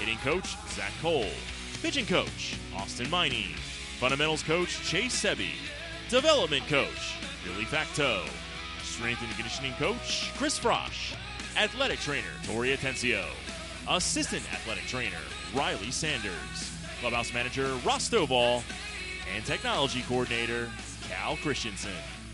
Hitting coach, Zach Cole. Pitching coach, Austin Miney. Fundamentals coach, Chase Sebi. Development coach, Billy Facto. Strength and conditioning coach, Chris Frosch. Athletic trainer, Tori Atencio. Assistant athletic trainer, Riley Sanders. Clubhouse manager, Ross Stovall. And technology coordinator, Cal Christensen.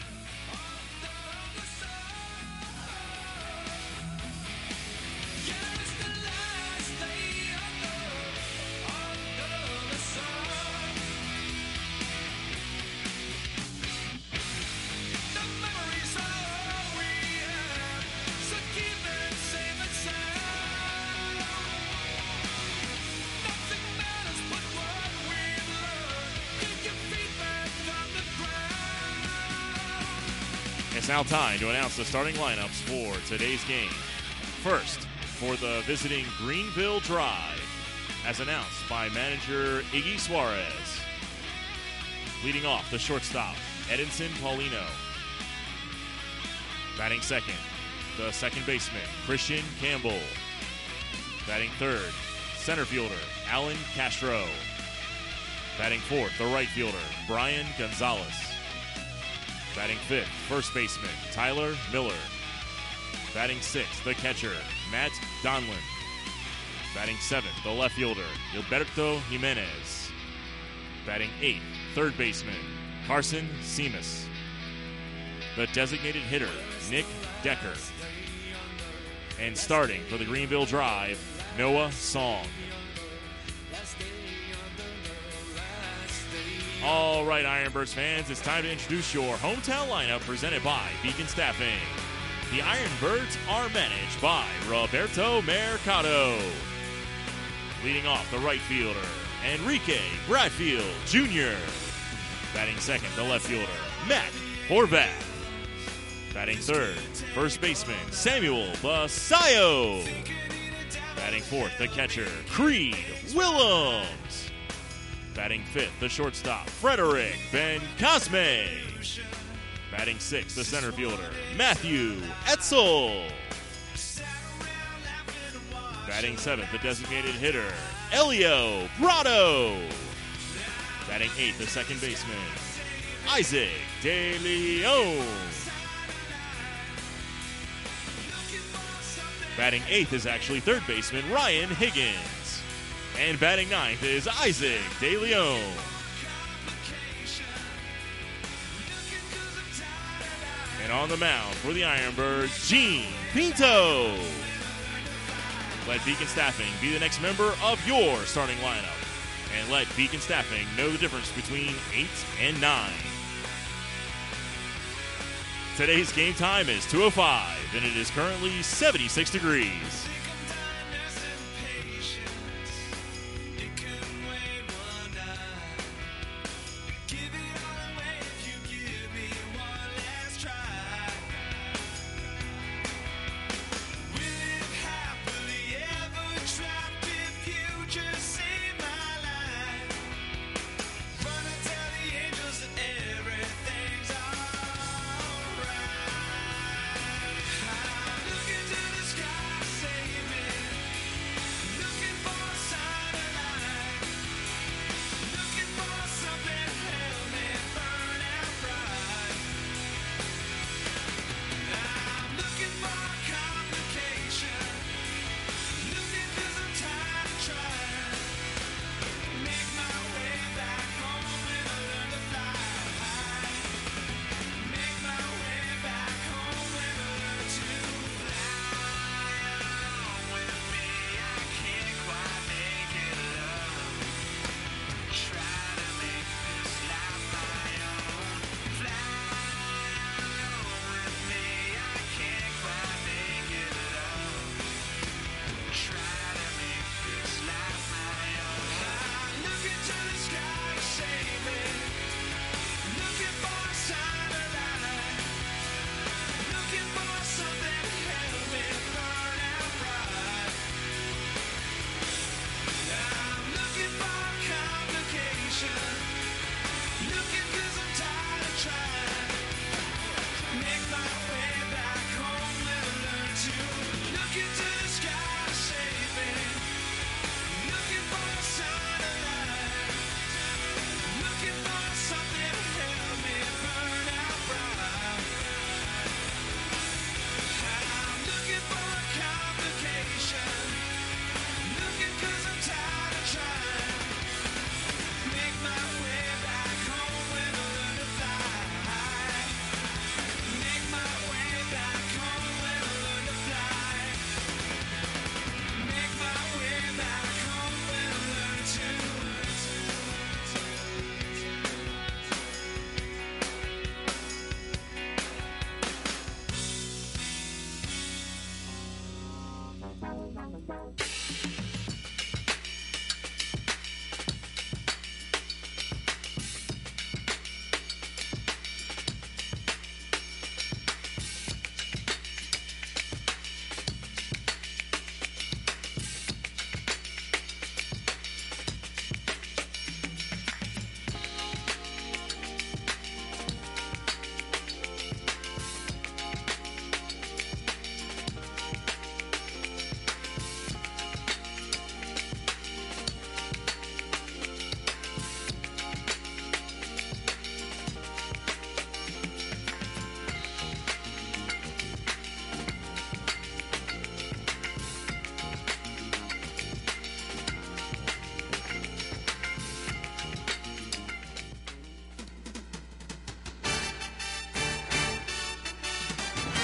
It's now time to announce the starting lineups for today's game. First, for the visiting Greenville Drive, as announced by manager Iggy Suarez. Leading off, the shortstop, Edinson Paulino. Batting second, the second baseman, Christian Campbell. Batting third, center fielder, Alan Castro. Batting fourth, the right fielder, Brian Gonzalez. Batting fifth, first baseman, Tyler Miller. Batting sixth, the catcher, Matt Donlin. Batting seventh, the left fielder, Gilberto Jimenez. Batting eighth, third baseman, Carson Seamus. The designated hitter, Nick Decker. And starting for the Greenville Drive, Noah Song. All right, Ironbirds fans, it's time to introduce your hometown lineup presented by Beacon Staffing. The Ironbirds are managed by Roberto Mercado. Leading off, the right fielder, Enrique Bradfield Jr. Batting second, the left fielder, Matt Horvath. Batting third, first baseman, Samuel Basayo. Batting fourth, the catcher, Creed Willems. Batting fifth, the shortstop, Frederick Ben Cosme. Batting sixth, the center fielder, Matthew Etzel. Batting seventh, the designated hitter, Elio Brado. Batting eighth, the second baseman, Isaac De Leon. Batting eighth is actually third baseman, Ryan Higgins. And batting ninth is Isaac De Leon. And on the mound for the Ironbirds, Gene Pinto. Let Beacon Staffing be the next member of your starting lineup. And let Beacon Staffing know the difference between 8 and 9. Today's game time is 2:05, and it is currently 76 degrees.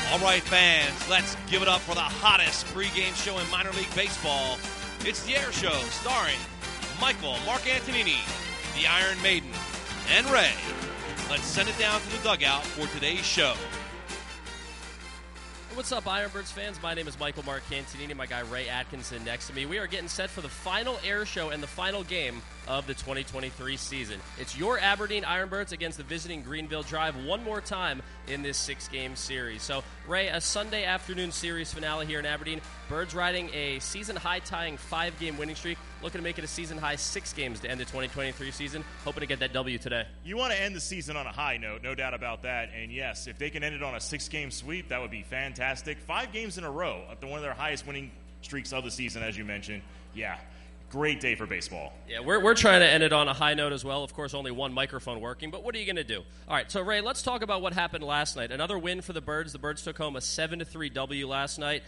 All right, fans, let's give it up for the hottest pregame show in minor league baseball. It's the Air Show, starring Michael Mark Antonini, the Iron Maiden, and Ray. Let's send it down to the dugout for today's show. What's up, Ironbirds fans? My name is Michael Mark Cantonini, my guy Ray Atkinson next to me. We are getting set for the final air show and the final game of the 2023 season. It's your Aberdeen Ironbirds against the visiting Greenville Drive one more time in this 6-game series. So, Ray, a Sunday afternoon series finale here in Aberdeen. Birds riding a season-high tying 5-game winning streak, looking to make it a season-high 6 games to end the 2023 season, hoping to get that W today. You want to end the season on a high note, no doubt about that. And yes, if they can end it on a 6-game sweep, that would be fantastic. 5 games in a row, up to one of their highest winning streaks of the season, as you mentioned. Yeah. Great day for baseball. Yeah, we're trying to end it on a high note as well. Of course, only one microphone working, but what are you going to do? All right, so Ray, let's talk about what happened last night. Another win for the Birds. The Birds took home a 7-3 W last night.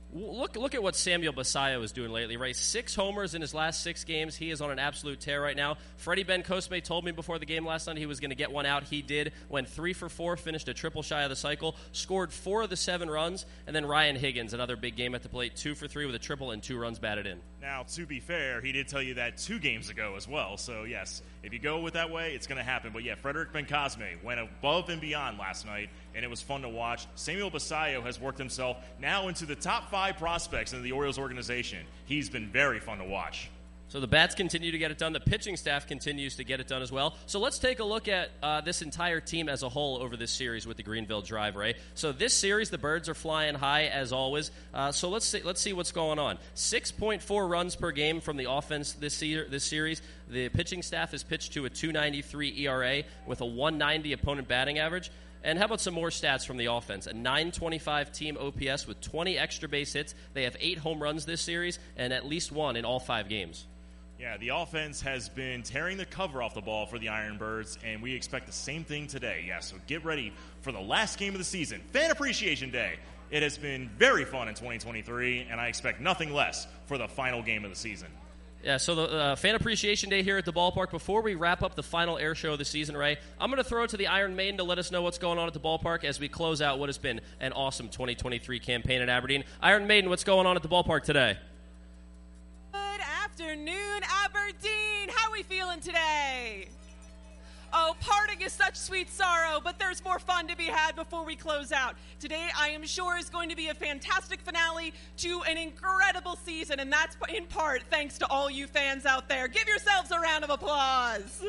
Look at what Samuel Basayo is doing lately, Ray. 6 homers in his last 6 games. He is on an absolute tear right now. Freddie Bencosme told me before the game last night he was going to get one out. He did. Went 3 for 4, finished a triple shy of the cycle, scored 4 of the 7 runs, and then Ryan Higgins, another big game at the plate, 2 for 3 with a triple and 2 runs batted in. Now, to be fair, he did tell you that 2 games ago as well. So, yes, if you go with that way, it's going to happen. But, yeah, Frederick Bencosme went above and beyond last night, and it was fun to watch. Samuel Basayo has worked himself now into the top 5 prospects in the Orioles organization. He's been very fun to watch. So the bats continue to get it done. The pitching staff continues to get it done as well. So let's take a look at this entire team as a whole over this series with the Greenville Drive, Ray. So this series, the Birds are flying high as always. So let's see what's going on. 6.4 runs per game from the offense this series. The pitching staff has pitched to a 2.93 ERA with a 1.90 opponent batting average. And how about some more stats from the offense? A 925 team OPS with 20 extra base hits. They have 8 home runs this series and at least 1 in all 5 games. Yeah, the offense has been tearing the cover off the ball for the Ironbirds, and we expect the same thing today. Yeah, so get ready for the last game of the season, Fan Appreciation Day. It has been very fun in 2023, and I expect nothing less for the final game of the season. Yeah, so the Fan Appreciation Day here at the ballpark. Before we wrap up the final air show of the season, Ray, I'm going to throw it to the Iron Maiden to let us know what's going on at the ballpark as we close out what has been an awesome 2023 campaign in Aberdeen. Iron Maiden, what's going on at the ballpark today? Good afternoon, Aberdeen. How are we feeling today? Oh, parting is such sweet sorrow, but there's more fun to be had before we close out. Today, I am sure, is going to be a fantastic finale to an incredible season, and that's in part thanks to all you fans out there. Give yourselves a round of applause.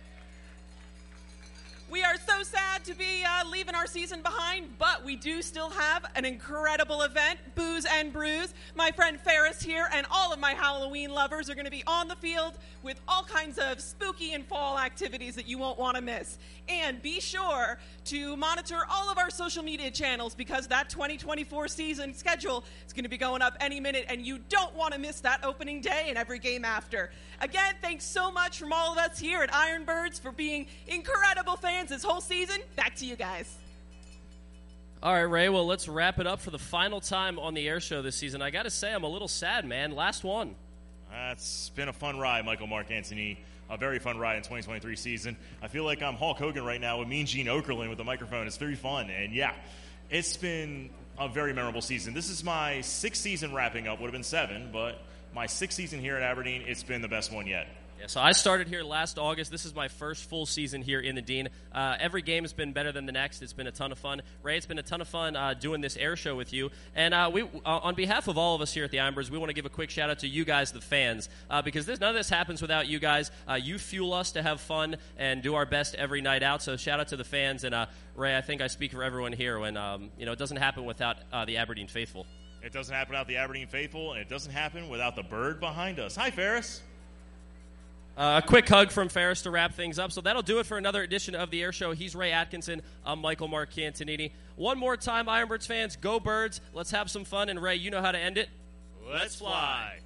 We are so sad to be leaving our season behind, but we do still have an incredible event, Booze and Brews. My friend Ferris here and all of my Halloween lovers are going to be on the field with all kinds of spooky and fall activities that you won't want to miss. And be sure to monitor all of our social media channels because that 2024 season schedule is going to be going up any minute, and you don't want to miss that opening day and every game after. Again, thanks so much from all of us here at Ironbirds for being incredible fans this whole season. Back to you guys. All right, Ray, well, let's wrap it up for the final time on the air show this season. I got to say, I'm a little sad, man. Last one. It's been a fun ride, Michael Mark Antony. A very fun ride in 2023 season. I feel like I'm Hulk Hogan right now with Mean Gene Okerlund with the microphone. It's very fun. And, yeah, it's been a very memorable season. This is my 6th season wrapping up. Would have been 7, but my 6th season here at Aberdeen, it's been the best one yet. Yeah, so I started here last August. This is my first full season here in the Dean. Every game has been better than the next. It's been a ton of fun. Ray, it's been a ton of fun doing this air show with you. And we, on behalf of all of us here at the Ironbirds, we want to give a quick shout-out to you guys, the fans, because none of this happens without you guys. You fuel us to have fun and do our best every night out. So shout-out to the fans. And, Ray, I think I speak for everyone here when it doesn't happen without the Aberdeen faithful. It doesn't happen without the Aberdeen faithful, and it doesn't happen without the bird behind us. Hi, Ferris. A quick hug from Ferris to wrap things up. So that'll do it for another edition of the Air Show. He's Ray Atkinson. I'm Michael Mark Cantonini. One more time, Ironbirds fans, go Birds. Let's have some fun. And, Ray, you know how to end it. Let's fly.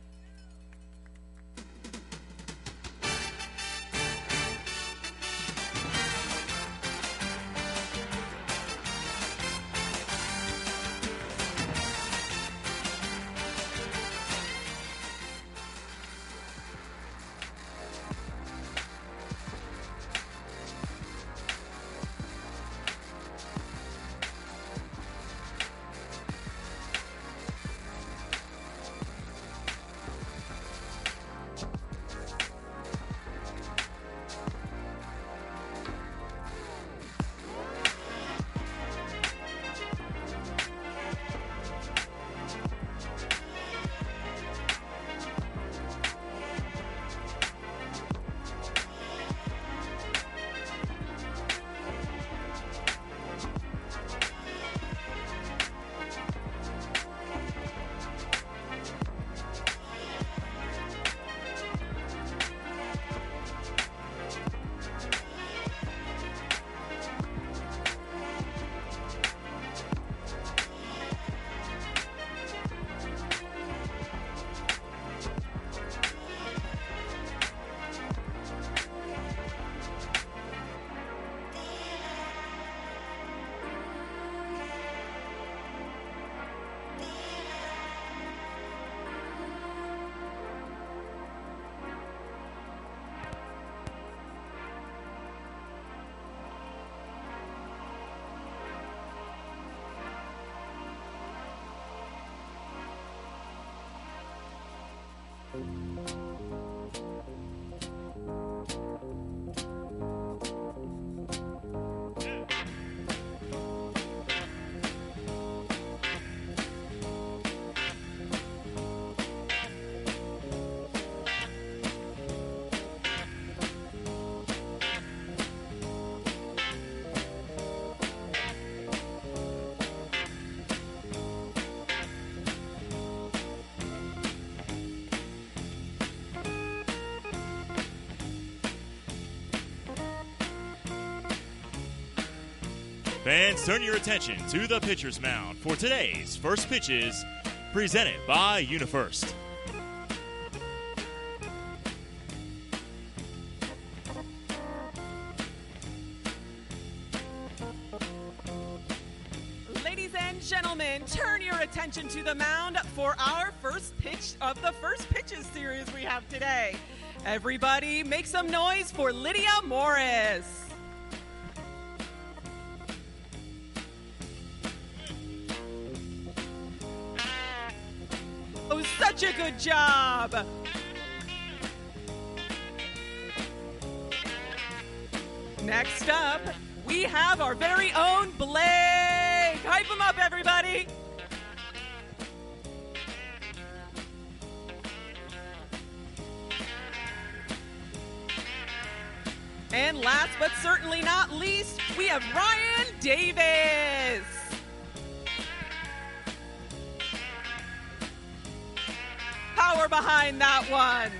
Fans, turn your attention to the pitcher's mound for today's first pitches, presented by UniFirst. Ladies and gentlemen, turn your attention to the mound for our first pitch of the first pitches series we have today. Everybody make some noise for Lydia Morris. Oh, such a good job. Next up, we have our very own Blake. Hype him up, everybody. And last but certainly not least, we have Ryan Davis. Power behind that one.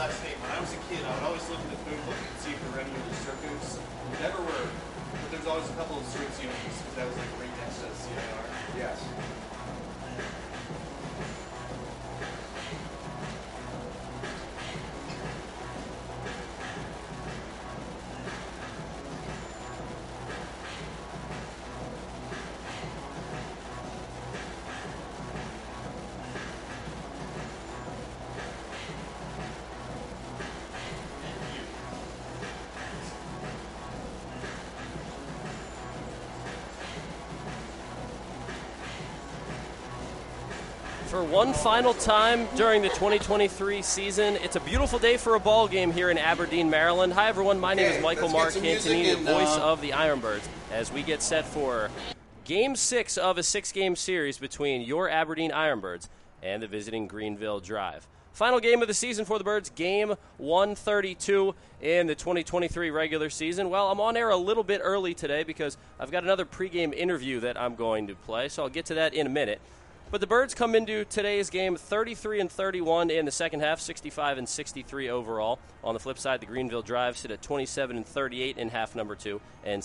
Hey, when I was a kid, I would always look at the food book and see if they're ready with the circus. Never were, but there's always a couple of circus units because that was like right next to the CIR. Yes. For one final time during the 2023 season, it's a beautiful day for a ball game here in Aberdeen, Maryland. Hi, everyone. My name is Michael Mark Cantonini, the voice of the Ironbirds, as we get set for Game 6 of a 6-game series between your Aberdeen Ironbirds and the visiting Greenville Drive. Final game of the season for the Birds, Game 132 in the 2023 regular season. Well, I'm on air a little bit early today because I've got another pregame interview that I'm going to play, so I'll get to that in a minute. But the Birds come into today's game 33-31 in the second half, 65-63 overall. On the flip side, the Greenville Drive sit at 27-38 in half number 2 and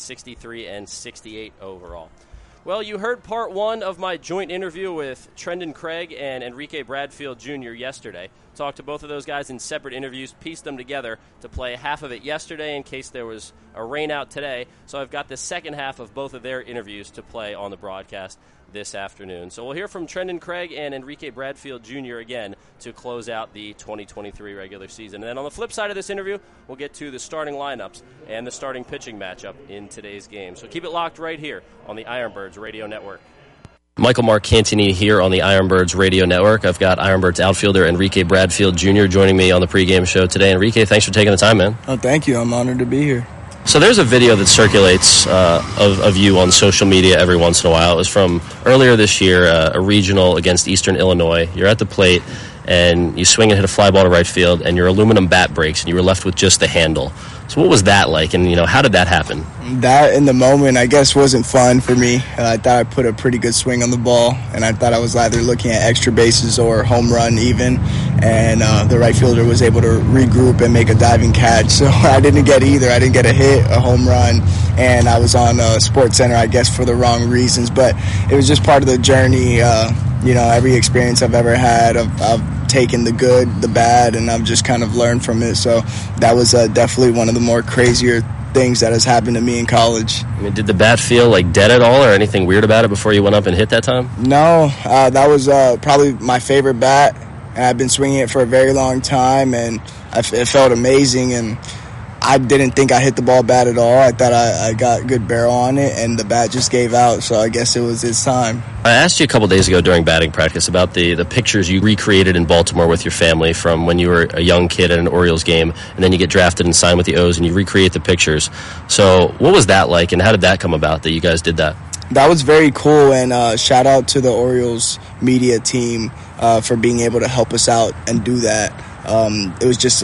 63-68 overall. Well, you heard part 1 of my joint interview with Trendon Craig and Enrique Bradfield Jr. yesterday. Talked to both of those guys in separate interviews, pieced them together to play half of it yesterday in case there was a rain out today. So I've got the second half of both of their interviews to play on the broadcast this afternoon. So we'll hear from Trendon Craig and Enrique Bradfield Jr. again to close out the 2023 regular season. And then on the flip side of this interview, we'll get to the starting lineups and the starting pitching matchup in today's game. So keep it locked right here on the Ironbirds Radio Network. Michael Mark Cantonini here on the Ironbirds Radio Network. I've got Ironbirds outfielder Enrique Bradfield Jr. joining me on the pregame show today. Enrique, thanks for taking the time, man. Oh, thank you. I'm honored to be here. So there's a video that circulates of you on social media every once in a while. It was from earlier this year, a regional against Eastern Illinois. You're at the plate, and you swing and hit a fly ball to right field, and your aluminum bat breaks, and you were left with just the handle. So what was that like, and how did that happen? That, in the moment, I guess wasn't fun for me. I thought I put a pretty good swing on the ball, and I thought I was either looking at extra bases or home run even, and the right fielder was able to regroup and make a diving catch. So I didn't get either. I didn't get a hit, a home run, and I was on Sports Center, I guess, for the wrong reasons. But it was just part of the journey. Every experience I've ever had, I've taken the good, the bad, and I've just kind of learned from it. So that was definitely one of the more crazier things that has happened to me in college. I mean, did the bat feel like dead at all or anything weird about it before you went up and hit that time? No, that was probably my favorite bat, and I've been swinging it for a very long time, and it felt amazing, and I didn't think I hit the ball bad at all. I thought I got good barrel on it, and the bat just gave out, so I guess it was its time. I asked you a couple days ago during batting practice about the pictures you recreated in Baltimore with your family from when you were a young kid at an Orioles game, and then you get drafted and signed with the O's, and you recreate the pictures. So what was that like, and how did that come about that you guys did that? That was very cool, and shout out to the Orioles media team for being able to help us out and do that. It was just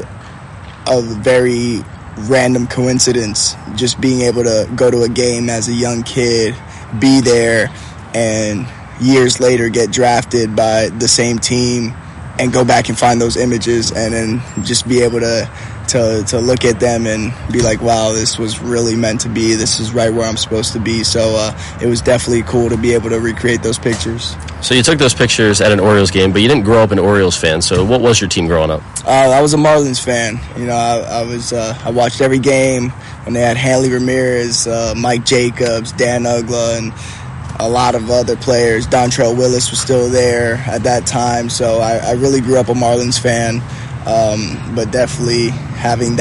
a very random coincidence, just being able to go to a game as a young kid, be there, and years later get drafted by the same team and go back and find those images and then just be able to look at them and be like, wow, this was really meant to be. This is right where I'm supposed to be. So it was definitely cool to be able to recreate those pictures. So you took those pictures at an Orioles game, but you didn't grow up an Orioles fan. So what was your team growing up? I was a Marlins fan. I watched every game when they had Hanley Ramirez, Mike Jacobs, Dan Uggla, and a lot of other players. Dontrell Willis was still there at that time. So I really grew up a Marlins fan. But definitely having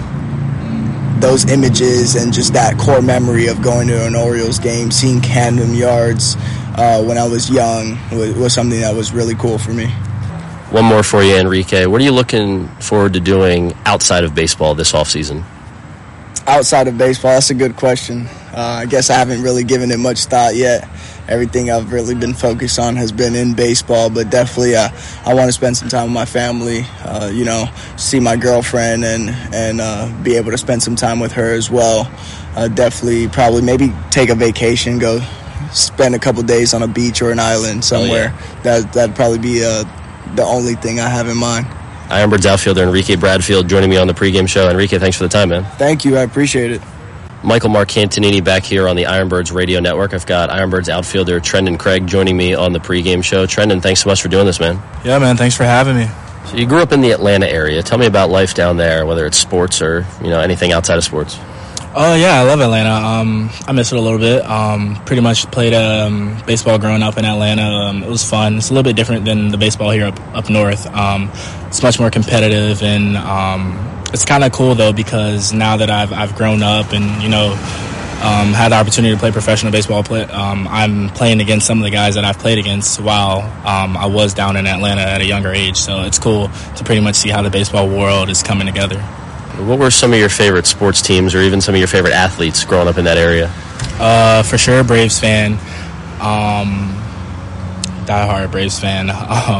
those images and just that core memory of going to an Orioles game, seeing Camden Yards when I was young was something that was really cool for me. One more for you, Enrique. What are you looking forward to doing outside of baseball this offseason? Outside of baseball, that's a good question. I guess I haven't really given it much thought yet. Everything I've really been focused on has been in baseball, but definitely I want to spend some time with my family, see my girlfriend and be able to spend some time with her as well. Definitely probably maybe take a vacation, go spend a couple days on a beach or an island somewhere. Oh, yeah. That'd probably be the only thing I have in mind. Ironbirds outfielder Enrique Bradfield joining me on the pregame show. Enrique, thanks for the time, man. Thank you. I appreciate it. Michael Marcantonini back here on the Ironbirds radio network. I've got Ironbirds outfielder Trendon Craig joining me on the pregame show. Trendon, thanks so much for doing this, man. Yeah, man, thanks for having me. So you grew up in the Atlanta area. Tell me about life down there, whether it's sports or anything outside of sports. Oh, yeah, I love Atlanta. I miss it a little bit. Pretty much played baseball growing up in Atlanta. It was fun. It's a little bit different than the baseball here up north. It's much more competitive, and it's kind of cool, though, because now that I've grown up and, had the opportunity to play professional baseball, I'm playing against some of the guys that I've played against while I was down in Atlanta at a younger age. So it's cool to pretty much see how the baseball world is coming together. What were some of your favorite sports teams or even some of your favorite athletes growing up in that area? For sure, Braves fan. Diehard Braves fan.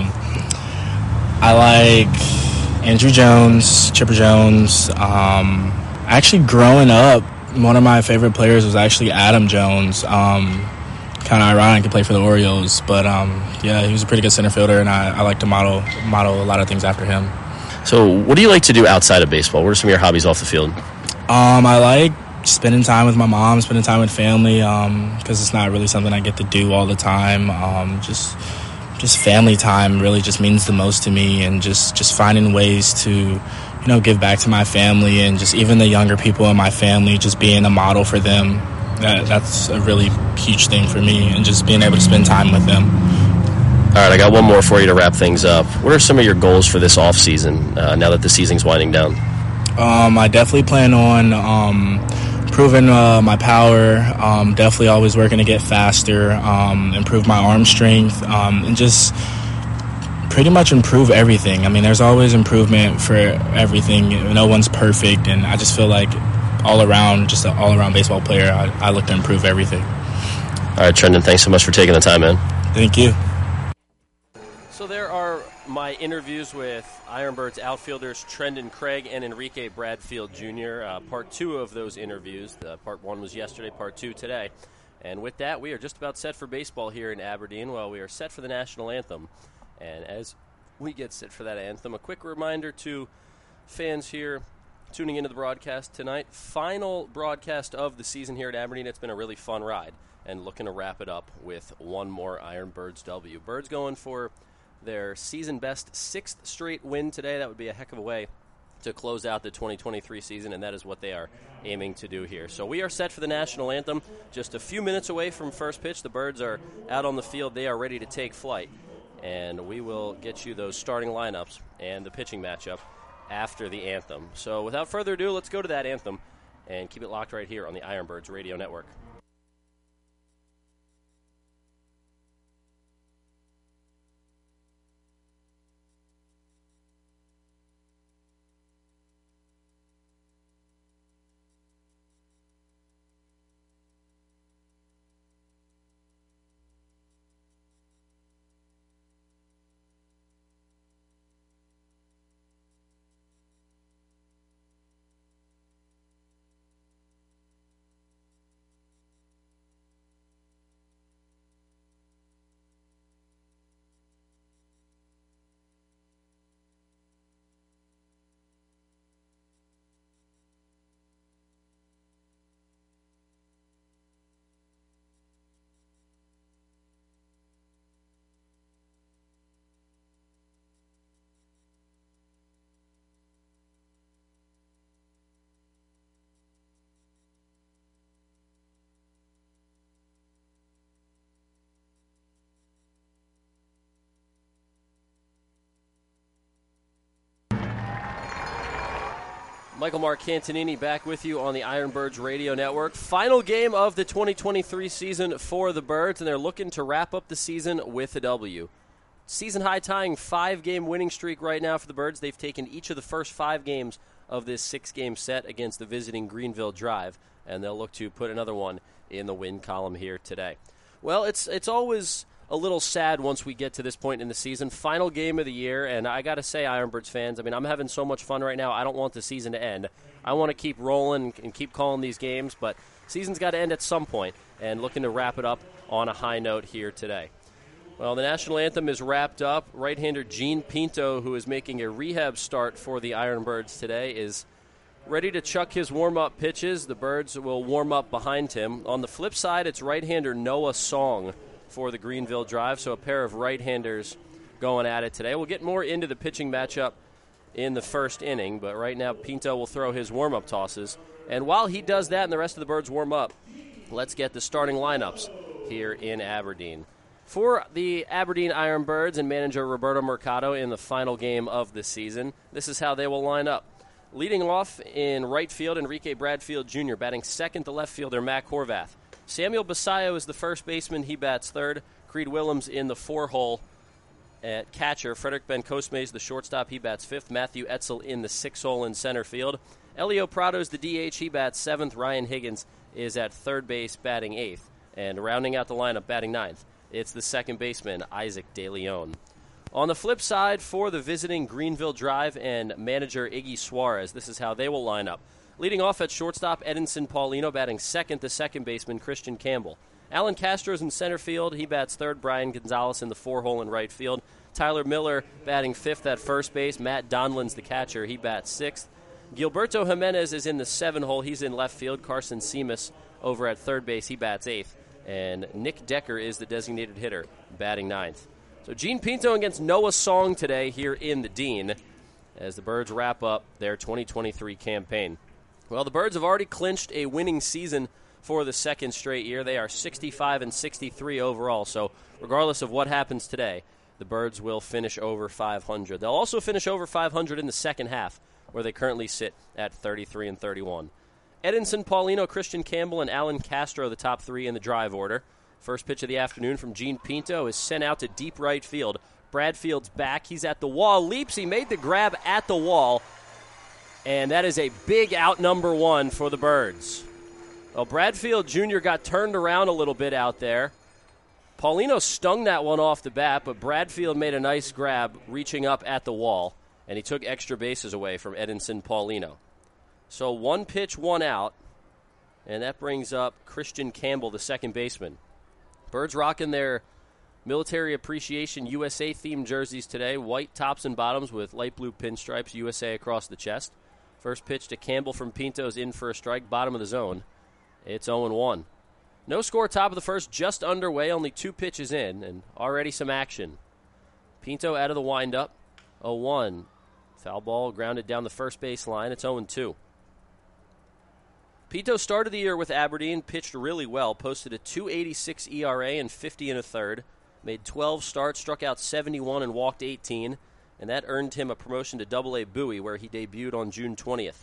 I like Andrew Jones, Chipper Jones. Actually, growing up, one of my favorite players was actually Adam Jones. Kind of ironic to play for the Orioles, but yeah, he was a pretty good center fielder, and I like to model a lot of things after him. So what do you like to do outside of baseball? What are some of your hobbies off the field? I like spending time with my mom, spending time with family, because it's not really something I get to do all the time. Just family time really just means the most to me, and just finding ways to, give back to my family and just even the younger people in my family, just being a model for them. That's a really huge thing for me, and just being able to spend time with them. All right, I got one more for you to wrap things up. What are some of your goals for this offseason now that the season's winding down? I definitely plan on improving my power, definitely always working to get faster, improve my arm strength, and just pretty much improve everything. I mean, there's always improvement for everything. No one's perfect, and I just feel like all around baseball player, I look to improve everything. All right, Trendon, thanks so much for taking the time, man. Thank you. So there are my interviews with Ironbirds outfielders Trendon Craig and Enrique Bradfield Jr. Part 2 of those interviews. Part 1 was yesterday, Part 2 today. And with that, we are just about set for baseball here in Aberdeen. Well, we are set for the national anthem. And as we get set for that anthem, a quick reminder to fans here tuning into the broadcast tonight. Final broadcast of the season here at Aberdeen. It's been a really fun ride. And looking to wrap it up with one more Ironbirds W. Birds going for their season-best 6th straight win today. That would be a heck of a way to close out the 2023 season, and that is what they are aiming to do here. So we are set for the national anthem. Just a few minutes away from first pitch. The Birds are out on the field. They are ready to take flight, and we will get you those starting lineups and the pitching matchup after the anthem. So without further ado, let's go to that anthem and keep it locked right here on the Ironbirds Radio Network. Michael Marcantonini back with you on the Ironbirds Radio Network. Final game of the 2023 season for the Birds, and they're looking to wrap up the season with a W. Season-high tying 5-game winning streak right now for the Birds. They've taken each of the first 5 games of this 6-game set against the visiting Greenville Drive, and they'll look to put another one in the win column here today. Well, it's always a little sad once we get to this point in the season. Final game of the year, and I got to say, Ironbirds fans, I mean, I'm having so much fun right now. I don't want the season to end. I want to keep rolling and keep calling these games, but season's got to end at some point, and looking to wrap it up on a high note here today. Well, the national anthem is wrapped up. Right-hander Gene Pinto, who is making a rehab start for the Ironbirds today, is ready to chuck his warm-up pitches. The Birds will warm up behind him. On the flip side, it's right-hander Noah Song for the Greenville Drive, so a pair of right-handers going at it today. We'll get more into the pitching matchup in the first inning, but right now Pinto will throw his warm-up tosses. And while he does that and the rest of the Birds warm up, let's get the starting lineups here in Aberdeen. For the Aberdeen Ironbirds and manager Roberto Mercado in the final game of the season, this is how they will line up. Leading off in right field, Enrique Bradfield Jr. Batting second, the left fielder, Mac Horvath. Samuel Basayo is the first baseman. He bats third. Creed Willems in the four-hole at catcher. Frederick Bencosme is the shortstop. He bats fifth. Matthew Etzel in the six-hole in center field. Elio Prado is the DH. He bats seventh. Ryan Higgins is at third base, batting eighth. And rounding out the lineup, batting ninth, it's the second baseman, Isaac De Leon. On the flip side, for the visiting Greenville Drive and manager Iggy Suarez, this is how they will line up. Leading off at shortstop, Edinson Paulino, batting second, the second baseman, Christian Campbell. Alan Castro's in center field. He bats third. Brian Gonzalez in the four-hole in right field. Tyler Miller batting fifth at first base. Matt Donlin's the catcher. He bats sixth. Gilberto Jimenez is in the seven-hole. He's in left field. Carson Seamus over at third base. He bats eighth. And Nick Decker is the designated hitter, batting ninth. So Gene Pinto against Noah Song today here in the Dean as the Birds wrap up their 2023 campaign. Well, the Birds have already clinched a winning season for the second straight year. They are 65-63 overall, so regardless of what happens today, the Birds will finish over 500. They'll also finish over 500 in the second half, where they currently sit at 33-31. Edinson Paulino, Christian Campbell, and Alan Castro, the top three in the drive order. First pitch of the afternoon from Gene Pinto is sent out to deep right field. Bradfield's back. He's at the wall. Leaps. He made the grab at the wall. And that is a big out number one for the Birds. Well, Bradfield Jr. got turned around a little bit out there. Paulino stung that one off the bat, but Bradfield made a nice grab reaching up at the wall, and he took extra bases away from Edinson Paulino. So one pitch, one out, and that brings up Christian Campbell, the second baseman. Birds rocking their Military Appreciation USA-themed jerseys today, white tops and bottoms with light blue pinstripes, USA across the chest. First pitch to Campbell from Pinto's in for a strike, bottom of the zone. It's 0-1. No score, top of the first, just underway, only two pitches in, and already some action. Pinto out of the windup, 0-1. Foul ball grounded down the first base line, it's 0-2. Pinto started the year with Aberdeen, pitched really well, posted a .286 ERA and 50 1/3, made 12 starts, struck out 71 and walked 18, and that earned him a promotion to Double-A Bowie, where he debuted on June 20th.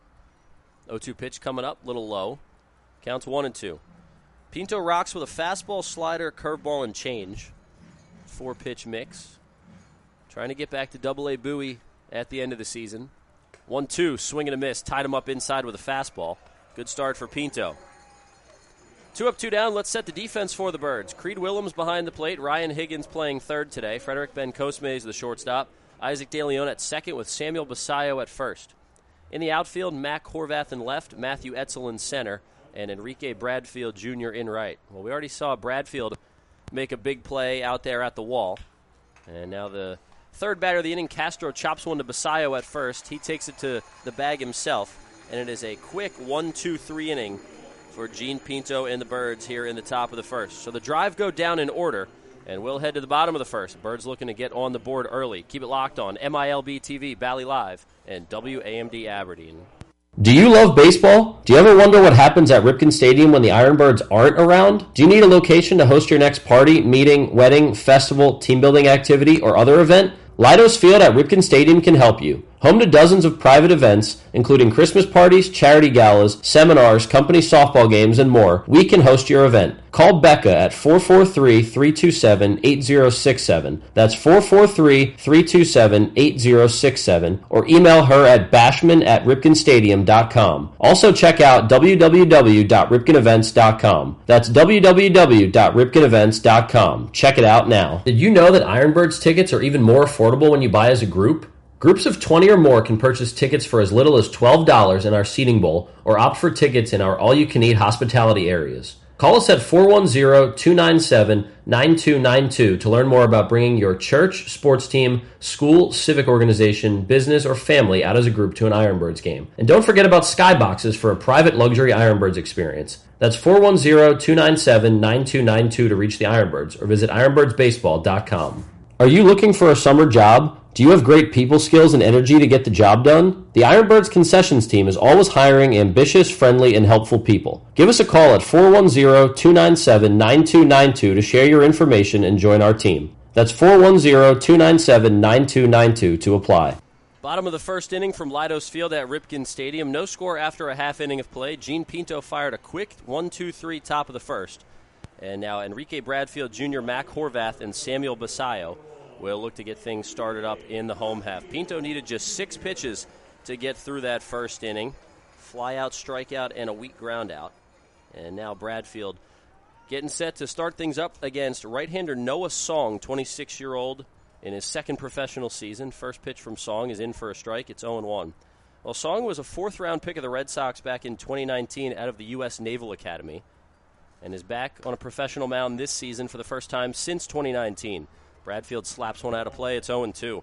0-2 pitch coming up, little low. Counts 1-2. Pinto rocks with a fastball, slider, curveball, and change. 4-pitch mix. Trying to get back to Double-A Bowie at the end of the season. 1-2, swing and a miss, tied him up inside with a fastball. Good start for Pinto. 2 up, 2 down. Let's set the defense for the Birds. Creed Willems behind the plate. Ryan Higgins playing third today. Frederick Bencosme is the shortstop. Isaac De Leon at second with Samuel Basayo at first. In the outfield, Mac Horvath in left, Matthew Etzel in center, and Enrique Bradfield Jr. in right. Well, we already saw Bradfield make a big play out there at the wall. And now the third batter of the inning, Castro chops one to Basayo at first. He takes it to the bag himself. And it is a quick 1-2-3 inning for Gene Pinto and the Birds here in the top of the first. So the drive go down in order, and we'll head to the bottom of the first. Birds looking to get on the board early. Keep it locked on MILB TV, Bally Live, and WAMD Aberdeen. Do you love baseball? Do you ever wonder what happens at Ripken Stadium when the Ironbirds aren't around? Do you need a location to host your next party, meeting, wedding, festival, team building activity, or other event? Leidos Field at Ripken Stadium can help you. Home to dozens of private events, including Christmas parties, charity galas, seminars, company softball games, and more, we can host your event. Call Becca at 443-327-8067. That's 443-327-8067. Or email her at bashman@ripkenstadium.com. Also check out www.ripkenevents.com. That's www.ripkenevents.com. Check it out now. Did you know that Ironbirds tickets are even more affordable when you buy as a group? Groups of 20 or more can purchase tickets for as little as $12 in our seating bowl or opt for tickets in our all-you-can-eat hospitality areas. Call us at 410-297-9292 to learn more about bringing your church, sports team, school, civic organization, business, or family out as a group to an Ironbirds game. And don't forget about Skyboxes for a private luxury Ironbirds experience. That's 410-297-9292 to reach the Ironbirds, or visit ironbirdsbaseball.com. Are you looking for a summer job? Do you have great people skills and energy to get the job done? The Ironbirds concessions team is always hiring ambitious, friendly, and helpful people. Give us a call at 410-297-9292 to share your information and join our team. That's 410-297-9292 to apply. Bottom of the first inning from Leidos Field at Ripken Stadium. No score after a half inning of play. Gene Pinto fired a quick 1-2-3 top of the first. And now Enrique Bradfield Jr., Mac Horvath, and Samuel Basayo will look to get things started up in the home half. Pinto needed just 6 pitches to get through that first inning. Fly out, strikeout, and a weak ground out. And now Bradfield getting set to start things up against right-hander Noah Song, 26-year-old, in his second professional season. First pitch from Song is in for a strike. It's 0-1. Well, Song was a 4th-round pick of the Red Sox back in 2019 out of the U.S. Naval Academy and is back on a professional mound this season for the first time since 2019. Bradfield slaps one out of play. It's 0-2.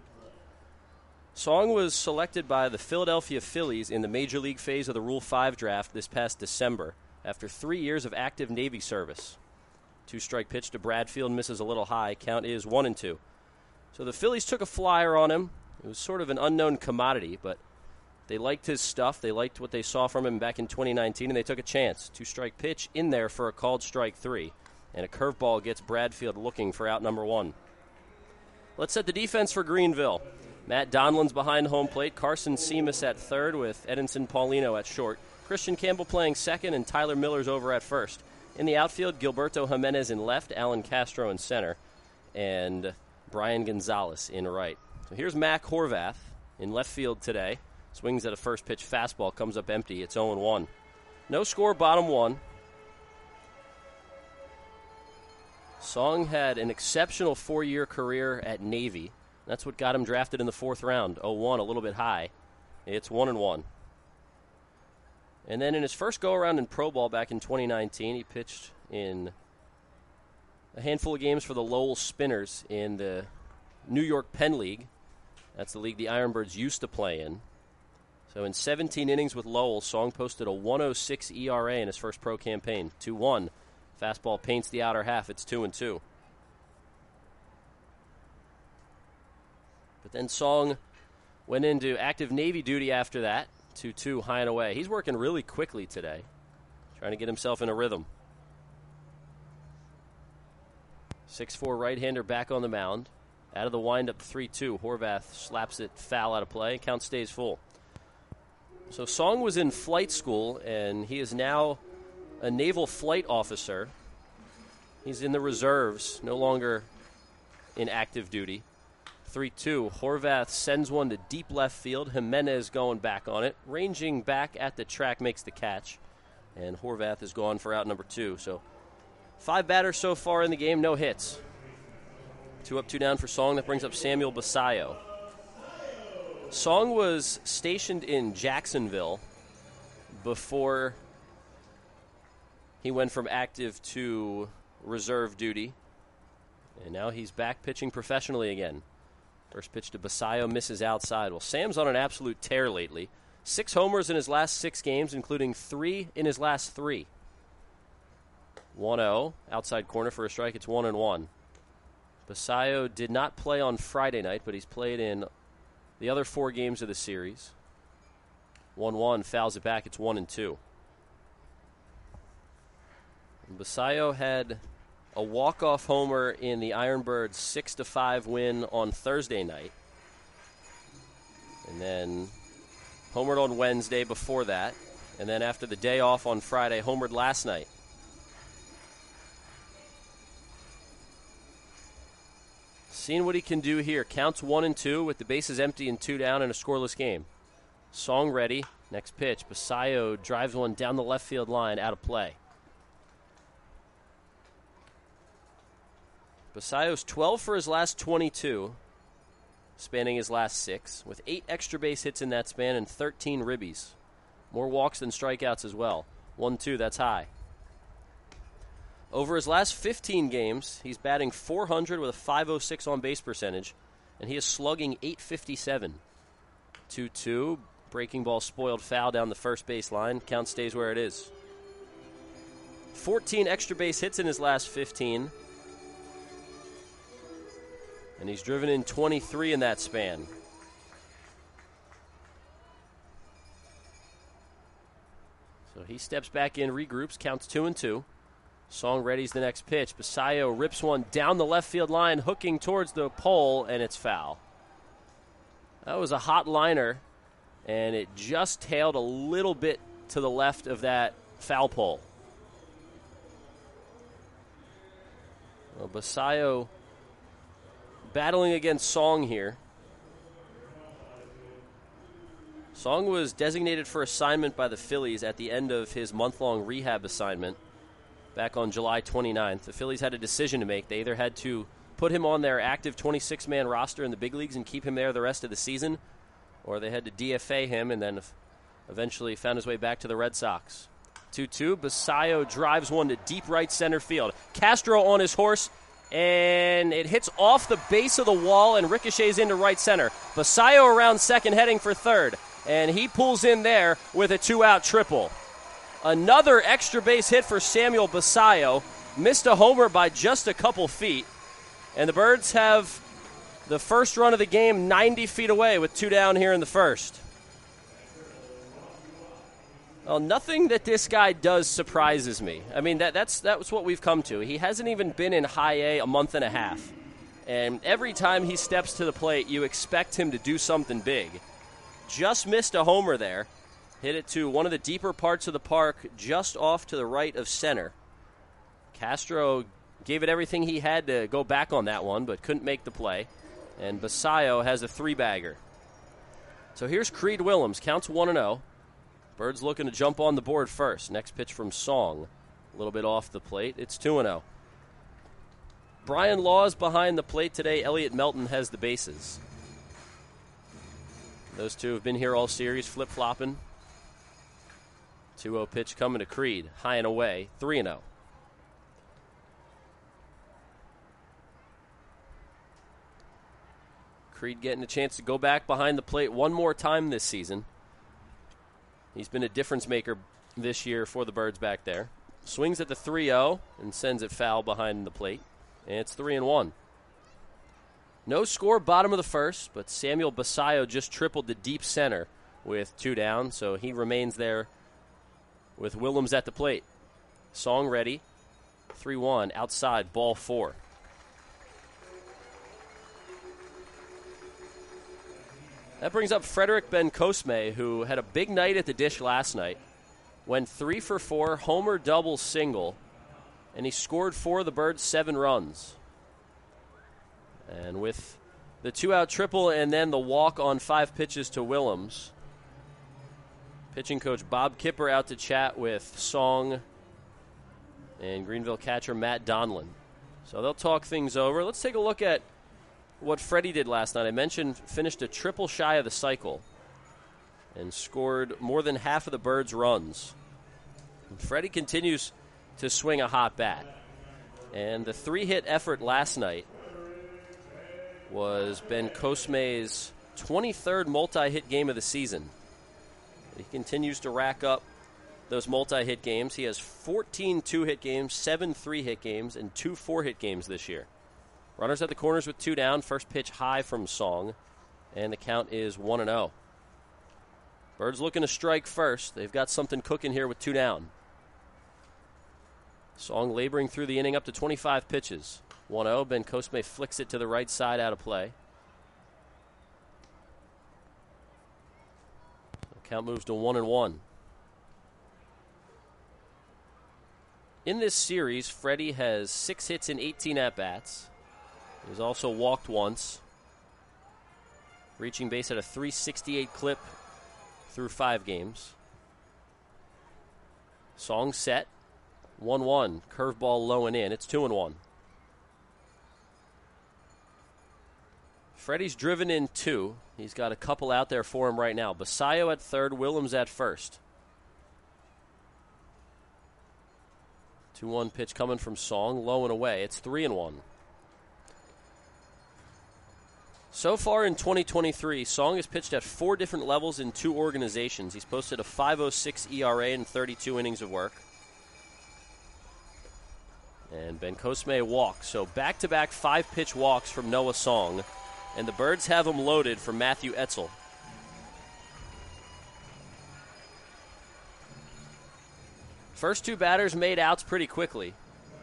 Song was selected by the Philadelphia Phillies in the Major League phase of the Rule 5 draft this past December after 3 years of active Navy service. 2-strike pitch to Bradfield, misses a little high. Count is 1-2. So the Phillies took a flyer on him. It was sort of an unknown commodity, but they liked his stuff. They liked what they saw from him back in 2019, and they took a chance. 2-strike pitch in there for a called strike 3. And a curveball gets Bradfield looking for out number 1. Let's set the defense for Greenville. Matt Donlin's behind home plate. Carson Seamus at third with Edinson Paulino at short. Christian Campbell playing second and Tyler Miller's over at first. In the outfield, Gilberto Jimenez in left, Alan Castro in center, and Brian Gonzalez in right. So here's Mac Horvath in left field today. Swings at a first pitch fastball, comes up empty. It's 0-1. No score, bottom 1. Song had an exceptional 4-year career at Navy. That's what got him drafted in the 4th round. 0-1, a little bit high. It's 1-1. And then in his first go-around in pro ball back in 2019, he pitched in a handful of games for the Lowell Spinners in the New York Penn League. That's the league the Ironbirds used to play in. So in 17 innings with Lowell, Song posted a 1.06 ERA in his first pro campaign. 2-1. Fastball paints the outer half. It's 2-2. But then Song went into active Navy duty after that. 2-2, high and away. He's working really quickly today, trying to get himself in a rhythm. 6'4" right-hander back on the mound. Out of the windup, 3-2. Horvath slaps it foul out of play. Count stays full. So Song was in flight school, and he is now a naval flight officer. He's in the reserves, no longer in active duty. 3-2. Horvath sends one to deep left field. Jimenez going back on it. Ranging back at the track makes the catch. And Horvath is gone for out number 2. So 5 batters so far in the game, no hits. 2 up, 2 down for Song. That brings up Samuel Basayo. Song was stationed in Jacksonville before he went from active to reserve duty. And now he's back pitching professionally again. First pitch to Basayo, misses outside. Well, Sam's on an absolute tear lately. 6 homers in his last 6 games, including 3 in his last 3. 1-0, outside corner for a strike. It's 1-1. Basayo did not play on Friday night, but he's played in the other 4 games of the series. 1-1, fouls it back. It's 1-2. Basayo had a walk-off homer in the Ironbirds' 6-5 win on Thursday night. And then homered on Wednesday before that. And then after the day off on Friday, homered last night. Seeing what he can do here. Counts 1-2 with the bases empty and 2 down in a scoreless game. Song ready. Next pitch. Basayo drives one down the left field line, out of play. Basayo's 12 for his last 22, spanning his last 6, with 8 extra base hits in that span and 13 ribbies. More walks than strikeouts as well. 1-2, that's high. Over his last 15 games, he's batting .400 with a .506 on-base percentage, and he is slugging .857. 2-2, breaking ball spoiled foul down the first base line. Count stays where it is. 14 extra base hits in his last 15. And he's driven in 23 in that span. So he steps back in, regroups, counts 2-2. Song readies the next pitch. Basayo rips one down the left field line, hooking towards the pole, and it's foul. That was a hot liner, and it just tailed a little bit to the left of that foul pole. Well, Basayo battling against Song here. Song was designated for assignment by the Phillies at the end of his month-long rehab assignment back on July 29th. The Phillies had a decision to make. They either had to put him on their active 26-man roster in the big leagues and keep him there the rest of the season, or they had to DFA him and then eventually found his way back to the Red Sox. 2-2, Basayo drives one to deep right center field. Castro on his horse, and it hits off the base of the wall and ricochets into right center. Basayo around second, heading for third, and he pulls in there with a two-out triple. Another extra base hit for Samuel Basayo. Missed a homer by just a couple feet, and the Birds have the first run of the game 90 feet away with two down here in the first. Well, nothing that this guy does surprises me. I mean, that's what we've come to. He hasn't even been in high A a month and a half. And every time he steps to the plate, you expect him to do something big. Just missed a homer there. Hit it to one of the deeper parts of the park, just off to the right of center. Castro gave it everything he had to go back on that one, but couldn't make the play. And Basayo has a three-bagger. So here's Creed Willems, counts 1-0. Birds looking to jump on the board first. Next pitch from Song. A little bit off the plate. It's 2-0. Brian Laws behind the plate today. Elliot Melton has the bases. Those two have been here all series, flip-flopping. 2-0 pitch coming to Creed. High and away. 3-0. Creed getting a chance to go back behind the plate one more time this season. He's been a difference maker this year for the Birds back there. Swings at the 3-0 and sends it foul behind the plate. And it's 3-1. No score, bottom of the first, but Samuel Basayo just tripled the deep center with two down, so he remains there with Willems at the plate. Song ready. 3-1, outside, ball 4. That brings up Frederick Ben-Cosme, who had a big night at the dish last night. Went 3 for 4, homer, double, single, and he scored for the Birds 7 runs. And with the two-out triple and then the walk on 5 pitches to Willems, pitching coach Bob Kipper out to chat with Song and Greenville catcher Matt Donlin. So they'll talk things over. Let's take a look at what Freddie did last night. I mentioned finished a triple shy of the cycle and scored more than half of the Birds' runs. And Freddie continues to swing a hot bat. And the 3-hit effort last night was Ben Cosme's 23rd multi-hit game of the season. He continues to rack up those multi-hit games. He has 14 2-hit games, 7 3-hit games, and 2 4-hit games this year. Runners at the corners with 2 down. First pitch high from Song, and the count is 1-0. Birds looking to strike first. They've got something cooking here with 2 down. Song laboring through the inning up to 25 pitches. 1-0. Ben Cosme flicks it to the right side out of play. The count moves to 1-1. In this series, Freddie has 6 hits in 18 at-bats. He's also walked once, reaching base at a .368 clip through 5 games. Song set, 1-1, curveball low and in. It's 2-1. Freddie's driven in 2. He's got a couple out there for him right now. Basayo at third, Willems at first. 2-1 pitch coming from Song, low and away. It's 3-1. So far in 2023, Song has pitched at 4 different levels in 2 organizations. He's posted a 5.06 ERA in 32 innings of work. And Ben Cosme walks. So back-to-back 5-pitch walks from Noah Song. And the Birds have him loaded for Matthew Etzel. First 2 batters made outs pretty quickly.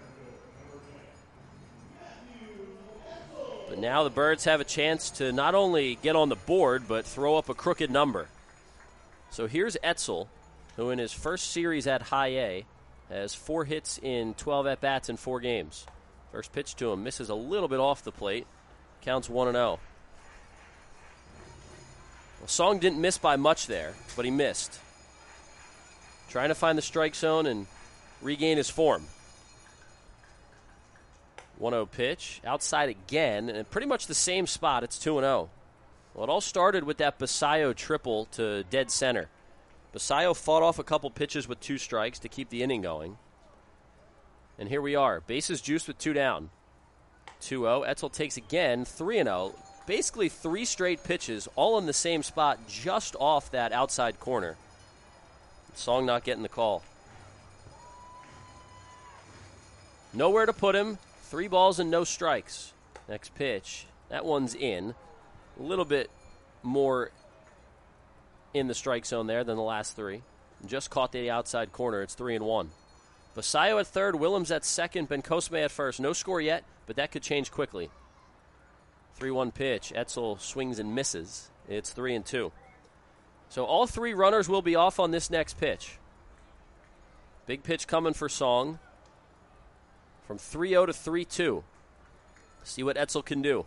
But now the Birds have a chance to not only get on the board, but throw up a crooked number. So here's Etzel, who in his first series at High A has 4 hits in 12 at-bats in 4 games. First pitch to him misses a little bit off the plate. Counts 1-0. Well, Song didn't miss by much there, but he missed. Trying to find the strike zone and regain his form. 1-0 pitch. Outside again, and pretty much the same spot. It's 2-0. Well, it all started with that Basayo triple to dead center. Basayo fought off a couple pitches with 2 strikes to keep the inning going. And here we are. Bases juiced with 2 down. 2-0. Etzel takes again. 3-0. Basically 3 straight pitches, all in the same spot, just off that outside corner. Song not getting the call. Nowhere to put him. 3 balls and no strikes. Next pitch. That one's in. A little bit more in the strike zone there than the last 3. Just caught the outside corner. It's 3-1. Basayo at third, Willems at second, Ben Cosme at first. No score yet, but that could change quickly. 3-1 pitch. Etzel swings and misses. It's 3-2. So all 3 runners will be off on this next pitch. Big pitch coming for Song. From 3-0 to 3-2. See what Etzel can do.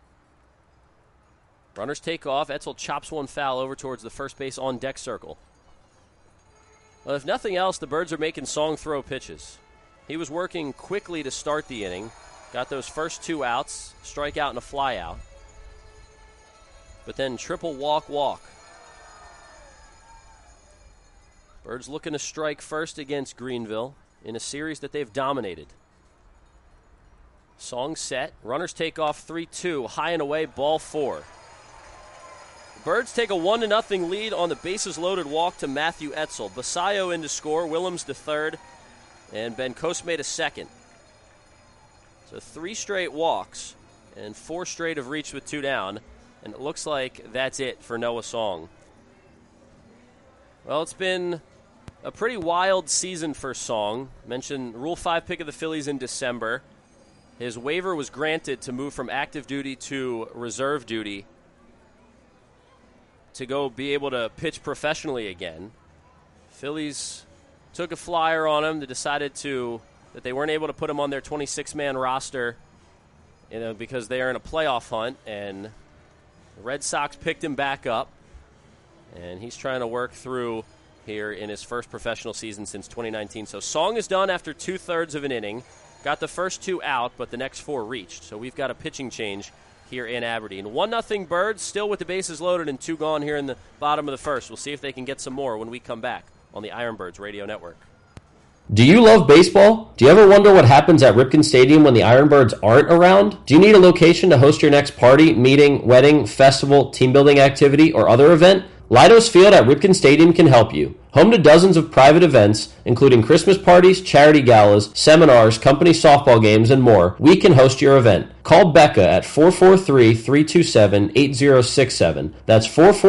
Runners take off. Etzel chops one foul over towards the first base on deck circle. Well, if nothing else, the Birds are making Song throw pitches. He was working quickly to start the inning. Got those first 2 outs, strikeout and a fly out. But then triple walk. Birds looking to strike first against Greenville in a series that they've dominated. Song set. Runners take off 3-2. High and away, ball 4. The Birds take a 1-0 lead on the bases-loaded walk to Matthew Etzel. Basayo in to score. Willems to third. And Ben Cosme to second. So 3 straight walks and 4 straight have reached with 2 down. And it looks like that's it for Noah Song. Well, it's been a pretty wild season for Song. Mentioned Rule 5 pick of the Phillies in December. His waiver was granted to move from active duty to reserve duty to go be able to pitch professionally again. Phillies took a flyer on him. They decided that they weren't able to put him on their 26-man roster, because they are in a playoff hunt, and the Red Sox picked him back up, and he's trying to work through here in his first professional season since 2019. So Song is done after 2/3 of an inning. Got the first 2 out, but the next 4 reached. So we've got a pitching change here in Aberdeen. 1-0 Birds, still with the bases loaded and 2 gone here in the bottom of the first. We'll see if they can get some more when we come back on the Ironbirds Radio Network. Do you love baseball? Do you ever wonder what happens at Ripken Stadium when the Ironbirds aren't around? Do you need a location to host your next party, meeting, wedding, festival, team building activity, or other event? Leidos Field at Ripken Stadium can help you. Home to dozens of private events, including Christmas parties, charity galas, seminars, company softball games, and more, we can host your event. Call Becca at 443-327-8067. That's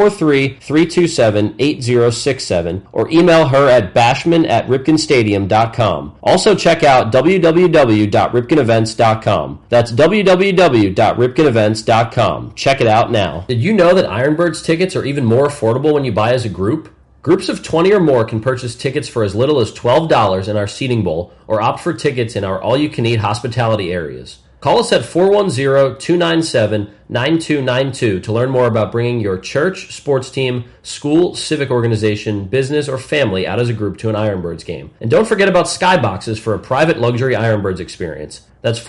443-327-8067. Or email her at bashman@ripkenstadium.com. Also check out www.ripkenevents.com. That's www.ripkenevents.com. Check it out now. Did you know that Ironbirds tickets are even more affordable when you buy as a group? Groups of 20 or more can purchase tickets for as little as $12 in our seating bowl or opt for tickets in our all-you-can-eat hospitality areas. Call us at 410-297-9292 to learn more about bringing your church, sports team, school, civic organization, business, or family out as a group to an Ironbirds game. And don't forget about Skyboxes for a private luxury Ironbirds experience. That's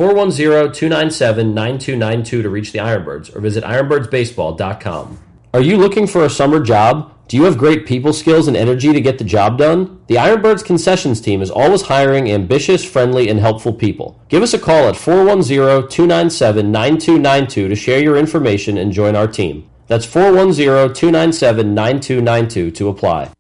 410-297-9292 to reach the Ironbirds or visit ironbirdsbaseball.com. Are you looking for a summer job? Do you have great people skills and energy to get the job done? The Ironbirds concessions team is always hiring ambitious, friendly, and helpful people. Give us a call at 410-297-9292 to share your information and join our team. That's 410-297-9292 to apply.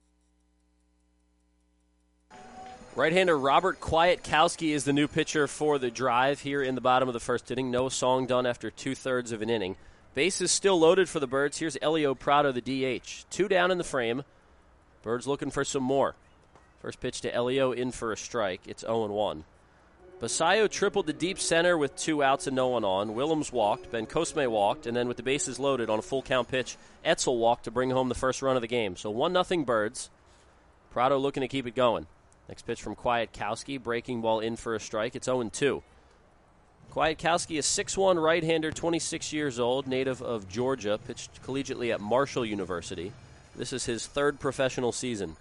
Right-hander Robert Kwiatkowski is the new pitcher for the Drive here in the bottom of the first inning. No song done after two-thirds of an inning. Bases still loaded for the Birds. Here's Elio Prado, the DH. 2 down in the frame. Birds looking for some more. First pitch to Elio, in for a strike. It's 0-1. Basayo tripled the deep center with 2 outs and no one on. Willems walked. Ben Cosme walked. And then with the bases loaded on a full count pitch, Etzel walked to bring home the first run of the game. So 1-0 Birds. Prado looking to keep it going. Next pitch from Kwiatkowski, breaking ball in for a strike. It's 0-2. Kwiatkowski, a 6'1" right-hander, 26 years old, native of Georgia, pitched collegiately at Marshall University. This is his 3rd professional season.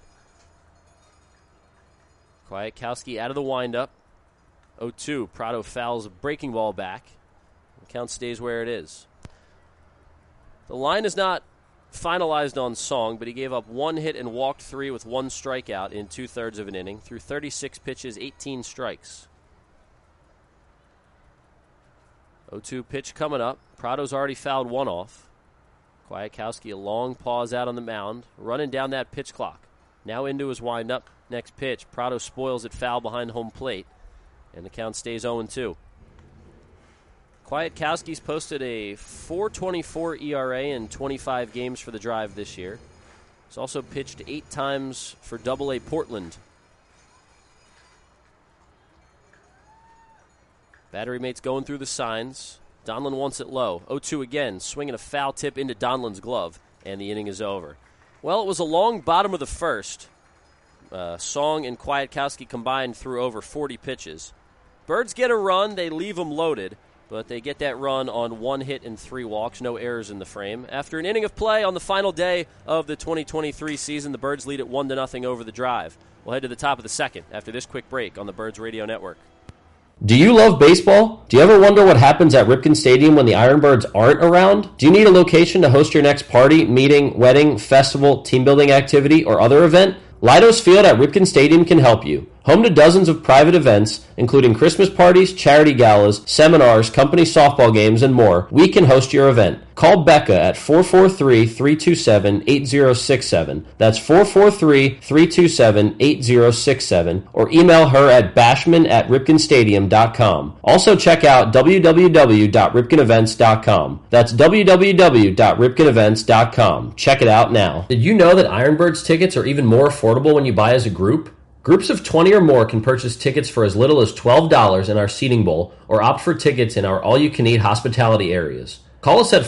Kwiatkowski out of the windup. 0-2. Prado fouls a breaking ball back. The count stays where it is. The line is not finalized on Song, but he gave up 1 hit and walked 3 with 1 strikeout in 2/3 of an inning. Through 36 pitches, 18 strikes. 0-2 pitch coming up. Prado's already fouled 1 off. Kwiatkowski, a long pause out on the mound, running down that pitch clock. Now into his windup. Next pitch. Prado spoils it foul behind home plate, and the count stays 0-2. Kwiatkowski's posted a .424 ERA in 25 games for the Drive this year. He's also pitched 8 times for AA Portland. Battery mates going through the signs. Donlin wants it low. 0-2 again, swinging a foul tip into Donlin's glove, and the inning is over. Well, it was a long bottom of the first. Song and Kwiatkowski combined threw over 40 pitches. Birds get a run, they leave them loaded, but they get that run on 1 hit and 3 walks, no errors in the frame. After an inning of play on the final day of the 2023 season, the Birds lead at 1-0 over the Drive. We'll head to the top of the second after this quick break on the Birds Radio Network. Do you love baseball? Do you ever wonder what happens at Ripken Stadium when the Ironbirds aren't around? Do you need a location to host your next party, meeting, wedding, festival, team building activity, or other event? Leidos Field at Ripken Stadium can help you. Home to dozens of private events, including Christmas parties, charity galas, seminars, company softball games, and more, we can host your event. Call Becca at 443-327-8067. That's 443-327-8067. Or email her at bashman@ripkenstadium.com. Also check out www.ripkenevents.com. That's www.ripkenevents.com. Check it out now. Did you know that Ironbirds tickets are even more affordable when you buy as a group? Groups of 20 or more can purchase tickets for as little as $12 in our seating bowl or opt for tickets in our all-you-can-eat hospitality areas. Call us at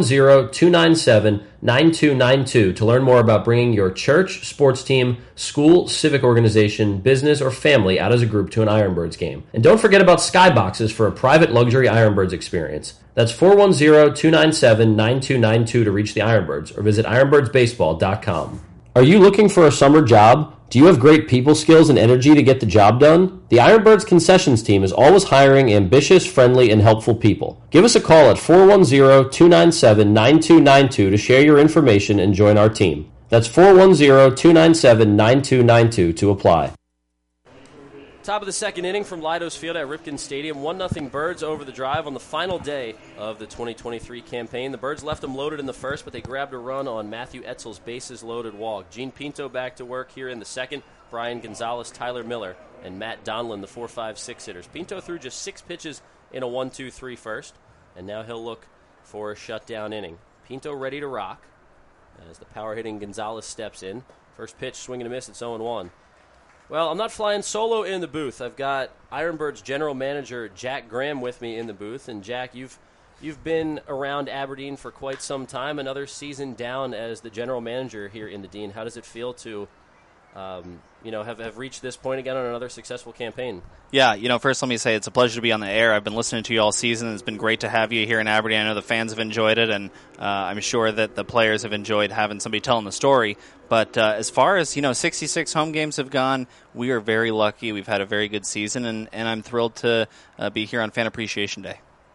410-297-9292 to learn more about bringing your church, sports team, school, civic organization, business, or family out as a group to an Ironbirds game. And don't forget about skyboxes for a private luxury Ironbirds experience. That's 410-297-9292 to reach the Ironbirds or visit ironbirdsbaseball.com. Are you looking for a summer job? Do you have great people skills and energy to get the job done? The Ironbirds concessions team is always hiring ambitious, friendly, and helpful people. Give us a call at 410-297-9292 to share your information and join our team. That's 410-297-9292 to apply. Top of the second inning from Leidos Field at Ripken Stadium. 1-0 Birds over the Drive on the final day of the 2023 campaign. The Birds left them loaded in the first, but they grabbed a run on Matthew Etzel's bases-loaded walk. Gene Pinto back to work here in the second. Brian Gonzalez, Tyler Miller, and Matt Donlin, the 4-5-6 hitters. Pinto threw just 6 pitches in a 1-2-3 first, and now he'll look for a shutdown inning. Pinto ready to rock as the power-hitting Gonzalez steps in. First pitch, swing and a miss, it's 0-1. Well, I'm not flying solo in the booth. I've got Ironbirds general manager Jack Graham with me in the booth. And, Jack, you've been around Aberdeen for quite some time, another season down as the general manager here in the Dean. How does it feel to have reached this point again on another successful campaign? Yeah, first let me say it's a pleasure to be on the air. I've been listening to you all season. It's been great to have you here in Aberdeen. I know the fans have enjoyed it, and I'm sure that the players have enjoyed having somebody telling the story. But as far as, 66 home games have gone, we are very lucky. We've had a very good season, and I'm thrilled to be here on Fan Appreciation Day.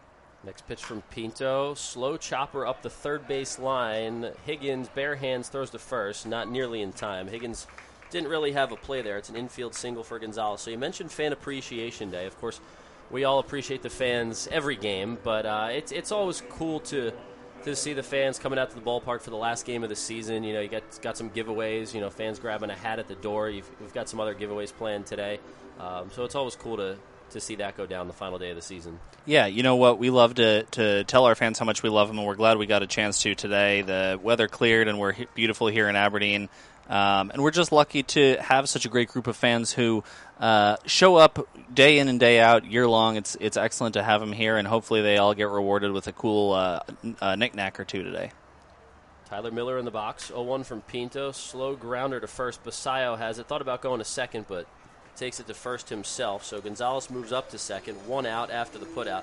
Next pitch from Pinto. Slow chopper up the third base line. Higgins, bare hands, throws to first. Not nearly in time. Higgins didn't really have a play there. It's an infield single for Gonzalez. So you mentioned Fan Appreciation Day. Of course, we all appreciate the fans every game, but it's always cool to see the fans coming out to the ballpark for the last game of the season. You know, you got some giveaways. You know, fans grabbing a hat at the door. We've got some other giveaways planned today. So it's always cool to see that go down the final day of the season. Yeah, you know what? We love to tell our fans how much we love them, and we're glad we got a chance to today. The weather cleared, and we're beautiful here in Aberdeen. And we're just lucky to have such a great group of fans who show up day in and day out, year long. It's excellent to have them here, and hopefully they all get rewarded with a cool knick-knack or two today. Tyler Miller in the box. 0-1 from Pinto. Slow grounder to first. Basayo has it. Thought about going to second, but takes it to first himself. So Gonzalez moves up to second. 1 out after the putout.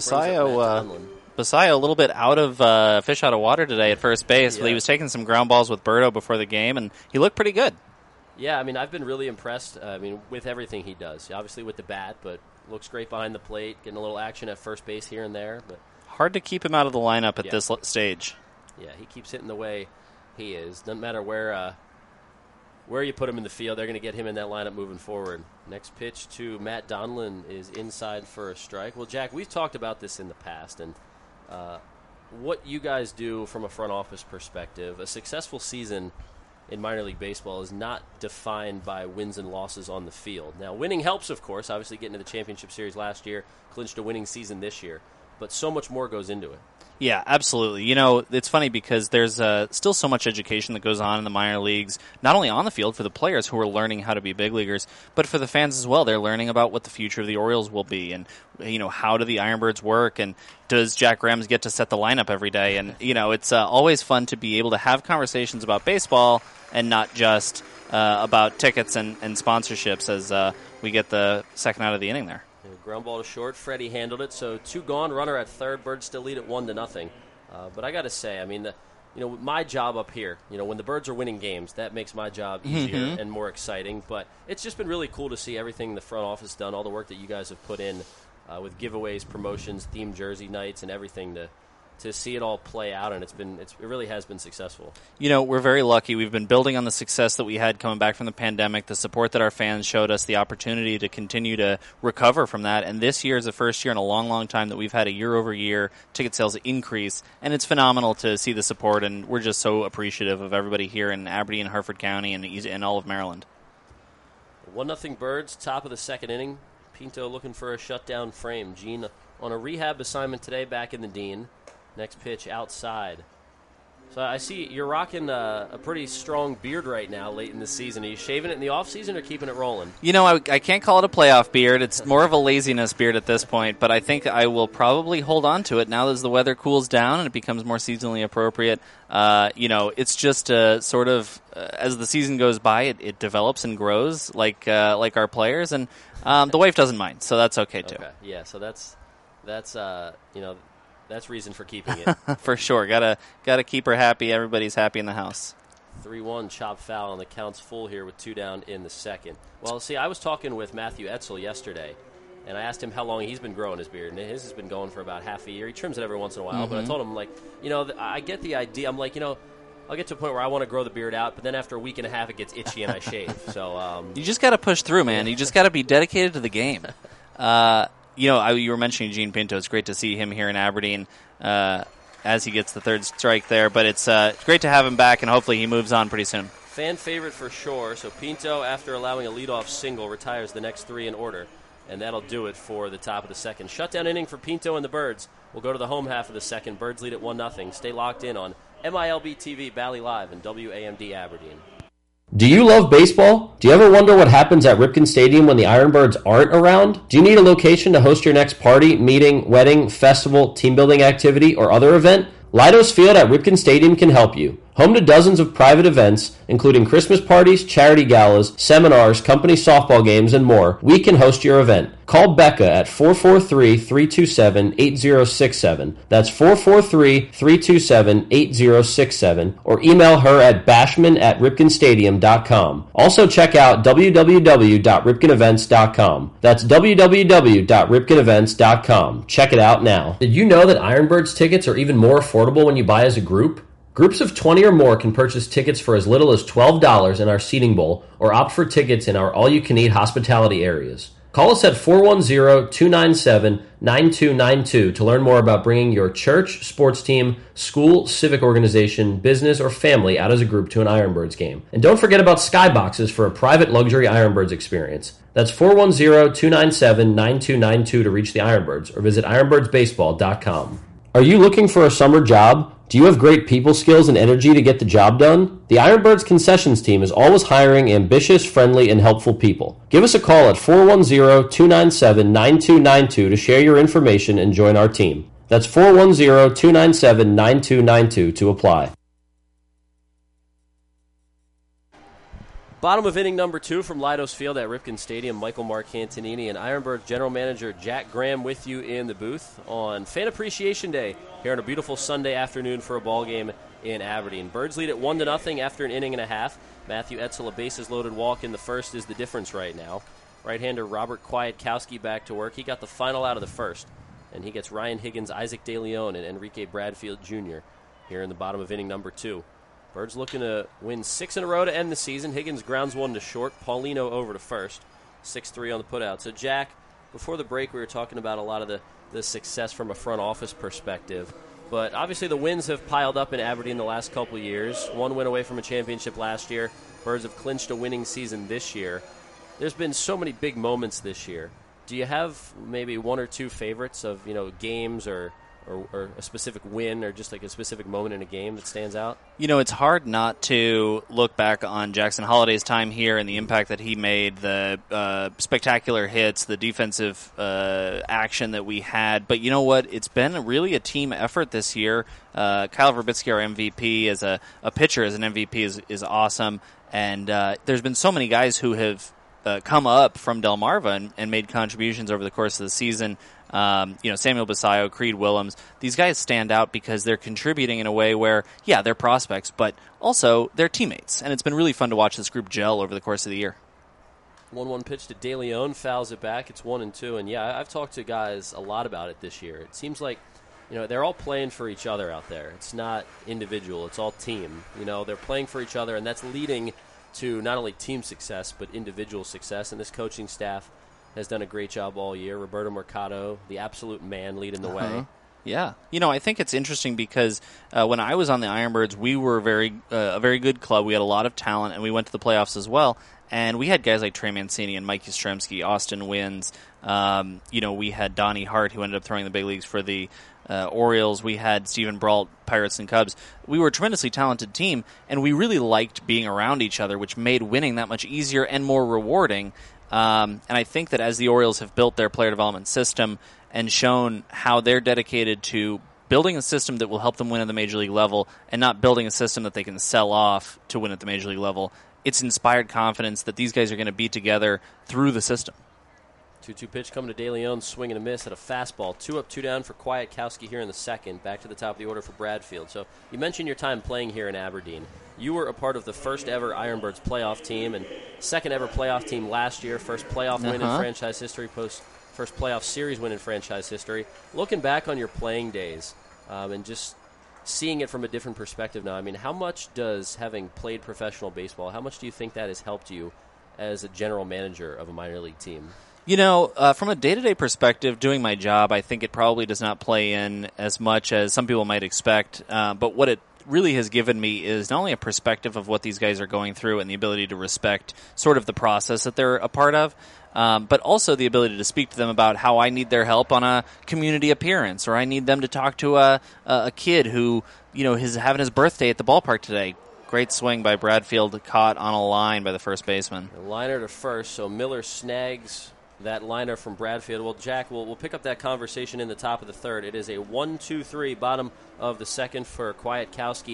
Basayo a little bit out of fish out of water today at first base, but he was taking some ground balls with Berto before the game, and he looked pretty good. Yeah, I mean, I've been really impressed. With everything he does. Obviously with the bat, but looks great behind the plate, getting a little action at first base here and there. But hard to keep him out of the lineup at this stage. Yeah, he keeps hitting the way he is. Doesn't matter where you put him in the field, they're going to get him in that lineup moving forward. Next pitch to Matt Donlin is inside for a strike. Well, Jack, we've talked about this in the past, and what you guys do from a front office perspective. A successful season in minor league baseball is not defined by wins and losses on the field. Now, winning helps, of course. Obviously, getting to the championship series last year, clinched a winning season this year. But so much more goes into it. Yeah, absolutely. You know, it's funny because there's still so much education that goes on in the minor leagues, not only on the field for the players who are learning how to be big leaguers, but for the fans as well. They're learning about what the future of the Orioles will be, and you know, how do the Ironbirds work, and does Jack Rams get to set the lineup every day? And you know, it's always fun to be able to have conversations about baseball and not just about tickets and sponsorships as we get the second out of the inning there. Ground ball to short. Freddie handled it. So 2 gone. Runner at third. Birds still lead at 1-0. But I got to say, I mean, my job up here, when the Birds are winning games, that makes my job easier and more exciting. But it's just been really cool to see everything the front office done, all the work that you guys have put in with giveaways, promotions, themed jersey nights, and everything to see it all play out, and it really has been successful. You know, we're very lucky. We've been building on the success that we had coming back from the pandemic, the support that our fans showed us, the opportunity to continue to recover from that. And this year is the first year in a long, long time that we've had a year-over-year ticket sales increase, and it's phenomenal to see the support, and we're just so appreciative of everybody here in Aberdeen, Harford County, and all of Maryland. 1-0 Birds, top of the second inning. Pinto looking for a shutdown frame. Gene on a rehab assignment today back in the Dean. Next pitch outside. So I see you're rocking a pretty strong beard right now late in the season. Are you shaving it in the offseason or keeping it rolling? You know, I can't call it a playoff beard. It's more of a laziness beard at this point, but I think I will probably hold on to it now as the weather cools down and it becomes more seasonally appropriate. It's just sort of, as the season goes by, it develops and grows like our players, and the wife doesn't mind, so that's okay too. Okay. Yeah, so that's reason for keeping it. For sure. Gotta keep her happy. Everybody's happy in the house. 3-1 chop foul, and the count's full here with 2 down in the second. Well, see, I was talking with Matthew Etzel yesterday, and I asked him how long he's been growing his beard, and his has been going for about half a year. He trims it every once in a while, but I told him, I get the idea. I'm like, I'll get to a point where I want to grow the beard out, but then after a week and a half, it gets itchy and I shave. So you just got to push through, man. You just got to be dedicated to the game. You were mentioning Gene Pinto. It's great to see him here in Aberdeen as he gets the third strike there. But it's great to have him back, and hopefully he moves on pretty soon. Fan favorite for sure. So Pinto, after allowing a leadoff single, retires the next 3 in order. And that'll do it for the top of the second. Shutdown inning for Pinto and the Birds. We'll go to the home half of the second. Birds lead at 1-0. Stay locked in on MILB TV, Bally Live, and WAMD Aberdeen. Do you love baseball? Do you ever wonder what happens at Ripken Stadium when the Ironbirds aren't around? Do you need a location to host your next party, meeting, wedding, festival, team building activity, or other event? Leidos Field at Ripken Stadium can help you. Home to dozens of private events, including Christmas parties, charity galas, seminars, company softball games, and more, we can host your event. Call Becca at 443-327-8067. That's 443-327-8067. Or email her at bashman@ripkenstadium.com. Also check out www.ripkenevents.com. That's www.ripkenevents.com. Check it out now. Did you know that Ironbirds tickets are even more affordable when you buy as a group? Groups of 20 or more can purchase tickets for as little as $12 in our seating bowl or opt for tickets in our all-you-can-eat hospitality areas. Call us at 410-297-9292 to learn more about bringing your church, sports team, school, civic organization, business, or family out as a group to an Ironbirds game. And don't forget about Skyboxes for a private luxury Ironbirds experience. That's 410-297-9292 to reach the Ironbirds or visit ironbirdsbaseball.com. Are you looking for a summer job? Do you have great people skills and energy to get the job done? The Ironbirds concessions team is always hiring ambitious, friendly, and helpful people. Give us a call at 410-297-9292 to share your information and join our team. That's 410-297-9292 to apply. Bottom of inning number 2 from Leidos Field at Ripken Stadium. Michael Marcantonini and Ironbirds General Manager Jack Graham with you in the booth on Fan Appreciation Day here on a beautiful Sunday afternoon for a ball game in Aberdeen. Birds lead at 1-0 after an inning and a half. Matthew Etzel, a bases-loaded walk in the first, is the difference right now. Right-hander Robert Kwiatkowski back to work. He got the final out of the first, and he gets Ryan Higgins, Isaac DeLeon, and Enrique Bradfield Jr. here in the bottom of inning number 2. Birds looking to win 6 in a row to end the season. Higgins grounds one to short. Paulino over to first. 6-3 on the putout. So, Jack, before the break, we were talking about a lot of the success from a front office perspective. But obviously the wins have piled up in Aberdeen the last couple of years. 1 win away from a championship last year. Birds have clinched a winning season this year. There's been so many big moments this year. Do you have maybe 1 or 2 favorites of, games or a specific win or just like a specific moment in a game that stands out? It's hard not to look back on Jackson Holliday's time here and the impact that he made, the spectacular hits, the defensive action that we had. But you know what? It's been really a team effort this year. Kyle Verbitsky, our MVP, as a pitcher, as an MVP, is awesome. And there's been so many guys who have come up from Delmarva and made contributions over the course of the season. Samuel Basayo, Creed Willems, these guys stand out because they're contributing in a way where, yeah, they're prospects, but also they're teammates. And it's been really fun to watch this group gel over the course of the year. 1-1 pitch to DeLeon, fouls it back. It's 1-2. And, yeah, I've talked to guys a lot about it this year. It seems like, they're all playing for each other out there. It's not individual. It's all team. They're playing for each other, and that's leading to not only team success but individual success. And this coaching staff has done a great job all year. Roberto Mercado, the absolute man, leading the way. Yeah. I think it's interesting because when I was on the Ironbirds, we were a very good club. We had a lot of talent, and we went to the playoffs as well. And we had guys like Trey Mancini and Mike Yastrzemski, Austin Wynns. We had Donnie Hart, who ended up throwing the big leagues for the Orioles. We had Stephen Brault, Pirates and Cubs. We were a tremendously talented team, and we really liked being around each other, which made winning that much easier and more rewarding. And I think that as the Orioles have built their player development system and shown how they're dedicated to building a system that will help them win at the major league level and not building a system that they can sell off to win at the major league level, it's inspired confidence that these guys are going to be together through the system. 2-2 pitch coming to DeLeon, swing and a miss at a fastball. 2 up, 2 down for Kwiatkowski here in the second. Back to the top of the order for Bradfield. So you mentioned your time playing here in Aberdeen. You were a part of the first ever Ironbirds playoff team and second ever playoff team last year. First playoff win in franchise history, first playoff series win in franchise history. Looking back on your playing days and just seeing it from a different perspective now, how much does having played professional baseball, how much do you think that has helped you as a general manager of a minor league team? From a day-to-day perspective, doing my job, I think it probably does not play in as much as some people might expect. But what it really has given me is not only a perspective of what these guys are going through and the ability to respect sort of the process that they're a part of, but also the ability to speak to them about how I need their help on a community appearance, or I need them to talk to a kid who, is having his birthday at the ballpark today. Great swing by Bradfield, caught on a line by the first baseman. A liner to first, so Miller snags that liner from Bradfield. Well, Jack, we'll pick up that conversation in the top of the third. It is a 1-2-3, bottom of the second for Kwiatkowski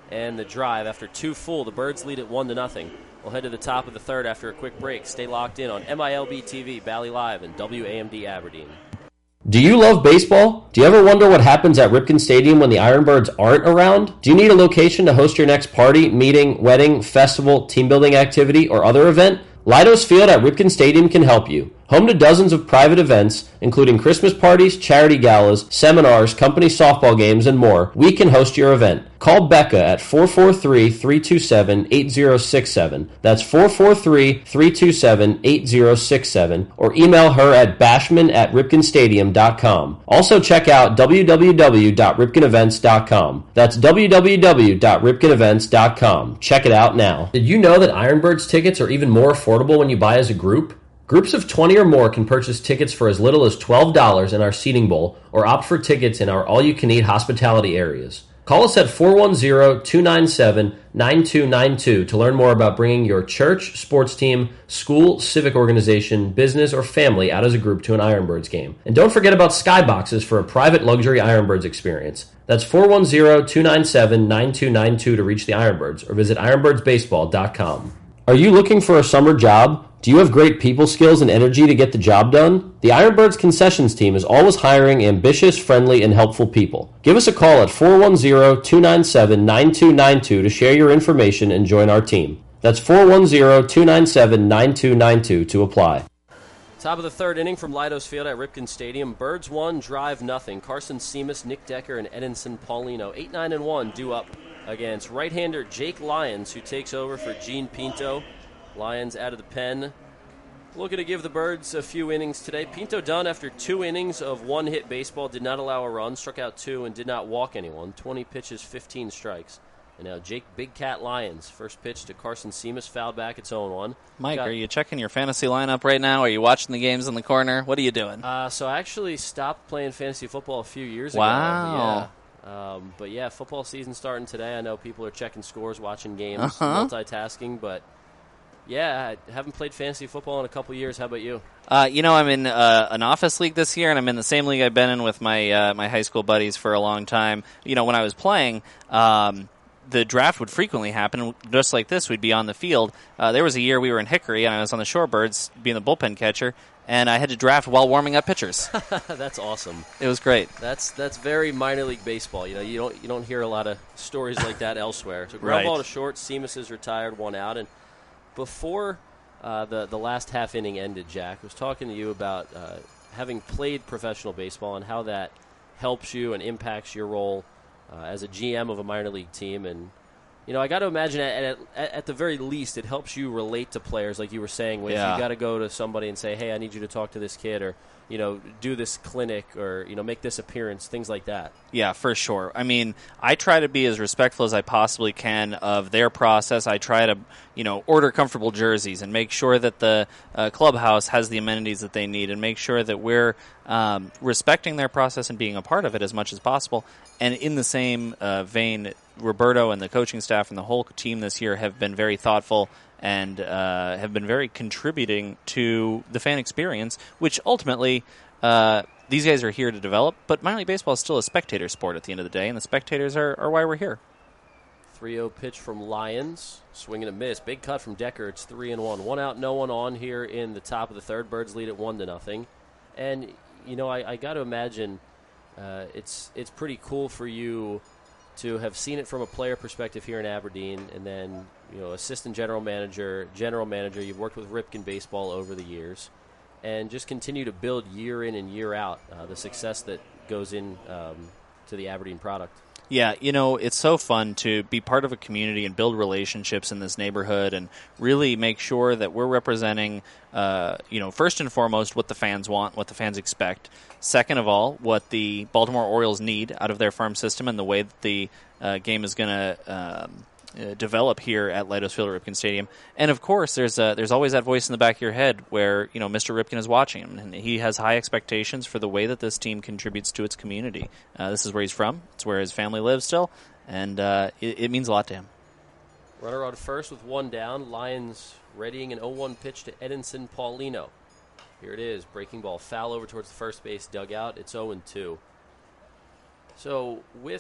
And the drive, after 2 full, the Birds lead it 1-0. We'll head to the top of the third after a quick break. Stay locked in on MILB TV, Bally Live, and WAMD Aberdeen. Do you love baseball? Do you ever wonder what happens at Ripken Stadium when the Ironbirds aren't around? Do you need a location to host your next party, meeting, wedding, festival, team building activity, or other event? Leidos Field at Ripken Stadium can help you. Home to dozens of private events, including Christmas parties, charity galas, seminars, company softball games, and more, we can host your event. Call Becca at 443-327-8067. That's 443-327-8067. Or email her at bashman@ripkenstadium.com. Also check out www.ripkenevents.com. That's www.ripkenevents.com. Check it out now. Did you know that Ironbirds tickets are even more affordable when you buy as a group? Groups of 20 or more can purchase tickets for as little as $12 in our seating bowl or opt for tickets in our all-you-can-eat hospitality areas. Call us at 410-297-9292 to learn more about bringing your church, sports team, school, civic organization, business, or family out as a group to an Ironbirds game. And don't forget about skyboxes for a private luxury Ironbirds experience. That's 410-297-9292 to reach the Ironbirds or visit ironbirdsbaseball.com. Are you looking for a summer job? Do you have great people skills and energy to get the job done? The Ironbirds concessions team is always hiring ambitious, friendly, and helpful people. Give us a call at 410-297-9292 to share your information and join our team. That's 410-297-9292 to apply. Top of the third inning from Leidos Field at Ripken Stadium. Birds 1, Drive nothing. Carson Seamus, Nick Decker, and Edinson Paulino. 8-9-1 due up against right-hander Jake Lyons, who takes over for Gene Pinto. Lyons out of the pen. Looking to give the Birds a few innings today. Pinto done after 2 innings of one-hit baseball. Did not allow a run, struck out 2, and did not walk anyone. 20 pitches, 15 strikes. And now Jake Big Cat Lyons. First pitch to Carson Seamus, fouled back its own one. Mike, are you checking your fantasy lineup right now? Are you watching the games in the corner? What are you doing? So I actually stopped playing fantasy football a few years ago. Wow. Yeah. But yeah, football season starting today. I know people are checking scores, watching games, multitasking, but yeah, I haven't played fantasy football in a couple years. How about you? I'm in an office league this year, and I'm in the same league I've been in with my my high school buddies for a long time. When I was playing, the draft would frequently happen, just like this. We'd be on the field. There was a year we were in Hickory, and I was on the Shorebirds being the bullpen catcher, and I had to draft while warming up pitchers. That's awesome. It was great. That's very minor league baseball. You don't hear a lot of stories like that elsewhere. So ground ball to short. Seamus is retired, 1 out, and before the last half inning ended, Jack, I was talking to you about having played professional baseball and how that helps you and impacts your role as a GM of a minor league team. And I got to imagine at the very least it helps you relate to players, like you were saying. With you got to go to somebody and say, hey, I need you to talk to this kid, or do this clinic, or make this appearance, things like that. Yeah, for sure. I mean, I try to be as respectful as I possibly can of their process. I try to order comfortable jerseys and make sure that the clubhouse has the amenities that they need, and make sure that we're respecting their process and being a part of it as much as possible. And in the same vein, Roberto and the coaching staff and the whole team this year have been very thoughtful and have been very contributing to the fan experience, which ultimately these guys are here to develop. But minor league baseball is still a spectator sport at the end of the day, and the spectators are why we're here. 3-0 pitch from Lyons. Swing and a miss. Big cut from Decker. It's 3-1. 1 out, no one on here in the top of the third. Birds lead it 1-0. And, I got to imagine it's pretty cool for you to have seen it from a player perspective here in Aberdeen, and then, assistant general manager, you've worked with Ripken Baseball over the years, and just continue to build year in and year out the success that goes in to the Aberdeen product. Yeah, it's so fun to be part of a community and build relationships in this neighborhood and really make sure that we're representing, first and foremost, what the fans want, what the fans expect. Second of all, what the Baltimore Orioles need out of their farm system and the way that the game is going to develop here at Leidos Field at Ripken Stadium. And of course, there's always that voice in the back of your head where Mr. Ripken is watching him, and he has high expectations for the way that this team contributes to its community. This is where he's from. It's where his family lives still, and it means a lot to him. Runner on first with 1 down. Lions readying an 0-1 pitch to Edinson Paulino. Here it is, breaking ball foul over towards the first base dugout. It's 0-2. So with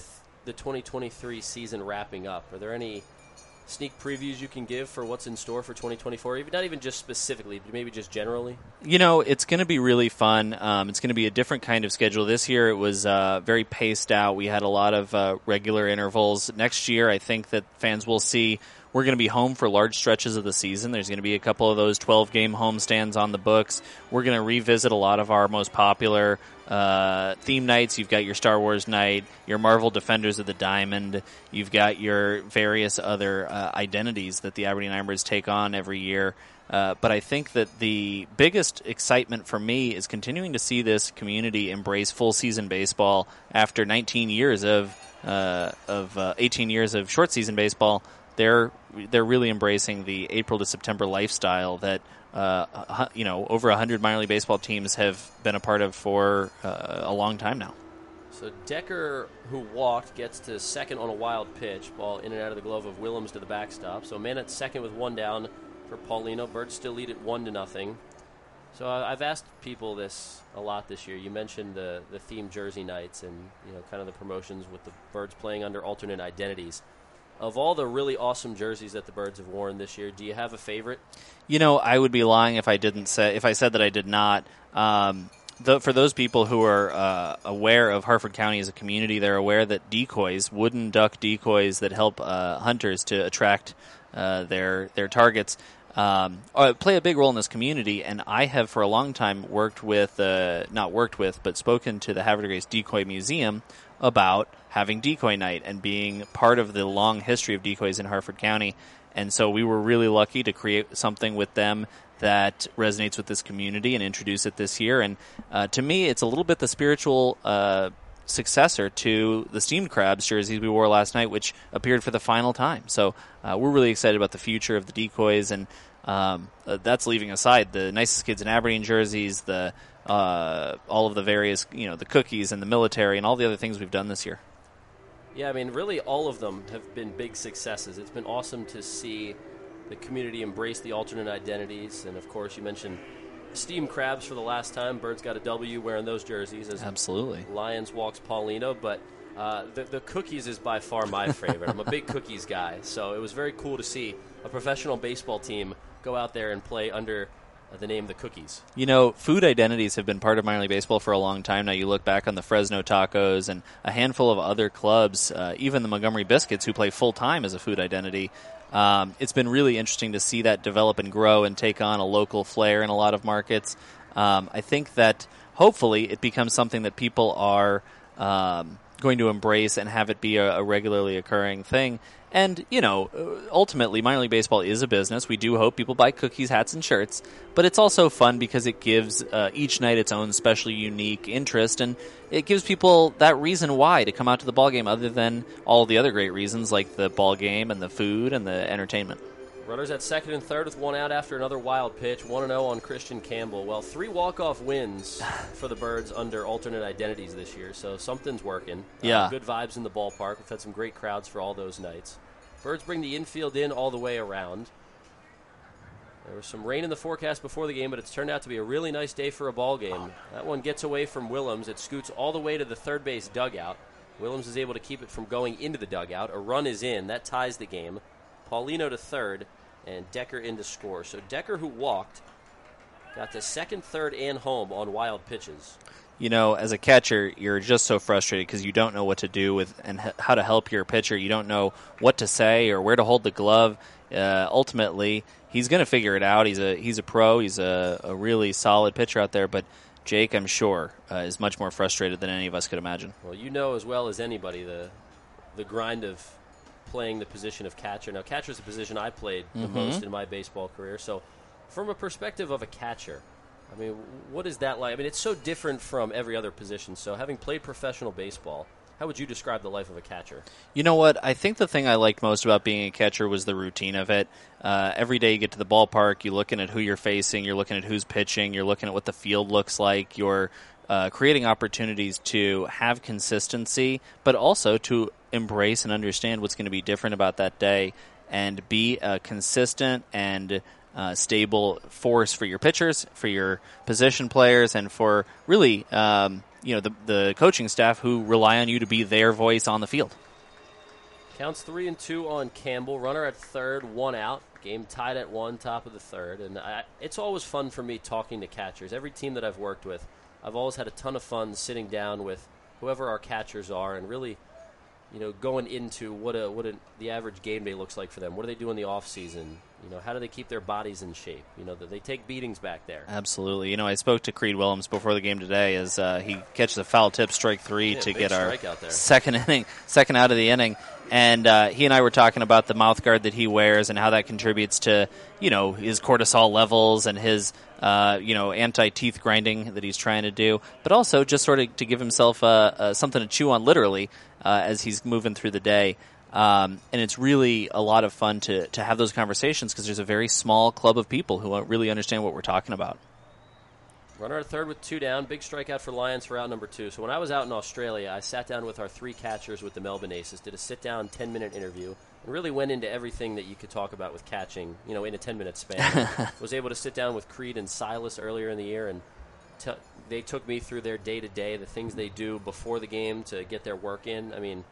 the 2023 season wrapping up, are there any sneak previews you can give for what's in store for 2024? Not even just specifically, but maybe just generally? It's going to be really fun. It's going to be a different kind of schedule. This year it was very paced out. We had a lot of regular intervals. Next year I think that fans will see we're going to be home for large stretches of the season. There's going to be a couple of those 12-game homestands on the books. We're going to revisit a lot of our most popular theme nights. You've got your Star Wars night, your Marvel Defenders of the Diamond. You've got your various other identities that the Aberdeen Ironbirds take on every year. But I think that the biggest excitement for me is continuing to see this community embrace full-season baseball after 19 years of 18 years of short-season baseball. They're really embracing the April to September lifestyle that over 100 minor league baseball teams have been a part of for a long time now. So Decker, who walked, gets to second on a wild pitch. Ball in and out of the glove of Willems to the backstop. So man at second with one down for Paulino. Birds still lead at 1-0. So I've asked people this a lot this year. You mentioned the theme jersey nights and kind of the promotions with the Birds playing under alternate identities. Of all the really awesome jerseys that the Birds have worn this year, do you have a favorite? I would be lying if I said that I did not. For those people who are aware of Harford County as a community, they're aware that decoys, wooden duck decoys that help hunters to attract their targets, play a big role in this community. And I have for a long time but spoken to the Havre de Grace Decoy Museum about having decoy night and being part of the long history of decoys in Harford County. And so we were really lucky to create something with them that resonates with this community and introduce it this year. And to me, it's a little bit the spiritual successor to the Steamed Crabs jerseys we wore last night, which appeared for the final time. So we're really excited about the future of the decoys, and that's leaving aside the Nicest Kids in Aberdeen jerseys, all of the various, the cookies and the military and all the other things we've done this year. Yeah, I mean, really all of them have been big successes. It's been awesome to see the community embrace the alternate identities. And, of course, you mentioned Steamed Crabs for the last time. Birds got a W wearing those jerseys. As Absolutely. Lions walks Paulino. But the cookies is by far my favorite. I'm a big cookies guy. So it was very cool to see a professional baseball team go out there and play under the name the Cookies. Food identities have been part of minor league baseball for a long time now. You look back on the Fresno Tacos and a handful of other clubs, even the Montgomery Biscuits, who play full-time as a food identity. It's been really interesting to see that develop and grow and take on a local flair in a lot of markets. I think that hopefully it becomes something that people are going to embrace and have it be a regularly occurring thing. And, ultimately, minor league baseball is a business. We do hope people buy cookies, hats, and shirts. But it's also fun because it gives each night its own special, unique interest. And it gives people that reason why to come out to the ball game other than all the other great reasons like the ball game and the food and the entertainment. Runners at second and third with one out after another wild pitch. 1-0 on Christian Campbell. Well, 3 walk-off wins for the Birds under alternate identities this year, so something's working. Yeah. Good vibes in the ballpark. We've had some great crowds for all those nights. Birds bring the infield in all the way around. There was some rain in the forecast before the game, but it's turned out to be a really nice day for a ball game. That one gets away from Willems. It scoots all the way to the third base dugout. Willems is able to keep it from going into the dugout. A run is in. That ties the game. Paulino to third, and Decker in to score. So Decker, who walked, got to second, third, and home on wild pitches. As a catcher, you're just so frustrated because you don't know what to do with and how to help your pitcher. You don't know what to say or where to hold the glove. Ultimately, he's going to figure it out. He's a pro. He's a really solid pitcher out there. But Jake, I'm sure, is much more frustrated than any of us could imagine. Well, as well as anybody the grind of playing the position of catcher. Now, catcher is a position I played the most in my baseball career. So from a perspective of a catcher, I mean, what is that like? I mean, it's so different from every other position. So having played professional baseball, how would you describe the life of a catcher? You know what? I think the thing I liked most about being a catcher was the routine of it. Every day you get to the ballpark, you're looking at who you're facing, you're looking at who's pitching, you're looking at what the field looks like, you're creating opportunities to have consistency, but also to embrace and understand what's going to be different about that day and be a consistent and stable force for your pitchers, for your position players, and for really the coaching staff who rely on you to be their voice on the field. Counts 3-2 on Campbell. Runner at third, 1 out. Game tied at 1, top of the third. And it's always fun for me talking to catchers. Every team that I've worked with, I've always had a ton of fun sitting down with whoever our catchers are and really, going into what the average game day looks like for them. What do they do in the off season? How do they keep their bodies in shape? That they take beatings back there. Absolutely. I spoke to Creed Willems before the game today as he catches a foul tip, strike 3 to get our second out of the inning. And he and I were talking about the mouth guard that he wears and how that contributes to, his cortisol levels and his, anti-teeth grinding that he's trying to do, but also just sort of to give himself something to chew on literally as he's moving through the day. And it's really a lot of fun to have those conversations because there's a very small club of people who really understand what we're talking about. Runner at third with 2 down. Big strikeout for Lions for out number 2. So when I was out in Australia, I sat down with our 3 catchers with the Melbourne Aces, did a sit-down 10-minute interview, and really went into everything that you could talk about with catching, in a 10-minute span. Was able to sit down with Creed and Silas earlier in the year, and they took me through their day-to-day, the things they do before the game to get their work in. I mean,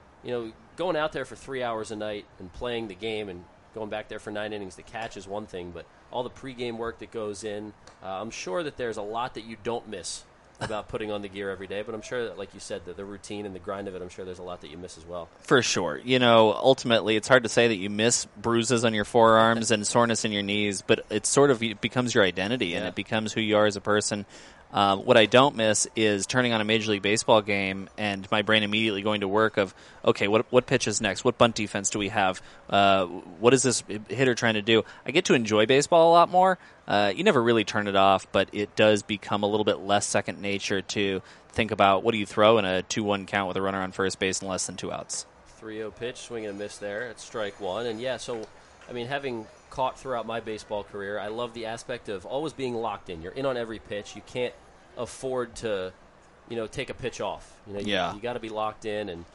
going out there for 3 hours a night and playing the game and going back there for 9 innings to catch is one thing, but all the pregame work that goes in, I'm sure that there's a lot that you don't miss about putting on the gear every day, but I'm sure that, like you said, the routine and the grind of it, I'm sure there's a lot that you miss as well. For sure. Ultimately, it's hard to say that you miss bruises on your forearms and soreness in your knees, but it becomes your identity, and it becomes who you are as a person. What I don't miss is turning on a Major League Baseball game and my brain immediately going to work of, okay, what pitch is next? What bunt defense do we have? What is this hitter trying to do? I get to enjoy baseball a lot more. You never really turn it off, but it does become a little bit less second nature to think about what do you throw in a 2-1 count with a runner on first base and less than 2 outs. 3-0 pitch, swing and a miss there. It's strike 1. And, having caught throughout my baseball career, I love the aspect of always being locked in. You're in on every pitch. You can't afford to, take a pitch off. You got to be locked in. And,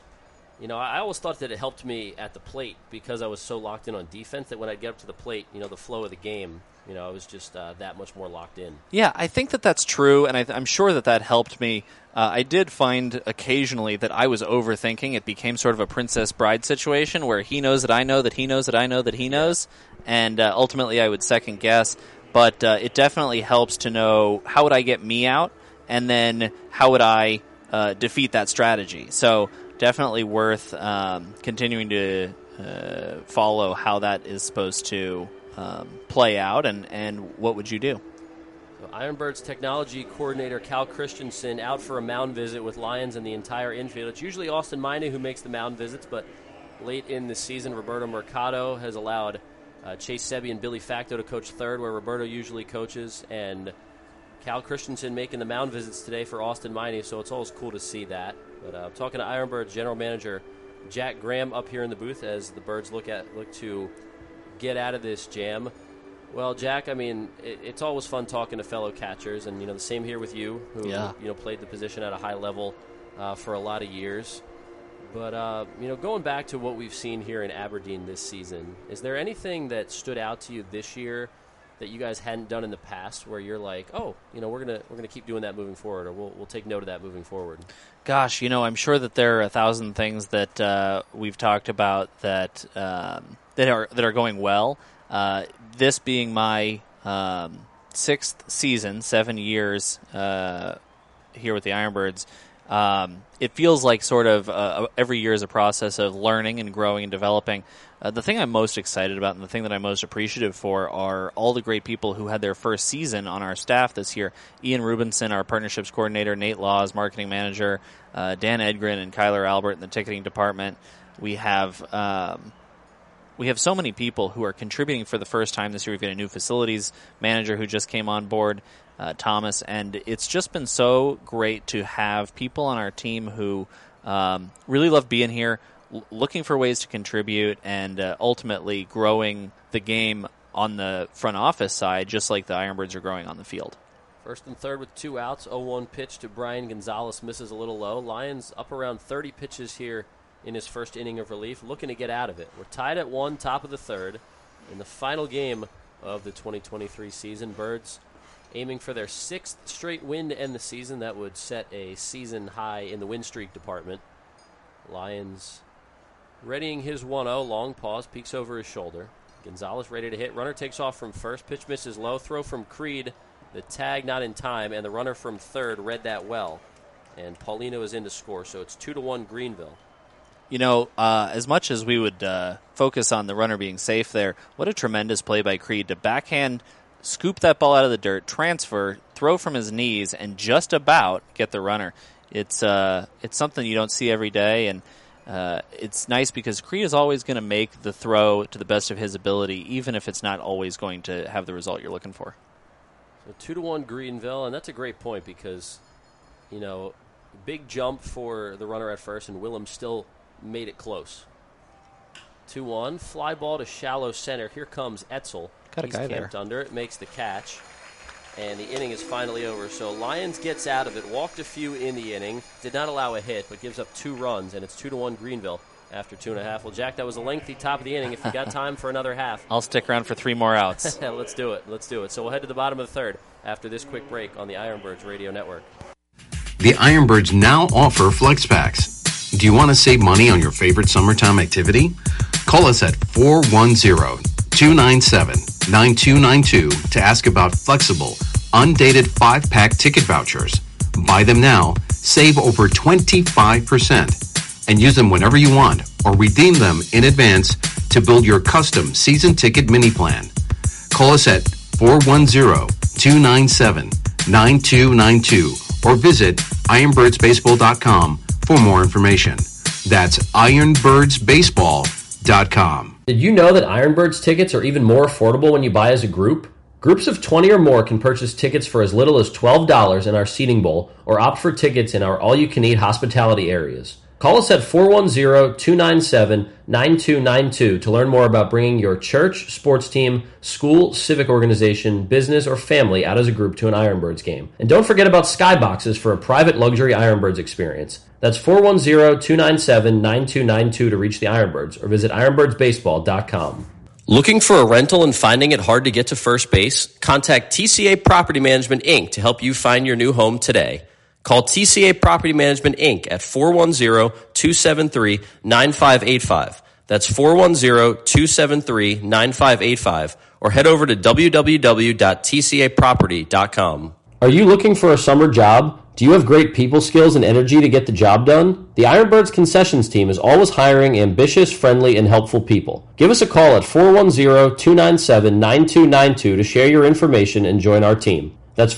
I always thought that it helped me at the plate because I was so locked in on defense that when I'd get up to the plate, the flow of the game, I was just that much more locked in. Yeah, I think that's true, and I'm sure that helped me. I did find occasionally that I was overthinking. It became sort of a Princess Bride situation where he knows that I know that he knows that I know that he knows, and ultimately I would second guess. But it definitely helps to know how would I get me out, and then how would I defeat that strategy. So definitely worth continuing to follow how that is supposed to play out, and what would you do? So Ironbirds technology coordinator Cal Christensen out for a mound visit with Lions and the entire infield. It's usually Austin Miney who makes the mound visits, but late in the season, Roberto Mercado has allowed Chase Sebi and Billy Facto to coach third, where Roberto usually coaches, and Cal Christensen making the mound visits today for Austin Miney, so it's always cool to see that. But I'm talking to Ironbirds general manager Jack Graham up here in the booth as the Birds look to get out of this jam. Well, Jack, it's always fun talking to fellow catchers, and the same here with you, who played the position at a high level for a lot of years. But going back to what we've seen here in Aberdeen this season, is there anything that stood out to you this year that you guys hadn't done in the past, where you're like, oh, we're gonna keep doing that moving forward, or we'll take note of that moving forward? Gosh, I'm sure that there are 1,000 things that we've talked about that are going well. This being my 6th season, 7 years here with the Ironbirds, it feels like sort of every year is a process of learning and growing and developing. The thing I'm most excited about and the thing that I'm most appreciative for are all the great people who had their first season on our staff this year. Ian Rubinson, our partnerships coordinator, Nate Laws, marketing manager, Dan Edgren and Kyler Albert in the ticketing department. We have so many people who are contributing for the first time this year. We've got a new facilities manager who just came on board, Thomas, and it's just been so great to have people on our team who really love being here, looking for ways to contribute, and ultimately growing the game on the front office side, just like the Ironbirds are growing on the field. First and third with 2 outs, 0-1 pitch to Brian Gonzalez, misses a little low. Lions up around 30 pitches here in his first inning of relief, looking to get out of it. We're tied at 1, top of the third, in the final game of the 2023 season. Birds aiming for their 6th straight win to end the season. That would set a season high in the win streak department. Lions Readying his 1-0, long pause, peeks over his shoulder. Gonzalez ready to hit. Runner takes off from first. Pitch misses low. Throw from Creed. The tag not in time, and the runner from third read that well. And Paulino is in to score, so it's 2-1 Greenville. You know, as much as we would focus on the runner being safe there, what a tremendous play by Creed to backhand, scoop that ball out of the dirt, transfer, throw from his knees, and just about get the runner. It's something you don't see every day, and it's nice because Creed is always going to make the throw to the best of his ability, even if it's not always going to have the result you're looking for. So 2-1 Greenville, and that's a great point because, you know, big jump for the runner at first, and Willem still made it close. 2-1, fly ball to shallow center. Here comes Etzel. Got a guy there. He's camped under it, makes the catch, and the inning is finally over. So Lions gets out of it, walked a few in the inning, did not allow a hit, but gives up 2 runs, and it's 2-1 Greenville after 2.5. Well, Jack, that was a lengthy top of the inning. If you got time for another half. I'll stick around for 3 more outs. Let's do it. So we'll head to the bottom of the third after this quick break on the Ironbirds Radio Network. The Ironbirds now offer Flex Packs. Do you want to save money on your favorite summertime activity? Call us at 410-297-9292 to ask about flexible, undated 5-pack ticket vouchers. Buy them now, save over 25%, and use them whenever you want or redeem them in advance to build your custom season ticket mini plan. Call us at 410-297-9292 or visit ironbirdsbaseball.com for more information. That's ironbirdsbaseball.com. Did you know that Ironbirds tickets are even more affordable when you buy as a group? Groups of 20 or more can purchase tickets for as little as $12 in our seating bowl or opt for tickets in our all-you-can-eat hospitality areas. Call us at 410-297-9292 to learn more about bringing your church, sports team, school, civic organization, business, or family out as a group to an Ironbirds game. And don't forget about skyboxes for a private luxury Ironbirds experience. That's 410-297-9292 to reach the Ironbirds or visit ironbirdsbaseball.com. Looking for a rental and finding it hard to get to first base? Contact TCA Property Management, Inc. to help you find your new home today. Call TCA Property Management, Inc. at 410-273-9585. That's 410-273-9585. Or head over to www.tcaproperty.com. Are you looking for a summer job? Do you have great people skills and energy to get the job done? The Ironbirds concessions team is always hiring ambitious, friendly, and helpful people. Give us a call at 410-297-9292 to share your information and join our team. That's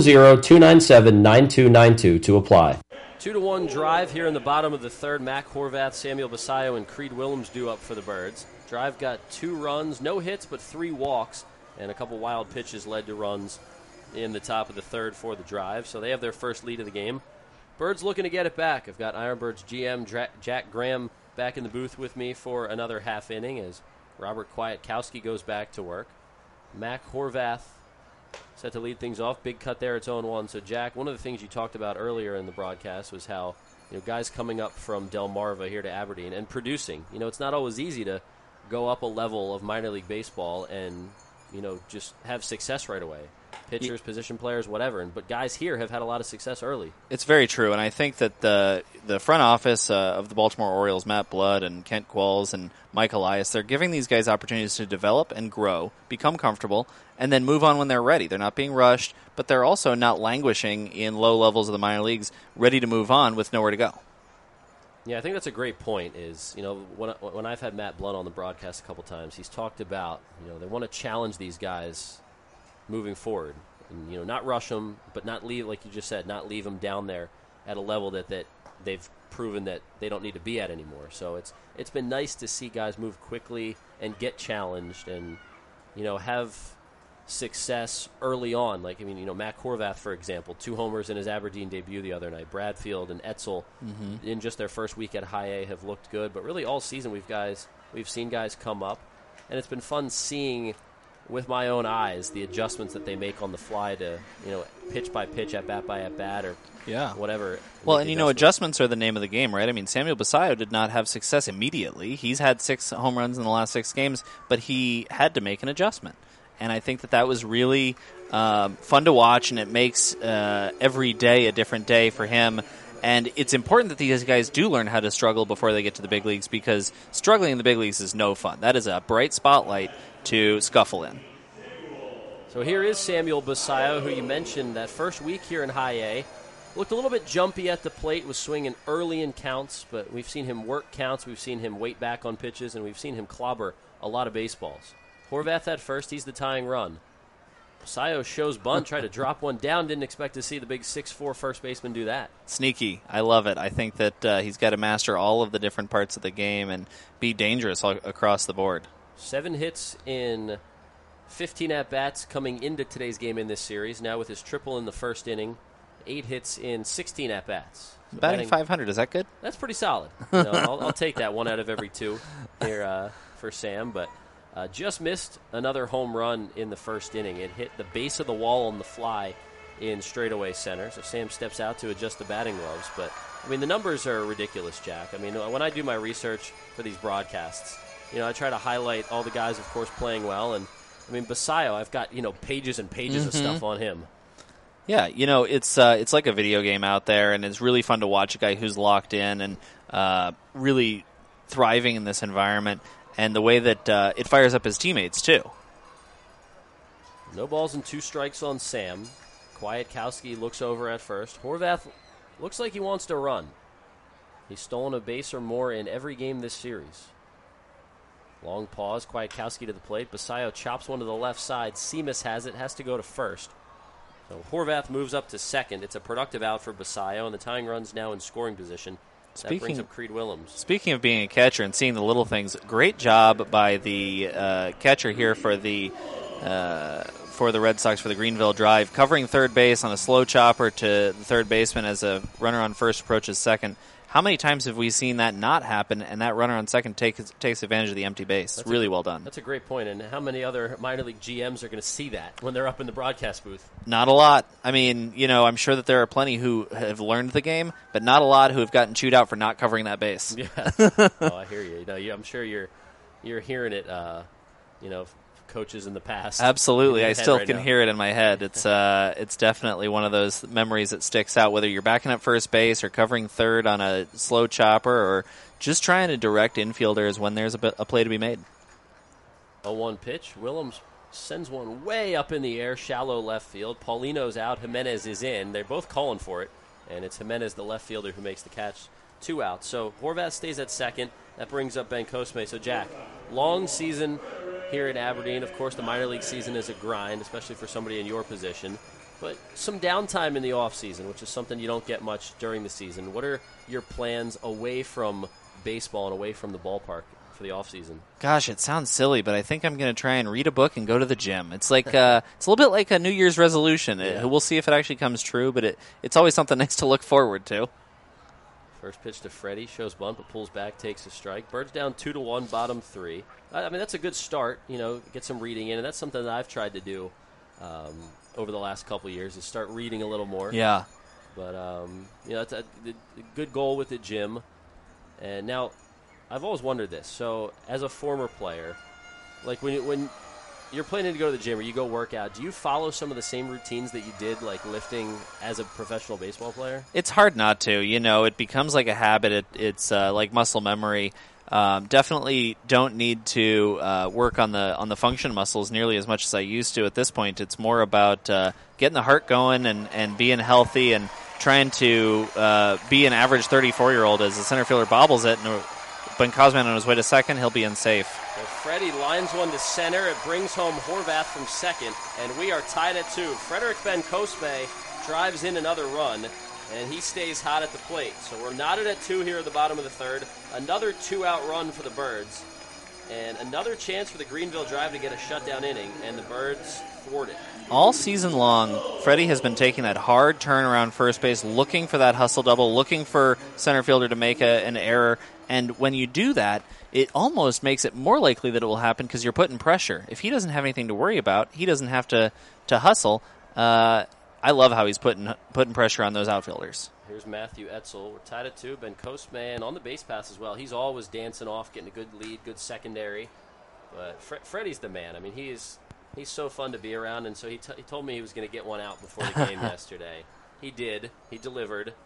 410-297-9292 to apply. 2-1 drive here in the bottom of the third. Mac Horvath, Samuel Basayo, and Creed Willems due up for the Birds. Drive got 2 runs, no hits, but 3 walks, and a couple wild pitches led to runs in the top of the third for the drive. So they have their first lead of the game. Birds looking to get it back. I've got Ironbirds GM Jack Graham back in the booth with me for another half inning as Robert Kwiatkowski goes back to work. Mac Horvath set to lead things off. Big cut there, it's 0-1. So, Jack, one of the things you talked about earlier in the broadcast was how, you know, guys coming up from Delmarva here to Aberdeen and producing. You know, it's not always easy to go up a level of minor league baseball and, you know, just have success right away. Pitchers, position players, whatever. But guys here have had a lot of success early. It's very true, and I think that the front office of the Baltimore Orioles, Matt Blood and Kent Qualls and Mike Elias, they're giving these guys opportunities to develop and grow, become comfortable, and then move on when they're ready. They're not being rushed, but they're also not languishing in low levels of the minor leagues, ready to move on with nowhere to go. Yeah, I think that's a great point. Is, you know, when I've had Matt Blood on the broadcast a couple times, he's talked about, you know, they want to challenge these guys moving forward, and, you know, not rush them, but not leave, like you just said, not leave them down there at a level that they've proven that they don't need to be at anymore. So it's been nice to see guys move quickly and get challenged and, you know, have success early on. Like, I mean, you know, Mac Horvath, for example, 2 homers in his Aberdeen debut the other night. Bradfield and Etzel in just their first week at High A have looked good, but really all season we've seen guys come up, and it's been fun seeing with my own eyes the adjustments that they make on the fly to, you know, pitch by pitch, at bat by at bat, or whatever. Well, and you know, adjustments are the name of the game, right? I mean, Samuel Basayo did not have success immediately. He's had 6 home runs in the last 6 games, but he had to make an adjustment. And I think that was really fun to watch, and it makes every day a different day for him. And it's important that these guys do learn how to struggle before they get to the big leagues, because struggling in the big leagues is no fun. That is a bright spotlight to scuffle in. So here is Samuel Basayo, who you mentioned that first week here in High A. Looked a little bit jumpy at the plate, was swinging early in counts, but we've seen him work counts, we've seen him wait back on pitches, and we've seen him clobber a lot of baseballs. Horvath at first, he's the tying run. Basayo shows bunt, tried to drop one down, didn't expect to see the big 6'4" first baseman do that. Sneaky. I love it. I think that he's got to master all of the different parts of the game and be dangerous across the board. 7 hits in 15 at-bats coming into today's game in this series. Now with his triple in the first inning, 8 hits in 16 at-bats. So batting 500, is that good? That's pretty solid. I'll take that 1 out of every 2 here for Sam, but just missed another home run in the first inning. It hit the base of the wall on the fly in straightaway center, so Sam steps out to adjust the batting gloves. But, I mean, the numbers are ridiculous, Jack. I mean, when I do my research for these broadcasts, I try to highlight all the guys, of course, playing well. And, I mean, Basayo, I've got, pages and pages of stuff on him. Yeah, it's like a video game out there, and it's really fun to watch a guy who's locked in and really thriving in this environment. And the way that it fires up his teammates, too. No balls and 2 strikes on Sam. Kwiatkowski looks over at first. Horvath looks like he wants to run. He's stolen a base or more in every game this series. Long pause. Kwiatkowski to the plate. Basayo chops one to the left side. Seamus has it. Has to go to first. So Horvath moves up to second. It's a productive out for Basayo, and the tying run's now in scoring position. That brings up Creed Willems. Speaking of being a catcher and seeing the little things, great job by the catcher here for the Red Sox for the Greenville Drive, covering third base on a slow chopper to the third baseman as a runner on first approaches second. How many times have we seen that not happen, and that runner on second takes advantage of the empty base? That's really well done. That's a great point. And how many other minor league GMs are going to see that when they're up in the broadcast booth? Not a lot. I mean, I'm sure that there are plenty who have learned the game, but not a lot who have gotten chewed out for not covering that base. Yeah. I hear you. I'm sure you're hearing it, coaches in the past. Absolutely. I still can hear it in my head. It's definitely one of those memories that sticks out, whether you're backing up first base or covering third on a slow chopper or just trying to direct infielders when there's a play to be made. 0-1 pitch. Willems sends one way up in the air, shallow left field. Paulino's out. Jimenez is in. They're both calling for it, and it's Jimenez, the left fielder, who makes the catch. 2 outs. So Horvath stays at second. That brings up Ben Cosme. So, Jack, long season here in Aberdeen. Of course, the minor league season is a grind, especially for somebody in your position. But some downtime in the offseason, which is something you don't get much during the season. What are your plans away from baseball and away from the ballpark for the offseason? Gosh, it sounds silly, but I think I'm going to try and read a book and go to the gym. It's like it's a little bit like a New Year's resolution. Yeah. We'll see if it actually comes true, but it's always something nice to look forward to. First pitch to Freddie, shows bunt, but pulls back, takes a strike. Birds down 2-1, bottom 3. I mean, that's a good start, get some reading in, and that's something that I've tried to do over the last couple of years, is start reading a little more. Yeah. But, it's a good goal with the gym. And now, I've always wondered this. So, as a former player, like when you're planning to go to the gym or you go work out, do you follow some of the same routines that you did, like lifting as a professional baseball player? It's hard not to. It becomes like a habit. It's like muscle memory. Definitely don't need to work on the function muscles nearly as much as I used to at this point. It's more about getting the heart going and being healthy and trying to be an average 34-year-old as the center fielder bobbles it. And Ben Cosme on his way to second, he'll be unsafe. So Freddie lines one to center. It brings home Horvath from second, and we are tied at 2. Frederick Ben Cosme drives in another run, and he stays hot at the plate. So we're knotted at 2 here at the bottom of the third. Another 2-out run for the Birds, and another chance for the Greenville Drive to get a shutdown inning, and the Birds thwart it. All season long, Freddie has been taking that hard turn around first base, looking for that hustle double, looking for center fielder to make an error. And when you do that, it almost makes it more likely that it will happen because you're putting pressure. If he doesn't have anything to worry about, he doesn't have to hustle. I love how he's putting pressure on those outfielders. Here's Matthew Etzel. We're tied at 2. Ben Cosme, and on the base pass as well. He's always dancing off, getting a good lead, good secondary. But Freddie's the man. I mean, he's so fun to be around, and so he told me he was going to get one out before the game yesterday. He did. He delivered.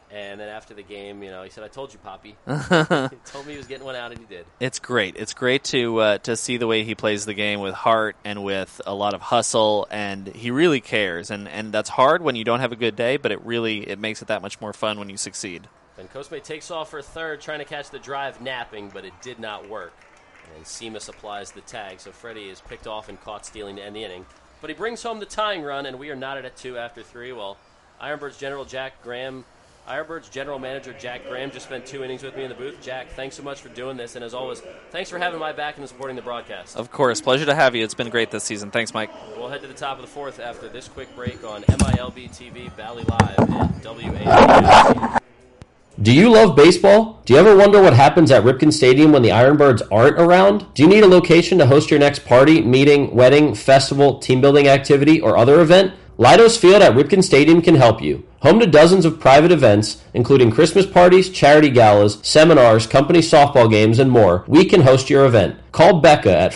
And then after the game, he said, "I told you, Poppy." He told me he was getting one out, and he did. It's great. It's great to see the way he plays the game with heart and with a lot of hustle, and he really cares. And that's hard when you don't have a good day, but it makes it that much more fun when you succeed. Ben Cosme takes off for third, trying to catch the drive, napping, but it did not work. And Seamus applies the tag, so Freddie is picked off and caught stealing to end the inning. But he brings home the tying run, and we are knotted at 2 after 3. Well, Ironbirds General Manager Jack Graham just spent 2 innings with me in the booth. Jack, thanks so much for doing this, and as always, thanks for having my back and supporting the broadcast. Of course. Pleasure to have you. It's been great this season. Thanks, Mike. We'll head to the top of the 4th after this quick break on MILB TV, Valley Live, and WABC. Do you love baseball? Do you ever wonder what happens at Ripken Stadium when the Ironbirds aren't around? Do you need a location to host your next party, meeting, wedding, festival, team building activity, or other event? Leidos Field at Ripken Stadium can help you. Home to dozens of private events, including Christmas parties, charity galas, seminars, company softball games, and more, we can host your event. Call Becca at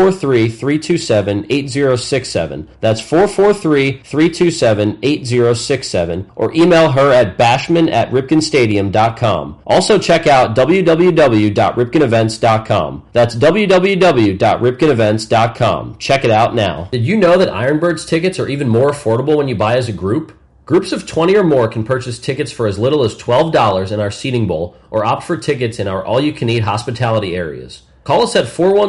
443-327-8067. That's 443-327-8067. Or email her at bashman@ripkenstadium.com. Also check out www.ripkenevents.com. That's www.ripkenevents.com. Check it out now. Did you know that Ironbirds tickets are even more affordable when you buy as a group? Groups of 20 or more can purchase tickets for as little as $12 in our seating bowl or opt for tickets in our all-you-can-eat hospitality areas. Call us at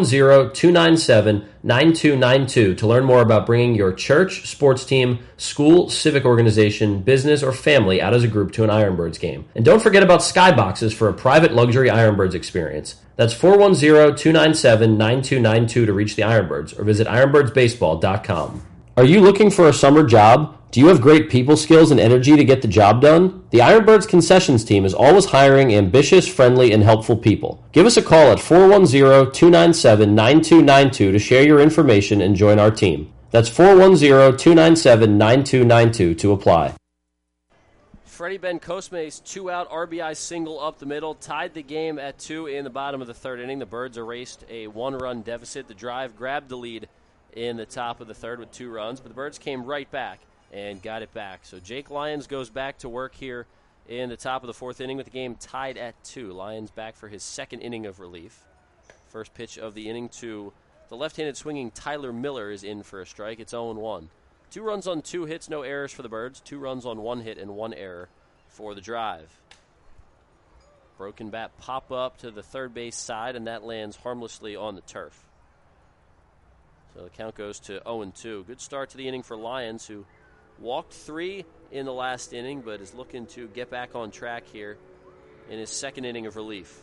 410-297-9292 to learn more about bringing your church, sports team, school, civic organization, business, or family out as a group to an Ironbirds game. And don't forget about Skyboxes for a private luxury Ironbirds experience. That's 410-297-9292 to reach the Ironbirds or visit ironbirdsbaseball.com. Are you looking for a summer job? Do you have great people skills and energy to get the job done? The Ironbirds concessions team is always hiring ambitious, friendly, and helpful people. Give us a call at 410-297-9292 to share your information and join our team. That's 410-297-9292 to apply. Freddie Ben Cosme's 2-out RBI single up the middle tied the game at 2 in the bottom of the 3rd inning. The Birds erased a 1-run deficit. The drive grabbed the lead in the top of the 3rd with 2 runs, but the Birds came right back and got it back. So Jake Lyons goes back to work here in the top of the 4th inning with the game tied at 2. Lyons back for his 2nd inning of relief. First pitch of the inning to the left-handed swinging Tyler Miller is in for a strike. It's 0-1. 2 runs on 2 hits, no errors for the Birds. 2 runs on 1 hit and 1 error for the drive. Broken bat pop up to the third base side, and that lands harmlessly on the turf. So the count goes to 0-2. Good start to the inning for Lyons, who walked 3 in the last inning, but is looking to get back on track here in his 2nd inning of relief.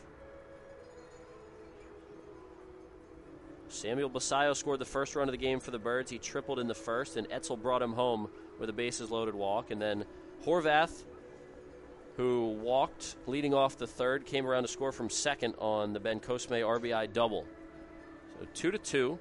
Samuel Basayo scored the first run of the game for the Birds. He tripled in the first, and Etzel brought him home with a bases-loaded walk. And then Horvath, who walked leading off the 3rd, came around to score from 2nd on the Ben Cosme RBI double. So 2-2.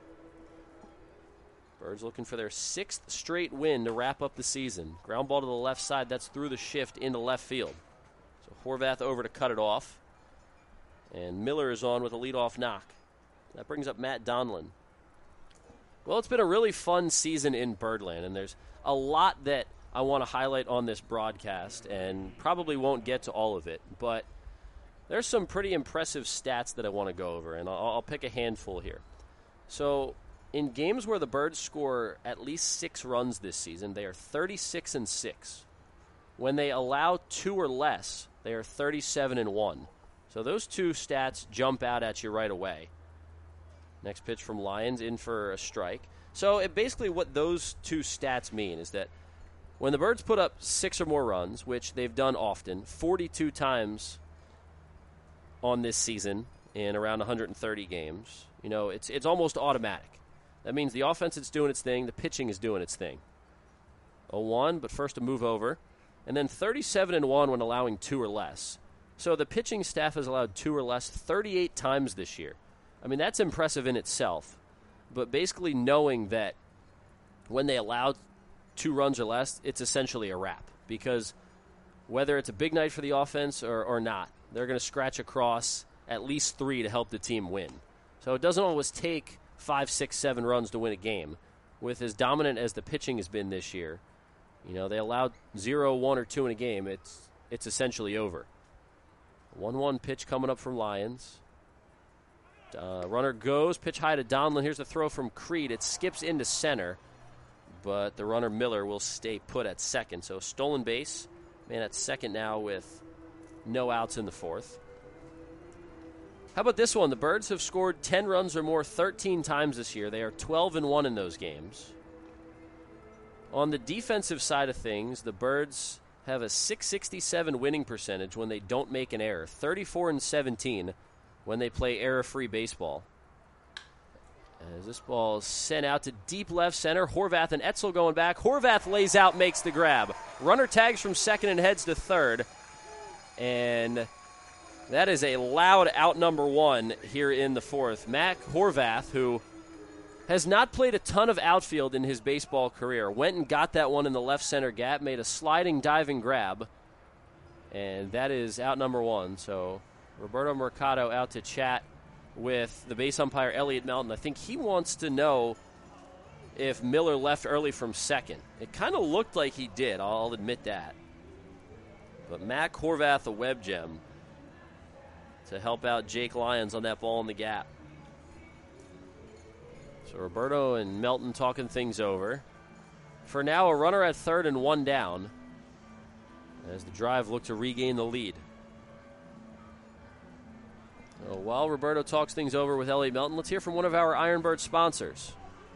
Birds looking for their 6th straight win to wrap up the season. Ground ball to the left side. That's through the shift into left field. So Horvath over to cut it off. And Miller is on with a leadoff knock. That brings up Matt Donlin. Well, it's been a really fun season in Birdland, and there's a lot that I want to highlight on this broadcast, and probably won't get to all of it. But there's some pretty impressive stats that I want to go over, and I'll pick a handful here. So in games where the Birds score at least 6 runs this season, they are 36-6. When they allow 2 or less, they are 37-1. So those 2 stats jump out at you right away. Next pitch from Lyons, in for a strike. So basically what those 2 stats mean is that when the Birds put up 6 or more runs, which they've done often, 42 times on this season in around 130 games, it's almost automatic. That means the offense is doing its thing, the pitching is doing its thing. 0-1, but first a move over. And then 37-1 when allowing 2 or less. So the pitching staff has allowed 2 or less 38 times this year. I mean, that's impressive in itself. But basically knowing that when they allow 2 runs or less, it's essentially a wrap. Because whether it's a big night for the offense or not, they're going to scratch across at least 3 to help the team win. So it doesn't always take 5, 6, 7 runs to win a game. With as dominant as the pitching has been this year, they allowed 0, 1, or 2 in a game. it's essentially over. 1-1 pitch coming up from Lions. Runner goes, pitch high to Donlin. Here's the throw from Creed. It skips into center, but the runner Miller will stay put at second. So stolen base, man at second now with no outs in the fourth. How about this one? The Birds have scored 10 runs or more 13 times this year. They are 12-1 in those games. On the defensive side of things, the Birds have a .667 winning percentage when they don't make an error. 34-17 when they play error-free baseball. As this ball is sent out to deep left center, Horvath and Etzel going back. Horvath lays out, makes the grab. Runner tags from second and heads to third. And that is a loud out number one here in the fourth. Mac Horvath, who has not played a ton of outfield in his baseball career, went and got that one in the left center gap, made a sliding diving grab, and that is out number one. So Roberto Mercado out to chat with the base umpire Elliot Melton. I think he wants to know if Miller left early from second. It kind of looked like he did, I'll admit that. But Mac Horvath, a web gem, to help out Jake Lyons on that ball in the gap. So Roberto and Melton talking things over. For now, a runner at third and one down as the Drive look to regain the lead. So while Roberto talks things over with Elliot Melton, let's hear from one of our Ironbird sponsors.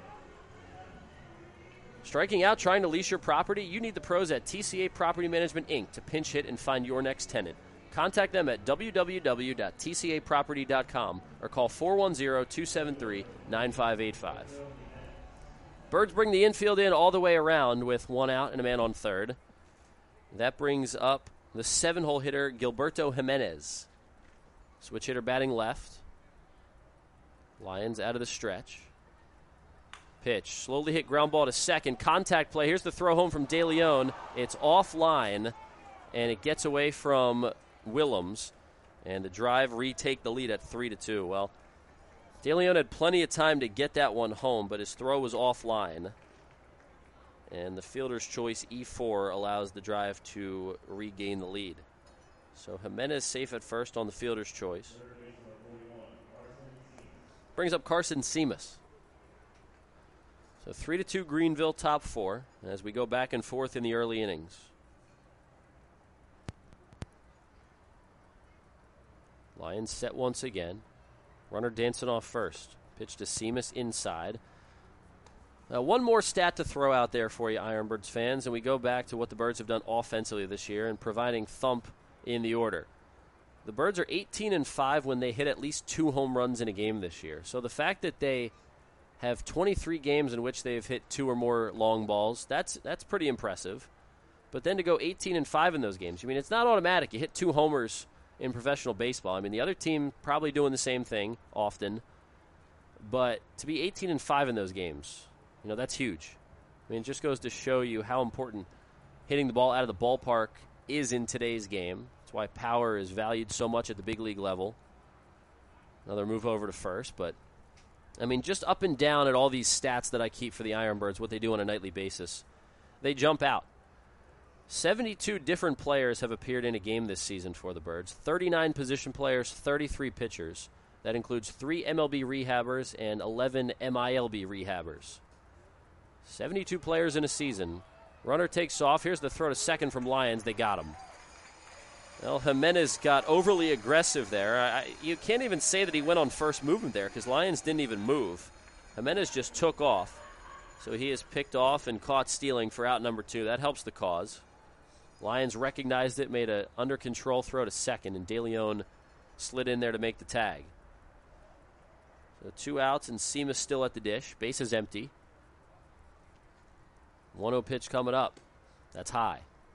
Striking out, trying to lease your property? You need the pros at TCA Property Management, Inc. to pinch hit and find your next tenant. Contact them at www.tcaproperty.com or call 410-273-9585. Birds bring the infield in all the way around with one out and a man on third. That brings up the 7-hole hitter, Gilberto Jimenez. Switch hitter batting left. Lions out of the stretch. Pitch. Slowly hit ground ball to second. Contact play. Here's the throw home from De Leon. It's offline, and it gets away from Willems. And the Drive retake the lead at 3-2. Well, De Leon had plenty of time to get that one home, but his throw was offline. And the fielder's choice, E4, allows the Drive to regain the lead. So Jimenez safe at first on the fielder's choice. Brings up Carson Seamus. So 3-2 Greenville, top four, as we go back and forth in the early innings. Lions set once again. Runner dancing off first. Pitch to Seamus inside. Now, one more stat to throw out there for you, Ironbirds fans, and we go back to what the Birds have done offensively this year and providing thump in the order. The Birds are 18-5 when they hit at least 2 home runs in a game this year. So the fact that they have 23 games in which they've hit 2 or more long balls, that's pretty impressive. But then to go 18-5 in those games, I mean, it's not automatic. You hit 2 homers in professional baseball. I mean, the other team probably doing the same thing often. But to be 18-5 in those games, you know, that's huge. I mean, it just goes to show you how important hitting the ball out of the ballpark is in today's game. That's why power is valued so much at the big league level. Another move over to first, but I mean, just up and down at all these stats that I keep for the Ironbirds, what they do on a nightly basis, they jump out. 72 different players have appeared in a game this season for the Birds. 39 position players, 33 pitchers. That includes 3 MLB rehabbers and 11 MILB rehabbers. 72 players in a season. Runner takes off. Here's the throw to second from Lyons. They got him. Well, Jimenez got overly aggressive there. You can't even say that he went on first movement there because Lyons didn't even move. Jimenez just took off. So he is picked off and caught stealing for out number 2. That helps the cause. Lyons recognized it, made an under-control throw to second, and De Leon slid in there to make the tag. So 2 outs, and Seamus still at the dish. Base is empty. 1-0 pitch coming up. That's high.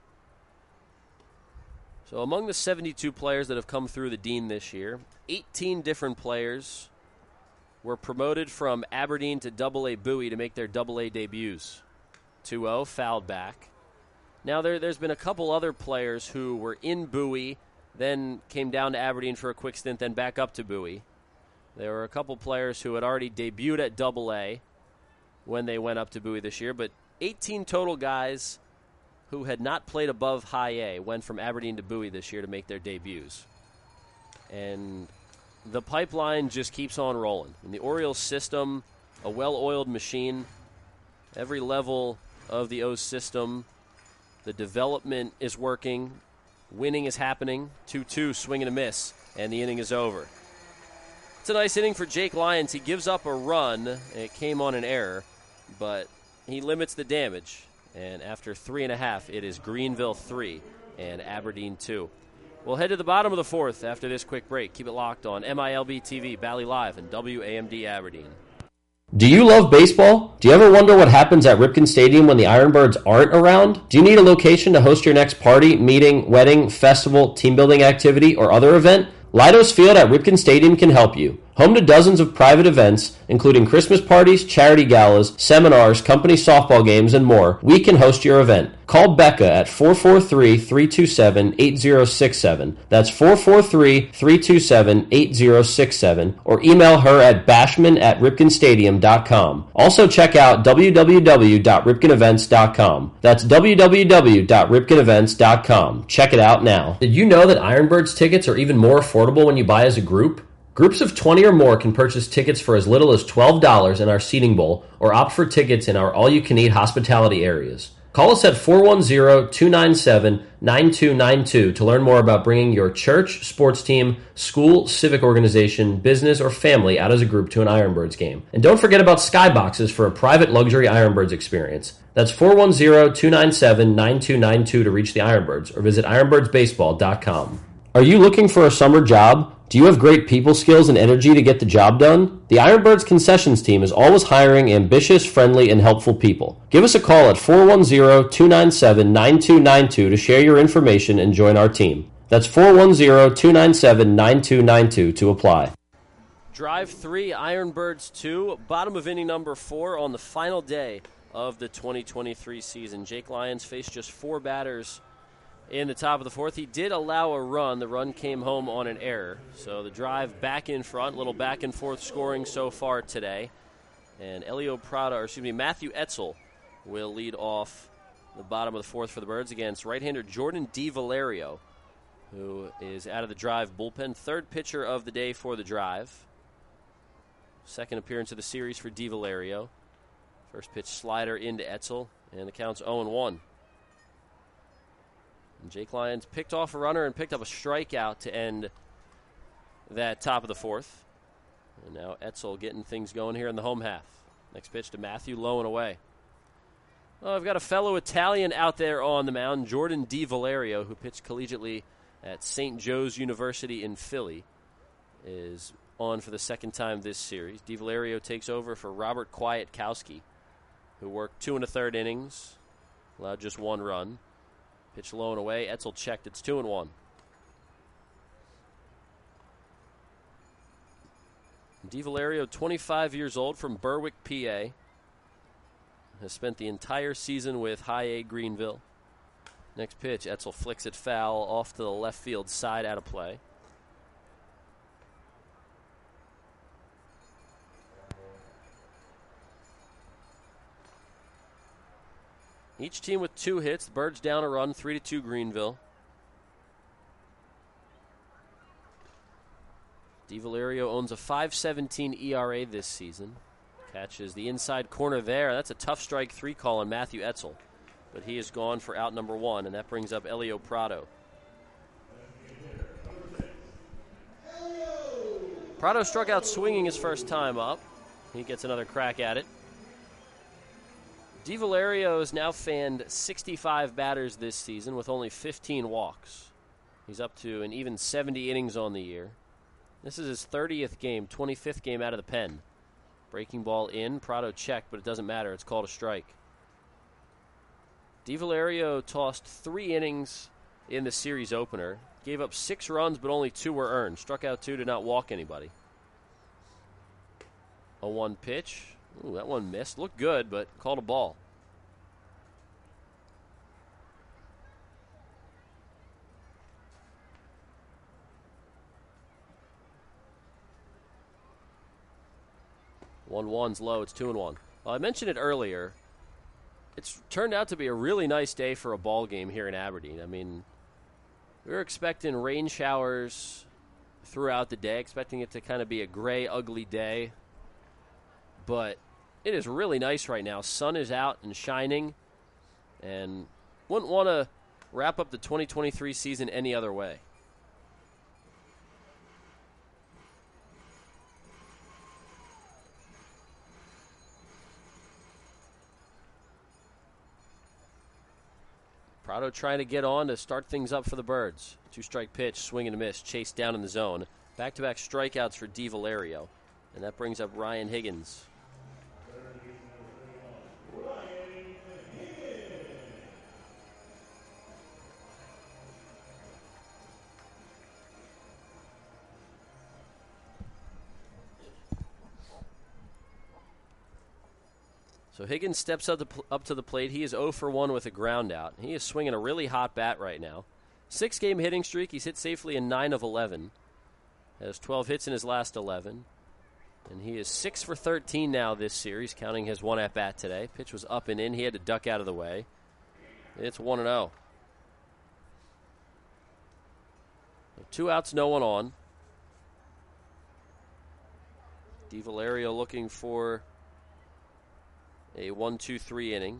So among the 72 players that have come through the Dean this year, 18 different players were promoted from Aberdeen to AA Bowie to make their AA debuts. 2-0, fouled back. Now there's been a couple other players who were in Bowie, then came down to Aberdeen for a quick stint, then back up to Bowie. There were a couple players who had already debuted at AA when they went up to Bowie this year, but 18 total guys who had not played above high A, went from Aberdeen to Bowie this year to make their debuts. And the pipeline just keeps on rolling. In the Orioles system, a well-oiled machine. Every level of the O's system, the development is working. Winning is happening. 2-2, swing and a miss, and the inning is over. It's a nice inning for Jake Lyons. He gives up a run, and it came on an error, but he limits the damage. And after 3.5, it is Greenville 3 and Aberdeen 2. We'll head to the bottom of the fourth after this quick break. Keep it locked on MILB TV, Bally Live, and WAMD Aberdeen. Do you love baseball? Do you ever wonder what happens at Ripken Stadium when the Ironbirds aren't around? Do you need a location to host your next party, meeting, wedding, festival, team building activity, or other event? Leidos Field at Ripken Stadium can help you. Home to dozens of private events, including Christmas parties, charity galas, seminars, company softball games, and more, we can host your event. Call Becca at 443-327-8067. That's 443-327-8067. Or email her at bashman@ripkenstadium.com. Also check out www.ripkenevents.com. That's www.ripkenevents.com. Check it out now. Did you know that Ironbirds tickets are even more affordable when you buy as a group? Groups of 20 or more can purchase tickets for as little as $12 in our seating bowl or opt for tickets in our all-you-can-eat hospitality areas. Call us at 410-297-9292 to learn more about bringing your church, sports team, school, civic organization, business, or family out as a group to an Ironbirds game. And don't forget about skyboxes for a private luxury Ironbirds experience. That's 410-297-9292 to reach the Ironbirds or visit ironbirdsbaseball.com. Are you looking for a summer job? Do you have great people skills and energy to get the job done? The Ironbirds concessions team is always hiring ambitious, friendly, and helpful people. Give us a call at 410-297-9292 to share your information and join our team. That's 410-297-9292 to apply. Drive 3, Ironbirds 2, bottom of inning number 4 on the final day of the 2023 season. Jake Lyons faced just 4 batters in the top of the fourth. He did allow a run. The run came home on an error. So the drive back in front, little back and forth scoring so far today. And Matthew Etzel will lead off the bottom of the fourth for the Birds against right-hander Jordan DiValerio, who is out of the Drive bullpen. Third pitcher of the day for the Drive. Second appearance of the series for DiValerio. First pitch slider into Etzel, and the count's 0-1. And Jake Lyons picked off a runner and picked up a strikeout to end that top of the fourth. And now Etzel getting things going here in the home half. Next pitch to Matthew, low and away. Well, I've got a fellow Italian out there on the mound, Jordan DiValerio, who pitched collegiately at St. Joe's University in Philly, is on for the second time this series. DiValerio takes over for Robert Kwiatkowski, who worked 2 1/3 innings, allowed just 1 run. Pitch low and away. Etzel checked. It's 2-1. DiValerio, 25 years old, from Berwick, PA. Has spent the entire season with High A Greenville. Next pitch, Etzel flicks it foul off to the left field side, out of play. Each team with 2 hits. The Birds down a run, 3-2 Greenville. DiValerio owns a 5.17 ERA this season. Catches the inside corner there. That's a tough strike 3 call on Matthew Etzel. But he is gone for out number 1, and that brings up Elio Prado. Prado struck out swinging his first time up. He gets another crack at it. DiValerio has now fanned 65 batters this season with only 15 walks. He's up to an even 70 innings on the year. This is his 30th game, 25th game out of the pen. Breaking ball in, Prado checked, but it doesn't matter. It's called a strike. DiValerio tossed 3 innings in the series opener. Gave up 6 runs, but only 2 were earned. Struck out 2, did not walk anybody. A 1 pitch. Ooh, that one missed. Looked good, but called a ball. One's low. It's 2-1. Well, I mentioned it earlier. it's turned out to be a really nice day for a ball game here in Aberdeen. I mean, we were expecting rain showers throughout the day, expecting it to kind of be a gray, ugly day. But it is really nice right now. Sun is out and shining, and wouldn't want to wrap up the 2023 season any other way. Prado trying to get on to start things up for the Birds. 2-strike pitch, swing and a miss, chased down in the zone. Back-to-back strikeouts for D. Valerio, and that brings up Ryan Higgins. So Higgins steps up to the plate. He is 0 for 1 with a ground out. He is swinging a really hot bat right now. 6-game hitting streak. He's hit safely in 9 of 11. Has 12 hits in his last 11. And he is 6 for 13 now this series, counting his one at-bat today. Pitch was up and in. He had to duck out of the way. It's 1-0. 2 outs, no one on. Di Valerio looking for a 1-2-3 inning.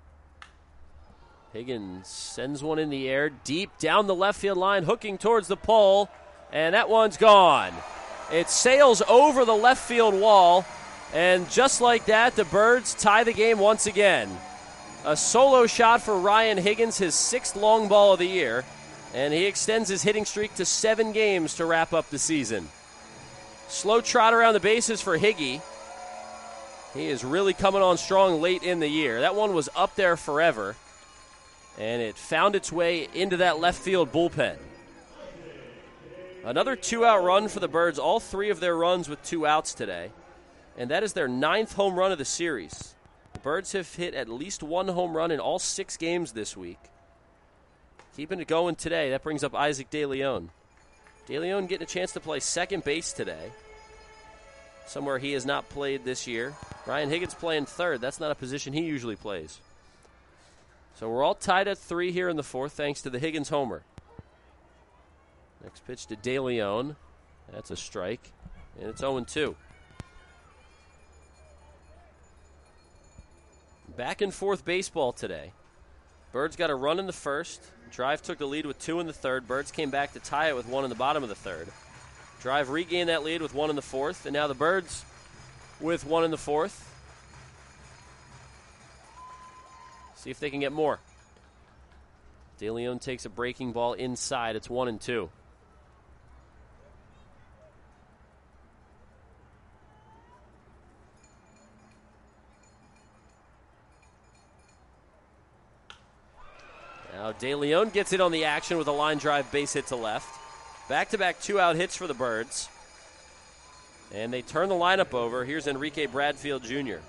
Higgins sends one in the air, deep down the left field line, hooking towards the pole, and that one's gone. It sails over the left field wall, and just like that, the Birds tie the game once again. A solo shot for Ryan Higgins, his 6th long ball of the year, and he extends his hitting streak to 7 games to wrap up the season. Slow trot around the bases for Higgy. He is really coming on strong late in the year. That one was up there forever, and it found its way into that left field bullpen. Another 2-out run for the Birds, all 3 of their runs with 2 outs today, and that is their 9th home run of the series. The Birds have hit at least 1 home run in all 6 games this week. Keeping it going today, that brings up Isaac De Leon. De Leon getting a chance to play second base today, somewhere he has not played this year. Ryan Higgins playing third. That's not a position he usually plays. So we're all tied at 3 here in the 4th, thanks to the Higgins homer. Next pitch to De Leon. That's a strike, and it's 0-2. Back and forth baseball today. Birds got a run in the 1st. Drive took the lead with 2 in the 3rd. Birds came back to tie it with 1 in the bottom of the 3rd. Drive regained that lead with 1 in the 4th, and now the Birds with 1 in the 4th. See if they can get more. De Leon takes a breaking ball inside. It's 1-2. Now De Leon gets it on the action with a line drive base hit to left. Back-to-back 2-out hits for the Birds. And they turn the lineup over. Here's Enrique Bradfield Jr.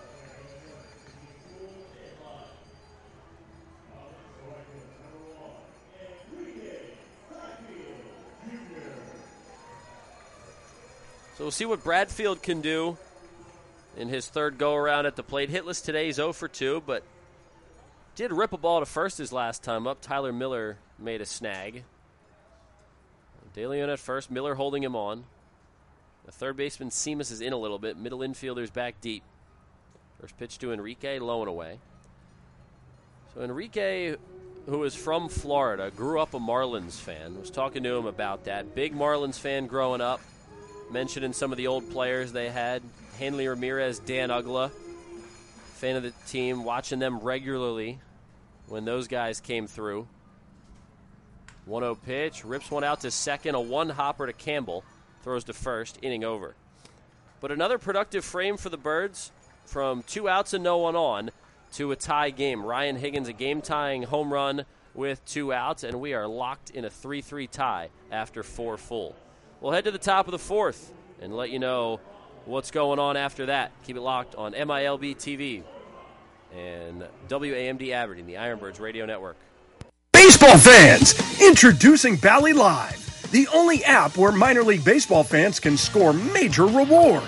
So we'll see what Bradfield can do in his 3rd go-around at the plate. Hitless today, he's 0 for 2, but did rip a ball to first his last time up. Tyler Miller made a snag. De Leon at first, Miller holding him on. The third baseman, Seamus, is in a little bit. Middle infielder's back deep. First pitch to Enrique, low and away. So Enrique, who is from Florida, grew up a Marlins fan. Was talking to him about that. Big Marlins fan growing up. Mentioning some of the old players they had. Hanley Ramirez, Dan Ugla. Fan of the team, watching them regularly when those guys came through. 1-0 pitch, rips one out to second, a one-hopper to Campbell. Throws to first, inning over. But another productive frame for the Birds from 2 outs and no one on to a tie game. Ryan Higgins, a game-tying home run with 2 outs, and we are locked in a 3-3 tie after 4 full. We'll head to the top of the 4th and let you know what's going on after that. Keep it locked on MILB TV and WAMD Aberdeen, the Ironbirds Radio Network. Baseball fans, introducing Bally Live, the only app where minor league baseball fans can score major rewards.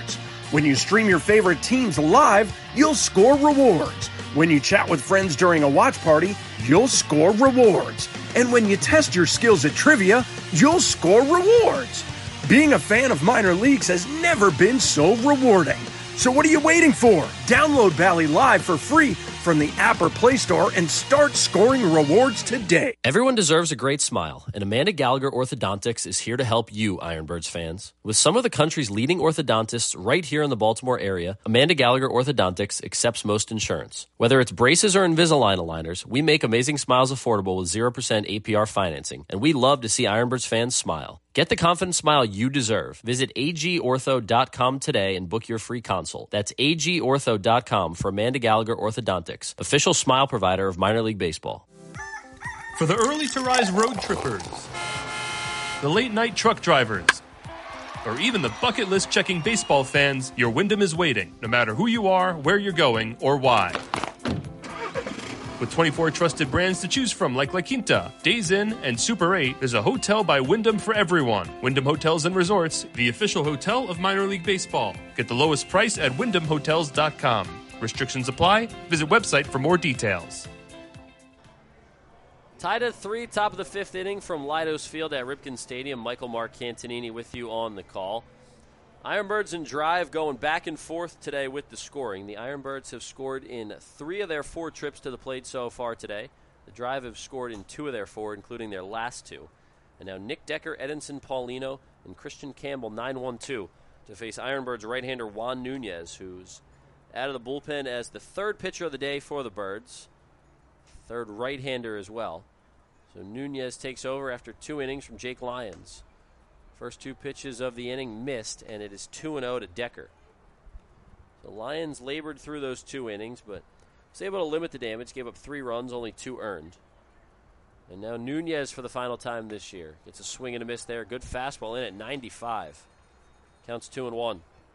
When you stream your favorite teams live, you'll score rewards. When you chat with friends during a watch party, you'll score rewards. And when you test your skills at trivia, you'll score rewards. Being a fan of minor leagues has never been so rewarding. So what are you waiting for? Download Bally Live for free from the app or Play Store and start scoring rewards today. Everyone deserves a great smile, and Amanda Gallagher Orthodontics is here to help you, Ironbirds fans. With some of the country's leading orthodontists right here in the Baltimore area, Amanda Gallagher Orthodontics accepts most insurance. Whether it's braces or Invisalign aligners, we make amazing smiles affordable with 0% APR financing, and we love to see Ironbirds fans smile. Get the confident smile you deserve. Visit agortho.com today and book your free consult. That's agortho.com for Amanda Gallagher Orthodontics, official smile provider of minor league baseball. For the early-to-rise road trippers, the late-night truck drivers, or even the bucket list checking baseball fans, your Wyndham is waiting, no matter who you are, where you're going, or why. With 24 trusted brands to choose from like La Quinta, Days Inn, and Super 8, there's a hotel by Wyndham for everyone. Wyndham Hotels and Resorts, the official hotel of minor league baseball. Get the lowest price at wyndhamhotels.com. Restrictions apply. Visit website for more details. Tied at 3, top of the 5th inning from Leidos Field at Ripken Stadium. Michael Marcantonini with you on the call. Ironbirds in drive going back and forth today with the scoring. The Ironbirds have scored in 3 of their 4 trips to the plate so far today. The drive have scored in 2 of their 4, including their last 2. And now Nick Decker, Edinson Paulino, and Christian Campbell 9-1-2 to face Ironbirds right-hander Juan Nunez, who's out of the bullpen as the 3rd pitcher of the day for the Birds. 3rd right-hander as well. So Nunez takes over after 2 innings from Jake Lyons. First 2 pitches of the inning missed, and it is 2-0 to Decker. The Lions labored through those 2 innings, but was able to limit the damage, gave up 3 runs, only 2 earned. And now Nunez for the final time this year. Gets a swing and a miss there. Good fastball in at 95. Counts 2-1.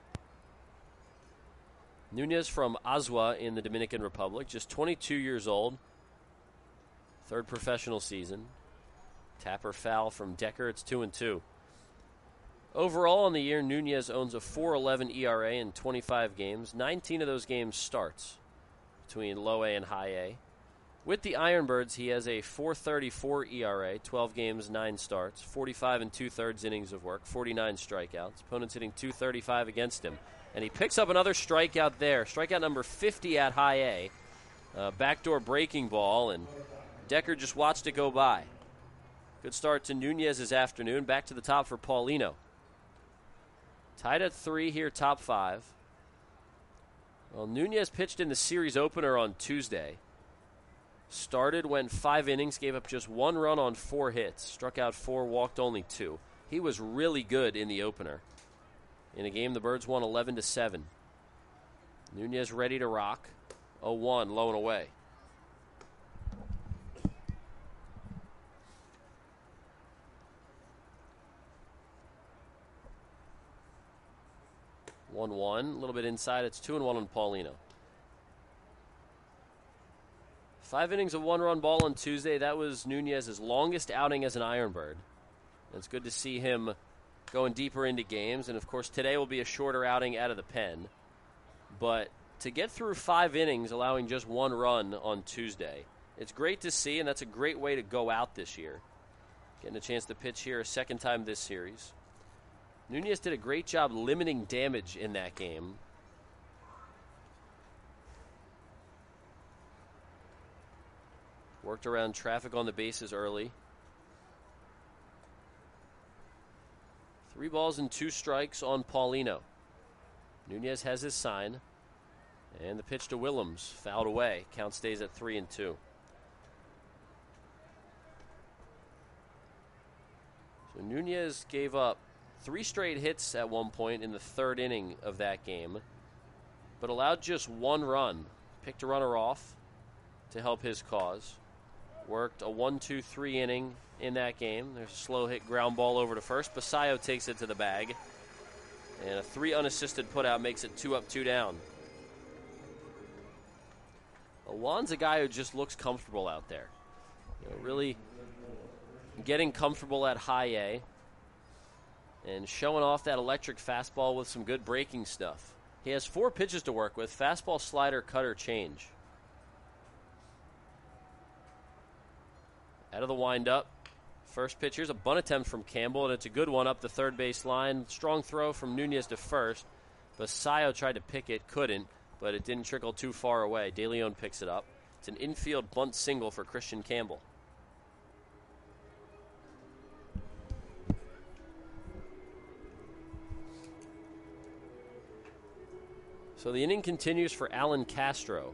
Nunez from Azua in the Dominican Republic, just 22 years old. 3rd professional season. Tapper foul from Decker. It's 2-2. Overall on the year, Nunez owns a 4.11 ERA in 25 games. 19 of those games starts between low A and high A. With the Ironbirds, he has a 4.34 ERA, 12 games, 9 starts, 45 2/3 innings of work, 49 strikeouts. Opponents hitting .235 against him. And he picks up another strikeout there. Strikeout number 50 at high A. Backdoor breaking ball, and Decker just watched it go by. Good start to Nunez this afternoon. Back to the top for Paulino. Tied at 3 here, top 5. Well, Nunez pitched in the series opener on Tuesday. Started, went 5 innings, gave up just 1 run on 4 hits. Struck out 4, walked only 2. He was really good in the opener. In a game, the Birds won 11-7. Nunez ready to rock. 0-1, low and away. A little bit inside. It's 2-1 on Paulino. 5 innings of 1-run ball on Tuesday. That was Nunez's longest outing as an Ironbird. It's good to see him going deeper into games. And, of course, today will be a shorter outing out of the pen. But to get through 5 innings, allowing just 1 run on Tuesday, it's great to see, and that's a great way to go out this year. Getting a chance to pitch here a 2nd time this series. Nunez did a great job limiting damage in that game. Worked around traffic on the bases early. 3 balls and 2 strikes on Paulino. Nunez has his sign. And the pitch to Willems, fouled away. Count stays at 3-2. So Nunez gave up 3 straight hits at one point in the 3rd inning of that game, but allowed just 1 run. Picked a runner off to help his cause. Worked a 1-2-3 inning in that game. There's a slow hit ground ball over to first. Basayo takes it to the bag. And a 3 unassisted putout makes it 2 up, 2 down. Juan's a guy who just looks comfortable out there. Really getting comfortable at high A. And showing off that electric fastball with some good breaking stuff. He has 4 pitches to work with: fastball, slider, cutter, change. Out of the windup. First pitch, here's a bunt attempt from Campbell, and it's a good one up the third base line. Strong throw from Nunez to first. Basayo tried to pick it, couldn't, but it didn't trickle too far away. De Leon picks it up. It's an infield bunt single for Christian Campbell. So the inning continues for Alan Castro.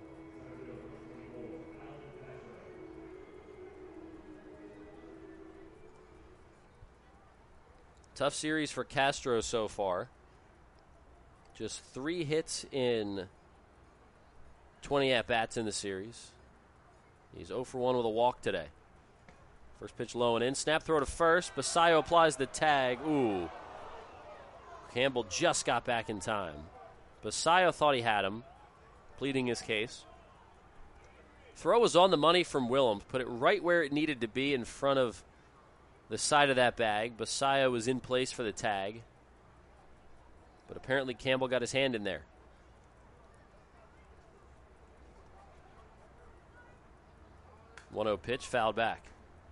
Tough series for Castro so far. Just 3 hits in 20 at-bats in the series. He's 0 for 1 with a walk today. First pitch low and in. Snap throw to first. Basayo applies the tag. Ooh. Campbell just got back in time. Basayo thought he had him, pleading his case. Throw was on the money from Willems. Put it right where it needed to be, in front of the side of that bag. Basayo was in place for the tag. But apparently Campbell got his hand in there. One-0 pitch, fouled back.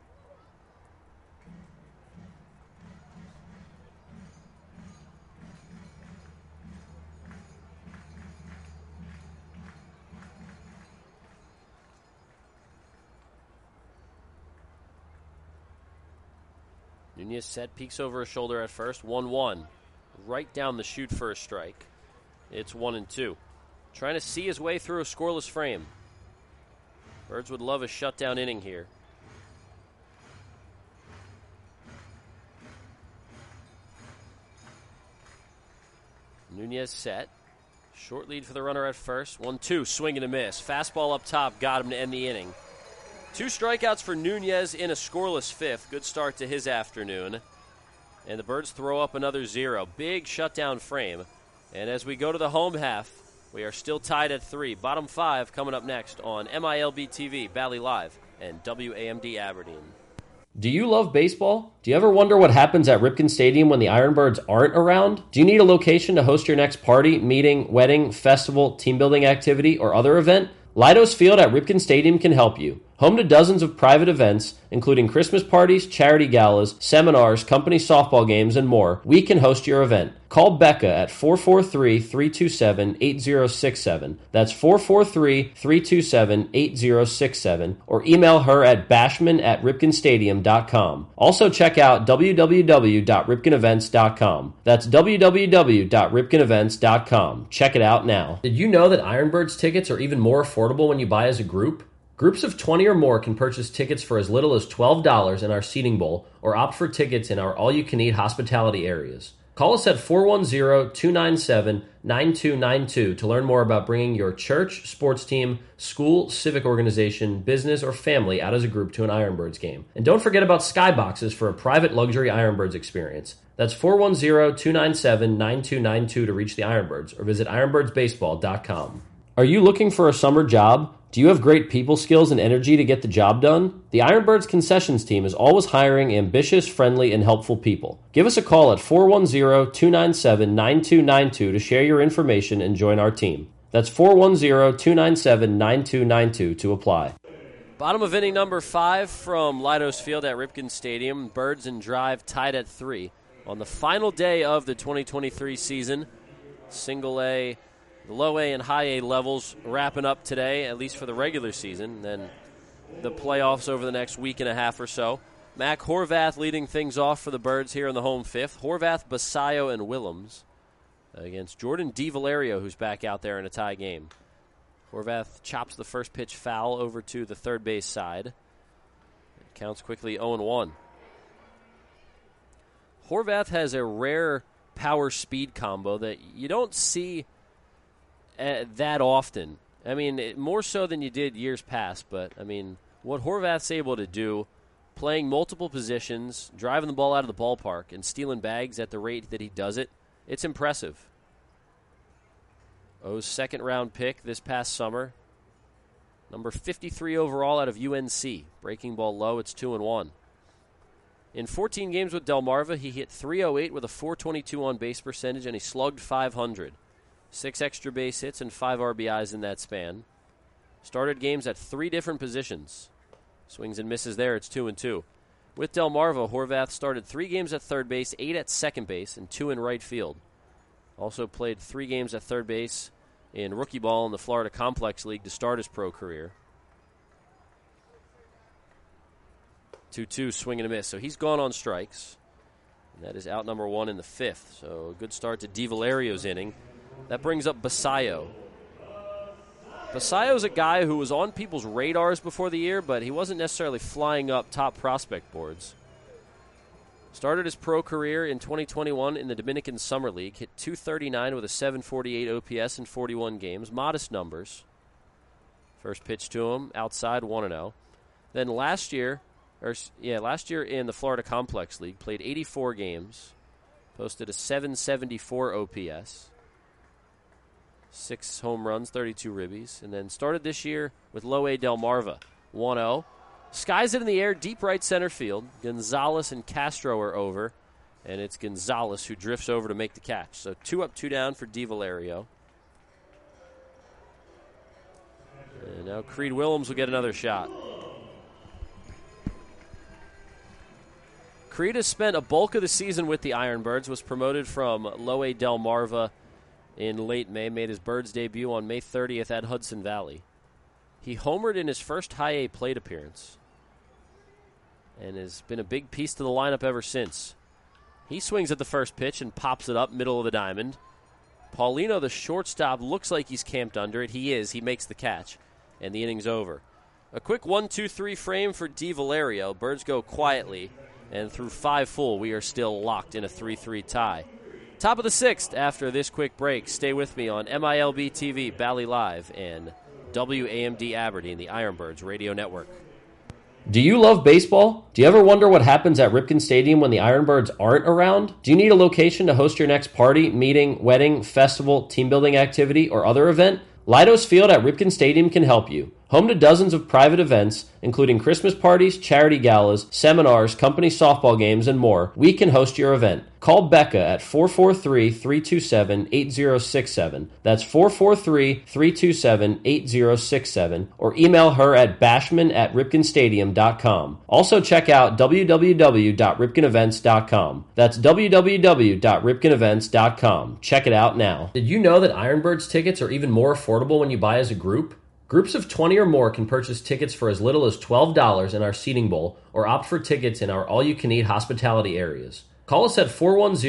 Nunez set, peeks over his shoulder at first. 1-1. Right down the chute for a strike. It's 1-2. Trying to see his way through a scoreless frame. Birds would love a shutdown inning here. Nunez set. Short lead for the runner at first. 1-2. Swing and a miss. Fastball up top. Got him to end the inning. 2 strikeouts for Nunez in a scoreless 5th. Good start to his afternoon. And the Birds throw up another 0. Big shutdown frame. And as we go to the home half, we are still tied at 3. Bottom 5 coming up next on MILB TV, Bally Live, and WAMD Aberdeen. Do you love baseball? Do you ever wonder what happens at Ripken Stadium when the Ironbirds aren't around? Do you need a location to host your next party, meeting, wedding, festival, team building activity, or other event? Leidos Field at Ripken Stadium can help you. Home to dozens of private events, including Christmas parties, charity galas, seminars, company softball games, and more, we can host your event. Call Becca at 443-327-8067. That's 443-327-8067. Or email her at bashman@ripkenstadium.com. Also check out www.ripkenevents.com. That's www.ripkenevents.com. Check it out now. Did you know that Ironbirds tickets are even more affordable when you buy as a group? Groups of 20 or more can purchase tickets for as little as $12 in our seating bowl or opt for tickets in our all-you-can-eat hospitality areas. Call us at 410-297-9292 to learn more about bringing your church, sports team, school, civic organization, business, or family out as a group to an Ironbirds game. And don't forget about skyboxes for a private luxury Ironbirds experience. That's 410-297-9292 to reach the Ironbirds or visit ironbirdsbaseball.com. Are you looking for a summer job? Do you have great people skills and energy to get the job done? The Ironbirds concessions team is always hiring ambitious, friendly, and helpful people. Give us a call at 410-297-9292 to share your information and join our team. That's 410-297-9292 to apply. Bottom of inning number 5 from Leidos Field at Ripken Stadium. Birds and Drive tied at 3 on the final day of the 2023 season. Single A, low A and high A levels wrapping up today, at least for the regular season. Then the playoffs over the next week and a half or so. Mac Horvath leading things off for the Birds here in the home 5th. Horvath, Basayo, and Willems against Jordan DiValerio, who's back out there in a tie game. Horvath chops the first pitch foul over to the third base side. It counts quickly 0-1. Horvath has a rare power-speed combo that you don't see that often. I mean, more so than you did years past, but, I mean, what Horvath's able to do, playing multiple positions, driving the ball out of the ballpark, and stealing bags at the rate that he does it, it's impressive. O's second-round pick this past summer, number 53 overall out of UNC. Breaking ball low, it's 2-1. In 14 games with Delmarva, he hit .308 with a .422 on-base percentage, and he slugged .500. 6 extra base hits and 5 RBIs in that span. Started games at 3 different positions. Swings and misses there, it's 2-2. With Delmarva, Horvath started 3 games at third base, 8 at second base, and 2 in right field. Also played 3 games at third base in rookie ball in the Florida Complex League to start his pro career. 2-2, swing and a miss. So he's gone on strikes. And that is out number 1 in the 5th. So a good start to DiValerio's inning. That brings up Basayo. Basayo's a guy who was on people's radars before the year, but he wasn't necessarily flying up top prospect boards. Started his pro career in 2021 in the Dominican Summer League. Hit .239 with a .748 OPS in 41 games. Modest numbers. First pitch to him, outside 1-0. Then last year in the Florida Complex League, played 84 games. Posted a .774 OPS. 6 home runs, 32 ribbies. And then started this year with Loe Delmarva, 1-0. Skies it in the air, deep right center field. Gonzalez and Castro are over, and it's Gonzalez who drifts over to make the catch. So 2 up, 2 down for DiValerio. And now Creed Willems will get another shot. Creed has spent a bulk of the season with the Ironbirds, was promoted from Loe Delmarva in late May, made his Birds debut on May 30th at Hudson Valley. He homered in his first high A plate appearance and has been a big piece to the lineup ever since. He swings at the first pitch and pops it up middle of the diamond. Paulino, the shortstop, looks like he's camped under it. He is. He makes the catch, and the inning's over. A quick 1-2-3 frame for DiValerio. Birds go quietly, and through 5 full, we are still locked in a 3-3 tie. Top of the 6th after this quick break. Stay with me on MILB TV, Bally Live, and WAMD Aberdeen, the Ironbirds Radio Network. Do you love baseball? Do you ever wonder what happens at Ripken Stadium when the Ironbirds aren't around? Do you need a location to host your next party, meeting, wedding, festival, team building activity, or other event? Leidos Field at Ripken Stadium can help you. Home to dozens of private events, including Christmas parties, charity galas, seminars, company softball games, and more, we can host your event. Call Becca at 443-327-8067. That's 443-327-8067. Or email her at bashman@ripkenstadium.com. Also check out www.ripkenevents.com. That's www.ripkenevents.com. Check it out now. Did you know that Ironbirds tickets are even more affordable when you buy as a group? Groups of 20 or more can purchase tickets for as little as $12 in our seating bowl or opt for tickets in our all-you-can-eat hospitality areas. Call us at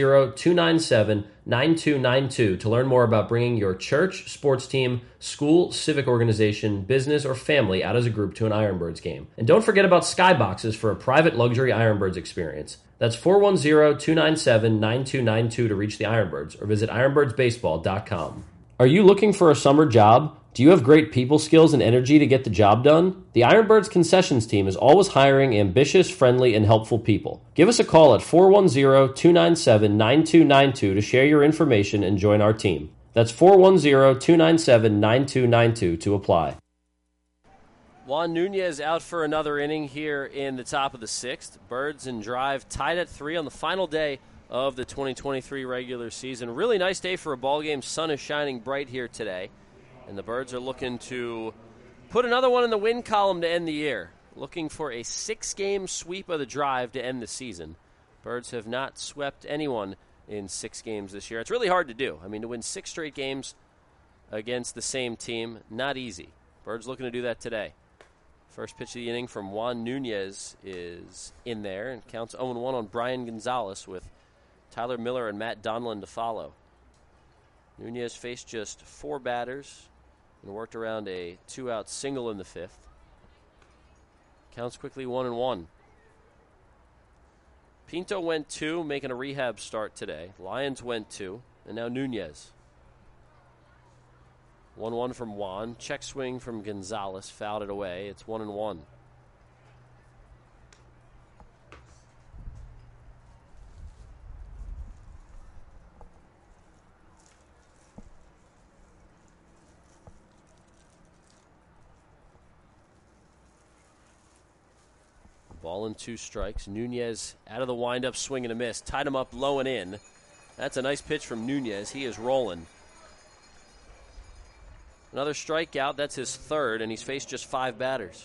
410-297-9292 to learn more about bringing your church, sports team, school, civic organization, business, or family out as a group to an Ironbirds game. And don't forget about skyboxes for a private luxury Ironbirds experience. That's 410-297-9292 to reach the Ironbirds or visit ironbirdsbaseball.com. Are you looking for a summer job? Do you have great people skills and energy to get the job done? The Ironbirds concessions team is always hiring ambitious, friendly, and helpful people. Give us a call at 410-297-9292 to share your information and join our team. That's 410-297-9292 to apply. Juan Nunez out for another inning here in the top of the 6th. Birds and Drive tied at 3 on the final day of the 2023 regular season. Really nice day for a ball game. Sun is shining bright here today. And the Birds are looking to put another one in the win column to end the year. Looking for a 6-game sweep of the Drive to end the season. Birds have not swept anyone in 6 games this year. It's really hard to do. I mean, to win 6 straight games against the same team, not easy. Birds looking to do that today. First pitch of the inning from Juan Nunez is in there and counts 0-1 on Brian Gonzalez with Tyler Miller and Matt Donlin to follow. Nunez faced just 4 batters and worked around a 2-out single in the 5th. Counts quickly 1-1. Pinto went 2, making a rehab start today. Lyons went 2, and now Nunez. 1-1 from Juan. Check swing from Gonzalez. Fouled it away. It's 1-1. Ball and 2 strikes. Nunez out of the windup, swing and a miss. Tied him up low and in. That's a nice pitch from Nunez. He is rolling. Another strikeout. That's his third, and he's faced just 5 batters.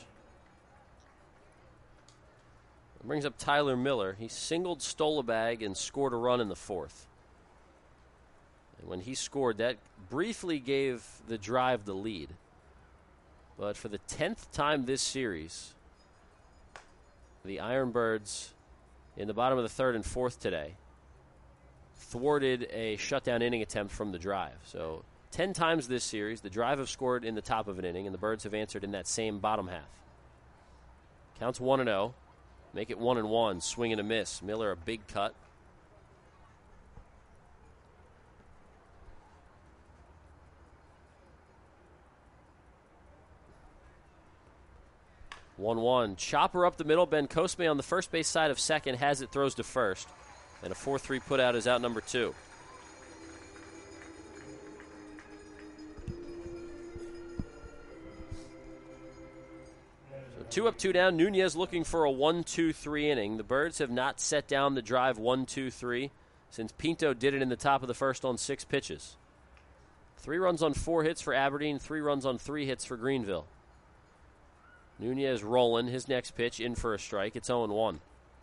That brings up Tyler Miller. He singled, stole a bag, and scored a run in the 4th. And when he scored, that briefly gave the Drive the lead. But for the 10th time this series, the Ironbirds, in the bottom of the 3rd and 4th today, thwarted a shutdown inning attempt from the Drive. So 10 times this series, the Drive have scored in the top of an inning, and the Birds have answered in that same bottom half. Counts 1-0. Make it 1-1. Swing and a miss. Miller, a big cut. One. Chopper up the middle. Ben Cosme on the first base side of second has it, throws to first. And a 4-3 putout is out number 2. So 2 up, 2 down. Nunez looking for a 1-2-3 inning. The Birds have not set down the Drive 1-2-3 since Pinto did it in the top of the first on 6 pitches. 3 runs on 4 hits for Aberdeen, 3 runs on 3 hits for Greenville. Nunez rolling. His next pitch in for a strike. It's 0-1.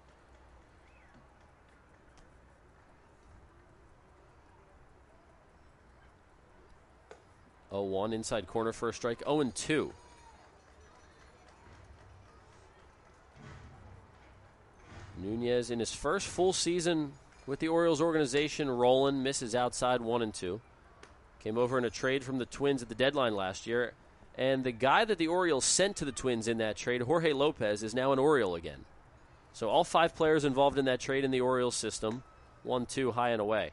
Inside corner for a strike. 0-2. Nunez in his first full season with the Orioles organization rolling. Misses outside 1-2. Came over in a trade from the Twins at the deadline last year. And the guy that the Orioles sent to the Twins in that trade, Jorge Lopez, is now an Oriole again. So all 5 players involved in that trade in the Orioles system. 1-2 high and away.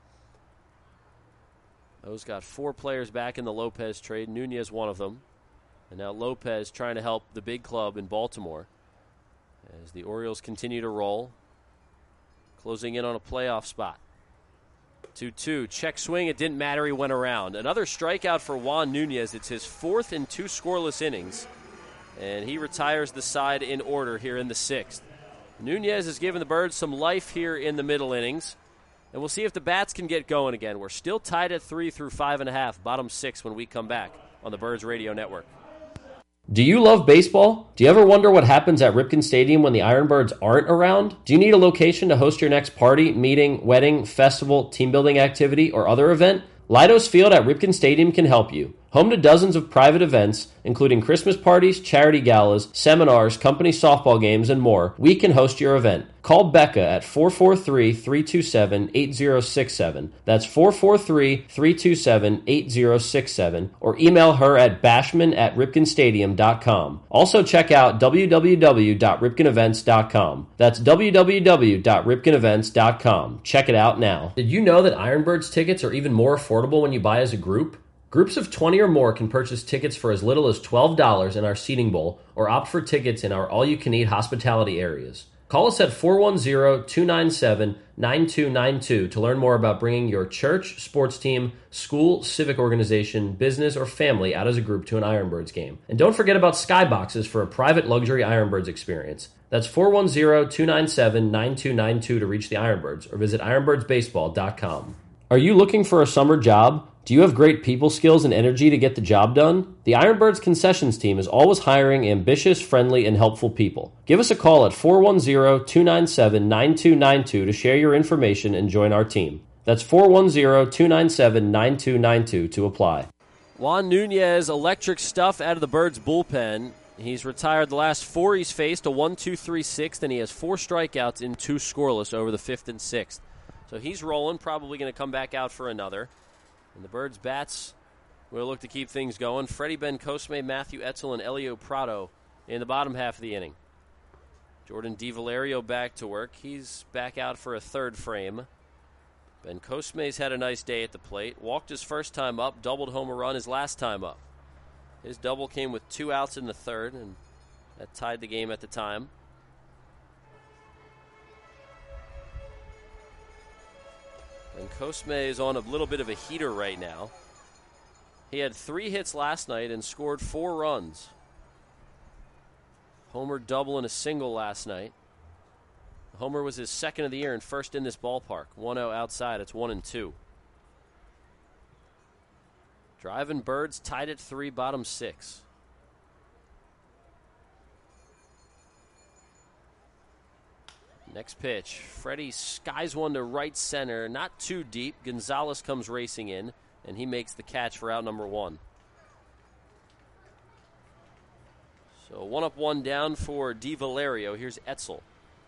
Those got 4 players back in the Lopez trade. Nunez one of them. And now Lopez trying to help the big club in Baltimore as the Orioles continue to roll. Closing in on a playoff spot. 2-2. Check swing. It didn't matter. He went around. Another strikeout for Juan Nunez. It's his 4th in 2 scoreless innings. And he retires the side in order here in the 6th. Nunez has given the Birds some life here in the middle innings. And we'll see if the bats can get going again. We're still tied at 3 through 5.5. Bottom 6 when we come back on the Birds Radio Network. Do you love baseball? Do you ever wonder what happens at Ripken Stadium when the Ironbirds aren't around? Do you need a location to host your next party, meeting, wedding, festival, team building activity, or other event? Leidos Field at Ripken Stadium can help you. Home to dozens of private events, including Christmas parties, charity galas, seminars, company softball games, and more, we can host your event. Call Becca at 443-327-8067. That's 443-327-8067. Or email her at bashman@ripkenstadium.com. Also check out www.ripkenevents.com. That's www.ripkenevents.com. Check it out now. Did you know that Ironbirds tickets are even more affordable when you buy as a group? Groups of 20 or more can purchase tickets for as little as $12 in our seating bowl or opt for tickets in our all-you-can-eat hospitality areas. Call us at 410-297-9292 to learn more about bringing your church, sports team, school, civic organization, business, or family out as a group to an Ironbirds game. And don't forget about Skyboxes for a private luxury Ironbirds experience. That's 410-297-9292 to reach the Ironbirds or visit ironbirdsbaseball.com. Are you looking for a summer job? Do you have great people skills and energy to get the job done? The Ironbirds concessions team is always hiring ambitious, friendly, and helpful people. Give us a call at 410-297-9292 to share your information and join our team. That's 410-297-9292 to apply. Juan Nunez, electric stuff out of the Birds bullpen. He's retired the last 4 he's faced, a 1-2-3 6th, and he has 4 strikeouts in 2 scoreless over the 5th and 6th. So he's rolling, probably going to come back out for another. And the Birds' bats will look to keep things going. Freddie Ben Cosme, Matthew Etzel, and Elio Prado in the bottom half of the inning. Jordan DiValerio back to work. He's back out for a 3rd frame. Ben Cosme's had a nice day at the plate. Walked his first time up, doubled home a run his last time up. His double came with 2 outs in the 3rd, and that tied the game at the time. And Cosme is on a little bit of a heater right now. He had 3 hits last night and scored 4 runs. Homer double and a single last night. Homer was his 2nd of the year and 1st in this ballpark. 1-0 outside. It's 1-2. Drive and Birds tied at 3, bottom 6. Next pitch. Freddie skies one to right center. Not too deep. Gonzalez comes racing in, and he makes the catch for out number 1. So 1 up, 1 down for Di Valerio. Here's Etzel.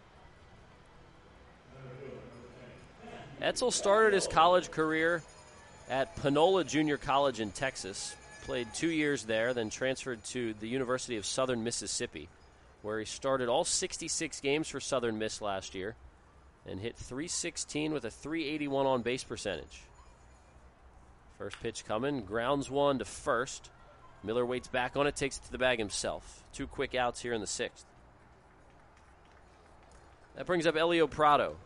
Etzel started his college career at Panola Junior College in Texas. Played 2 years there, then transferred to the University of Southern Mississippi, where he started all 66 games for Southern Miss last year and hit .316 with a .381 on base percentage. First pitch coming, grounds one to first. Miller waits back on it, takes it to the bag himself. 2 quick outs here in the 6th. That brings up Elio Prado.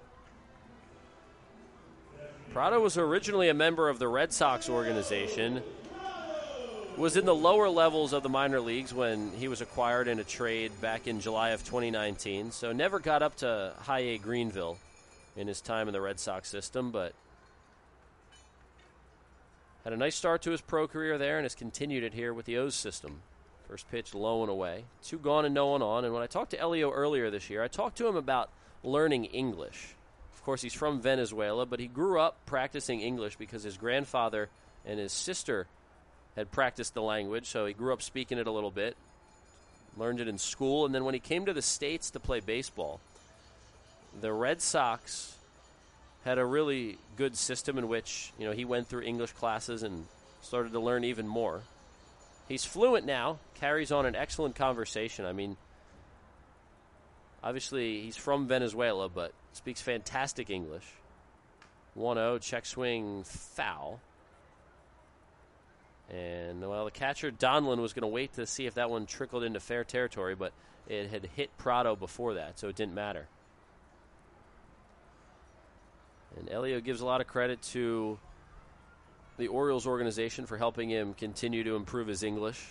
Prado was originally a member of the Red Sox organization, was in the lower levels of the minor leagues when he was acquired in a trade back in July of 2019, so never got up to high A Greenville in his time in the Red Sox system, but had a nice start to his pro career there and has continued it here with the O's system. First pitch low and away. 2 gone and no one on, and when I talked to Elio earlier this year, I talked to him about learning English. Of course, he's from Venezuela, but he grew up practicing English because his grandfather and his sister had practiced the language, so he grew up speaking it a little bit, learned it in school, and then when he came to the States to play baseball, the Red Sox had a really good system in which, he went through English classes and started to learn even more. He's fluent now, carries on an excellent conversation. I mean, obviously he's from Venezuela, but speaks fantastic English. 1-0, check swing, foul. And, the catcher, Donlin, was going to wait to see if that one trickled into fair territory, but it had hit Prado before that, so it didn't matter. And Elio gives a lot of credit to the Orioles organization for helping him continue to improve his English.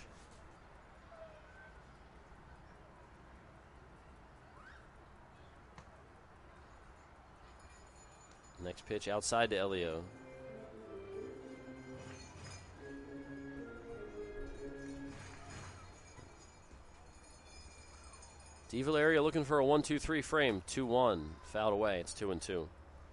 Next pitch outside to Elio. Di Valerio looking for a 1-2-3 frame. 2-1. Fouled away. It's 2-2. So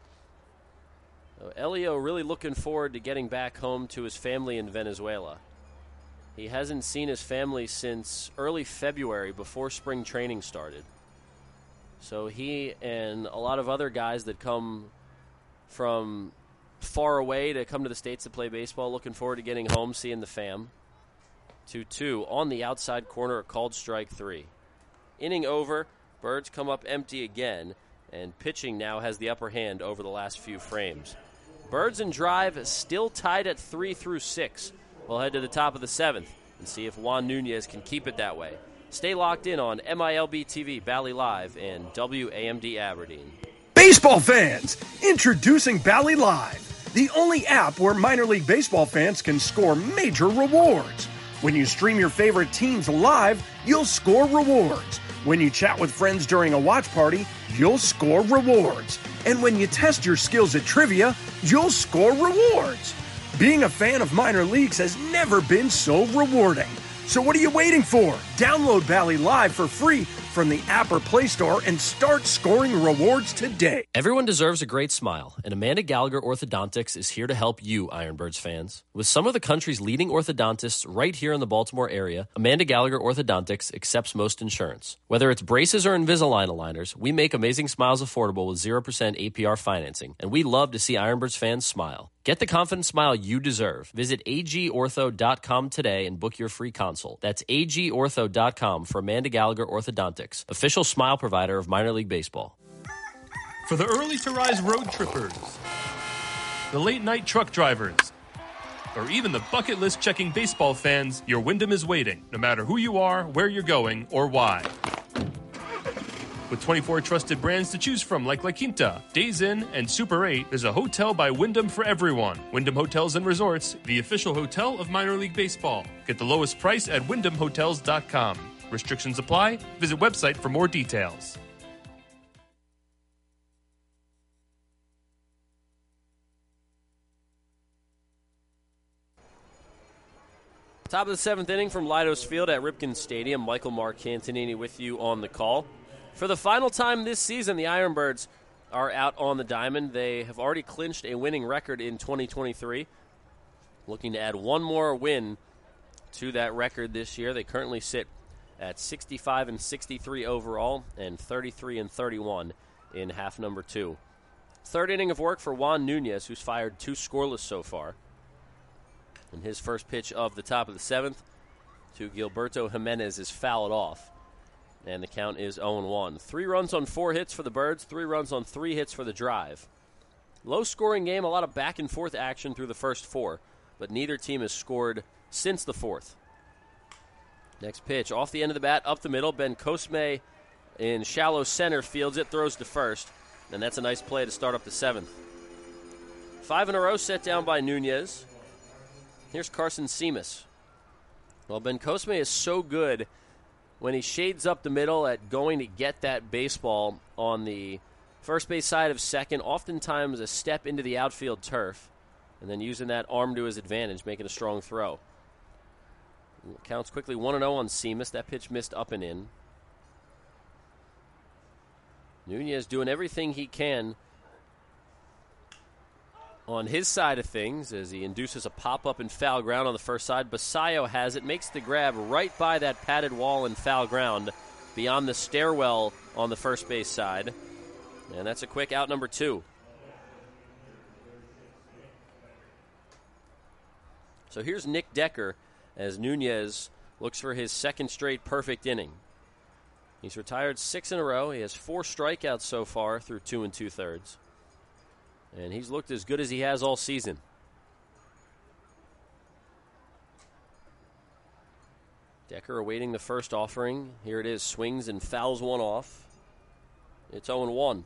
Elio really looking forward to getting back home to his family in Venezuela. He hasn't seen his family since early February before spring training started. So he and a lot of other guys that come from far away to come to the States to play baseball, looking forward to getting home, seeing the fam. 2-2 on the outside corner, a called strike 3. Inning over, Birds come up empty again, and pitching now has the upper hand over the last few frames. Birds and Drive still tied at 3 through 6. We'll head to the top of the 7th and see if Juan Nunez can keep it that way. Stay locked in on MILB TV, Bally Live, and WAMD Aberdeen. Baseball fans, introducing Bally Live, the only app where minor league baseball fans can score major rewards. When you stream your favorite teams live, you'll score rewards. When you chat with friends during a watch party, you'll score rewards. And when you test your skills at trivia, you'll score rewards. Being a fan of minor leagues has never been so rewarding. So what are you waiting for? Download Bally Live for free from the app or Play Store and start scoring rewards today. Everyone deserves a great smile, and Amanda Gallagher Orthodontics is here to help you, Ironbirds fans. With some of the country's leading orthodontists right here in the Baltimore area, Amanda Gallagher Orthodontics accepts most insurance. Whether it's braces or Invisalign aligners, we make amazing smiles affordable with 0% APR financing, and we love to see Ironbirds fans smile. Get the confident smile you deserve. Visit agortho.com today and book your free consult. That's agortho.com for Amanda Gallagher Orthodontics, official smile provider of minor league baseball. For the early to rise road trippers, the late night truck drivers, or even the bucket list checking baseball fans, your Wyndham is waiting, no matter who you are, where you're going, or why. With 24 trusted brands to choose from like La Quinta, Days Inn, and Super 8, there's a hotel by Wyndham for everyone. Wyndham Hotels and Resorts, the official hotel of minor league baseball. Get the lowest price at wyndhamhotels.com. Restrictions apply. Visit website for more details. Top of the seventh inning from Leidos Field at Ripken Stadium. Michael Marcantonini with you on the call. For the final time this season, the Ironbirds are out on the diamond. They have already clinched a winning record in 2023. Looking to add one more win to that record this year. They currently sit at 65-63 overall and 33-31 in half number 2. Third inning of work for Juan Nunez, who's fired 2 scoreless so far. And his first pitch of the top of the 7th to Gilberto Jimenez is fouled off. And the count is 0-1. 3 runs on 4 hits for the Birds, 3 runs on 3 hits for the Drive. Low-scoring game, a lot of back-and-forth action through the first 4, but neither team has scored since the 4th. Next pitch, off the end of the bat, up the middle. Ben Cosme in shallow center fields it, throws to first. And that's a nice play to start up the 7th. 5 in a row set down by Nunez. Here's Carson Seamus. Well, Ben Cosme is so good when he shades up the middle at going to get that baseball on the first base side of second, oftentimes a step into the outfield turf, and then using that arm to his advantage, making a strong throw. Counts quickly 1-0 on Seamus. That pitch missed up and in. Nunez doing everything he can on his side of things as he induces a pop-up and foul ground on the first side. Basayo has it, makes the grab right by that padded wall and foul ground beyond the stairwell on the first base side. And that's a quick out number 2. So here's Nick Decker as Nunez looks for his second straight perfect inning. He's retired 6 in a row. He has 4 strikeouts so far through 2 2/3. And he's looked as good as he has all season. Decker awaiting the first offering. Here it is. Swings and fouls one off. It's 0-1.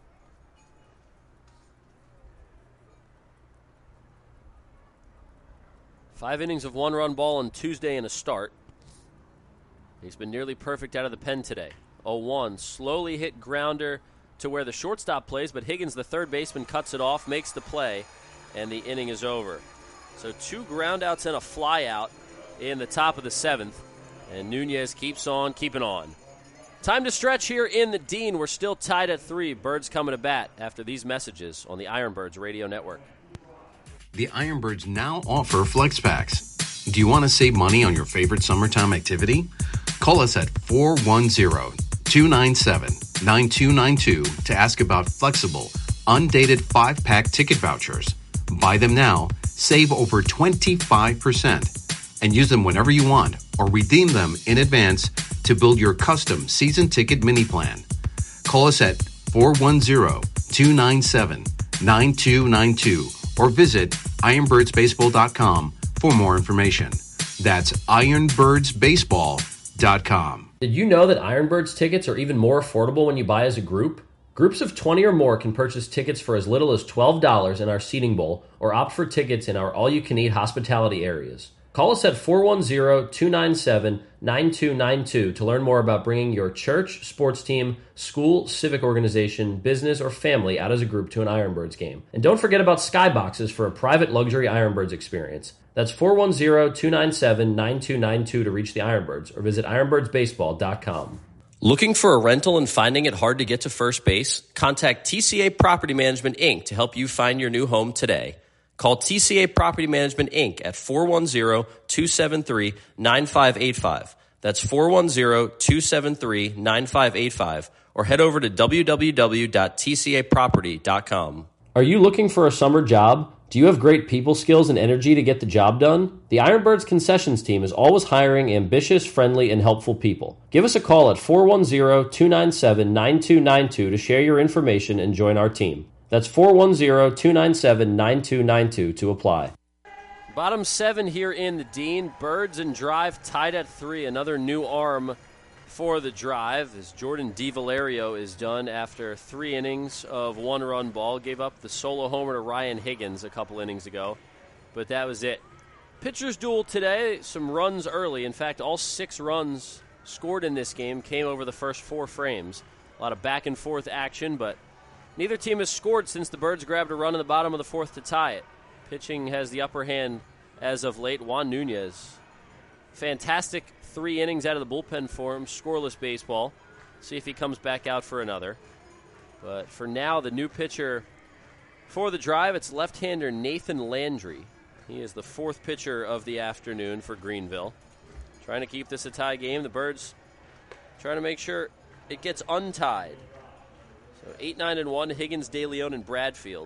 Five innings of 1-run ball on Tuesday and a start. He's been nearly perfect out of the pen today. 0-1. Slowly hit grounder to where the shortstop plays, but Higgins, the third baseman, cuts it off, makes the play, and the inning is over. So 2 groundouts and a flyout in the top of the 7th, and Nunez keeps on keeping on. Time to stretch here in the Dean. We're still tied at 3. Birds coming to bat after these messages on the Ironbirds Radio Network. The Ironbirds now offer Flex Packs. Do you want to save money on your favorite summertime activity? Call us at 410-297-9292 to ask about flexible, undated 5-pack ticket vouchers. Buy them now, save over 25%, and use them whenever you want or redeem them in advance to build your custom season ticket mini plan. Call us at 410-297-9292 or visit ironbirdsbaseball.com for more information. That's ironbirdsbaseball.com. Did you know that Ironbirds tickets are even more affordable when you buy as a group? Groups of 20 or more can purchase tickets for as little as $12 in our seating bowl or opt for tickets in our all-you-can-eat hospitality areas. Call us at 410-297-9292 to learn more about bringing your church, sports team, school, civic organization, business, or family out as a group to an Ironbirds game. And don't forget about Skyboxes for a private luxury Ironbirds experience. That's 410-297-9292 to reach the Ironbirds or visit ironbirdsbaseball.com. Looking for a rental and finding it hard to get to first base? Contact TCA Property Management, Inc. to help you find your new home today. Call TCA Property Management, Inc. at 410-273-9585. That's 410-273-9585. Or head over to www.tcaproperty.com. Are you looking for a summer job? Do you have great people skills and energy to get the job done? The Ironbirds concessions team is always hiring ambitious, friendly, and helpful people. Give us a call at 410-297-9292 to share your information and join our team. That's 410-297-9292 to apply. Bottom 7 here in the Dean. Birds and Drive tied at 3. Another new arm for the Drive as Jordan DiValerio is done after 3 innings of 1-run ball. Gave up the solo homer to Ryan Higgins a couple innings ago, but that was it. Pitchers duel today, some runs early. In fact, all 6 runs scored in this game came over the first 4 frames. A lot of back-and-forth action, but neither team has scored since the Birds grabbed a run in the bottom of the 4th to tie it. Pitching has the upper hand as of late. Juan Nunez fantastic 3 innings out of the bullpen for him, scoreless baseball. See if he comes back out for another. But for now, the new pitcher for the Drive, it's left-hander Nathan Landry. He is the 4th pitcher of the afternoon for Greenville. Trying to keep this a tie game. The Birds trying to make sure it gets untied. So 8-9-1, Higgins, De Leon, and Bradfield.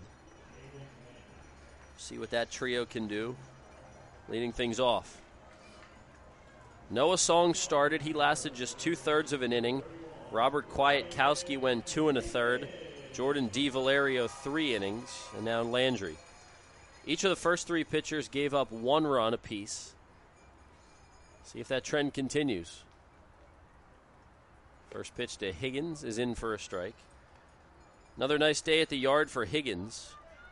See what that trio can do. Leading things off. Noah Song started. He lasted just 2/3 of an inning. Robert Kwiatkowski went 2 1/3. Jordan DiValerio 3 innings. And now Landry. Each of the first 3 pitchers gave up 1 run apiece. See if that trend continues. First pitch to Higgins is in for a strike. Another nice day at the yard for Higgins.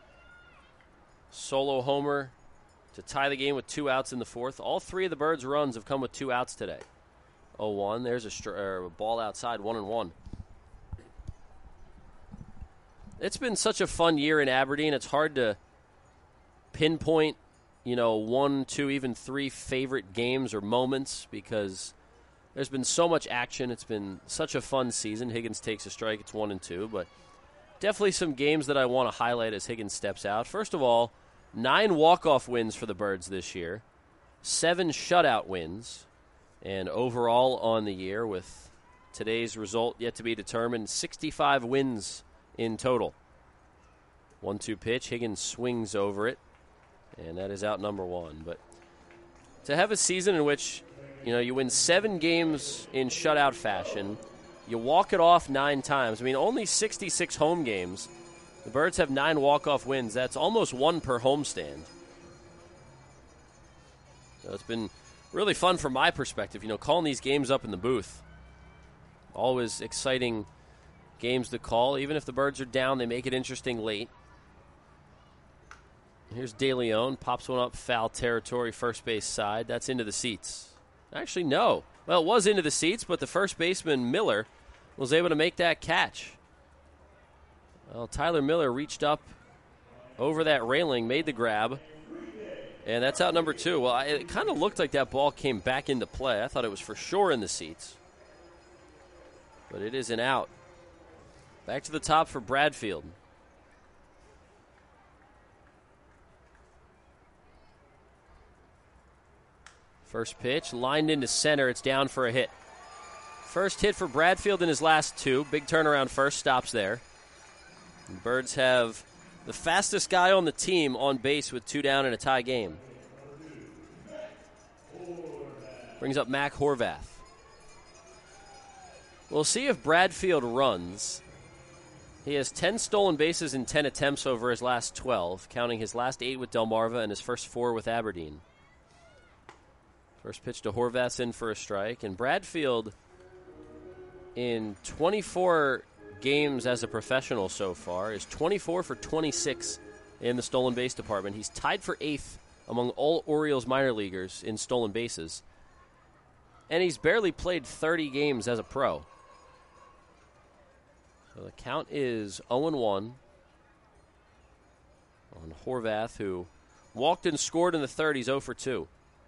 Solo homer to tie the game with 2 outs in the 4th. All 3 of the Birds' runs have come with 2 outs today. 0-1. There's a ball outside, 1-1. It's been such a fun year in Aberdeen. It's hard to pinpoint, 1, 2, even 3 favorite games or moments because there's been so much action. It's been such a fun season. Higgins takes a strike. It's 1-2, but definitely some games that I want to highlight as Higgins steps out. First of all, 9 walk-off wins for the Birds this year, 7 shutout wins, and overall on the year with today's result yet to be determined, 65 wins in total. 1-2 pitch, Higgins swings over it, and that is out number 1. But to have a season in which, you win 7 games in shutout fashion, you walk it off 9 times. Only 66 home games. The Birds have 9 walk-off wins. That's almost 1 per homestand. So it's been really fun from my perspective, calling these games up in the booth. Always exciting games to call. Even if the Birds are down, they make it interesting late. Here's De Leon, pops one up foul territory, first base side. That's into the seats. Actually, no. Well, it was into the seats, but the first baseman, Miller, was able to make that catch. Well, Tyler Miller reached up over that railing, made the grab, and that's out number 2. Well, it kind of looked like that ball came back into play. I thought it was for sure in the seats. But it is an out. Back to the top for Bradfield. First pitch, lined into center. It's down for a hit. First hit for Bradfield in his last 2. Big turnaround first, stops there. The Birds have the fastest guy on the team on base with 2 down in a tie game. Brings up Mac Horvath. We'll see if Bradfield runs. He has 10 stolen bases in 10 attempts over his last 12, counting his last 8 with Delmarva and his first 4 with Aberdeen. First pitch to Horvath's in for a strike. And Bradfield, in 24 games as a professional so far, is 24 for 26 in the stolen base department. He's tied for 8th among all Orioles minor leaguers in stolen bases. And he's barely played 30 games as a pro. So the count is 0-1 on Horvath, who walked and scored in the 30s, 0 for 2.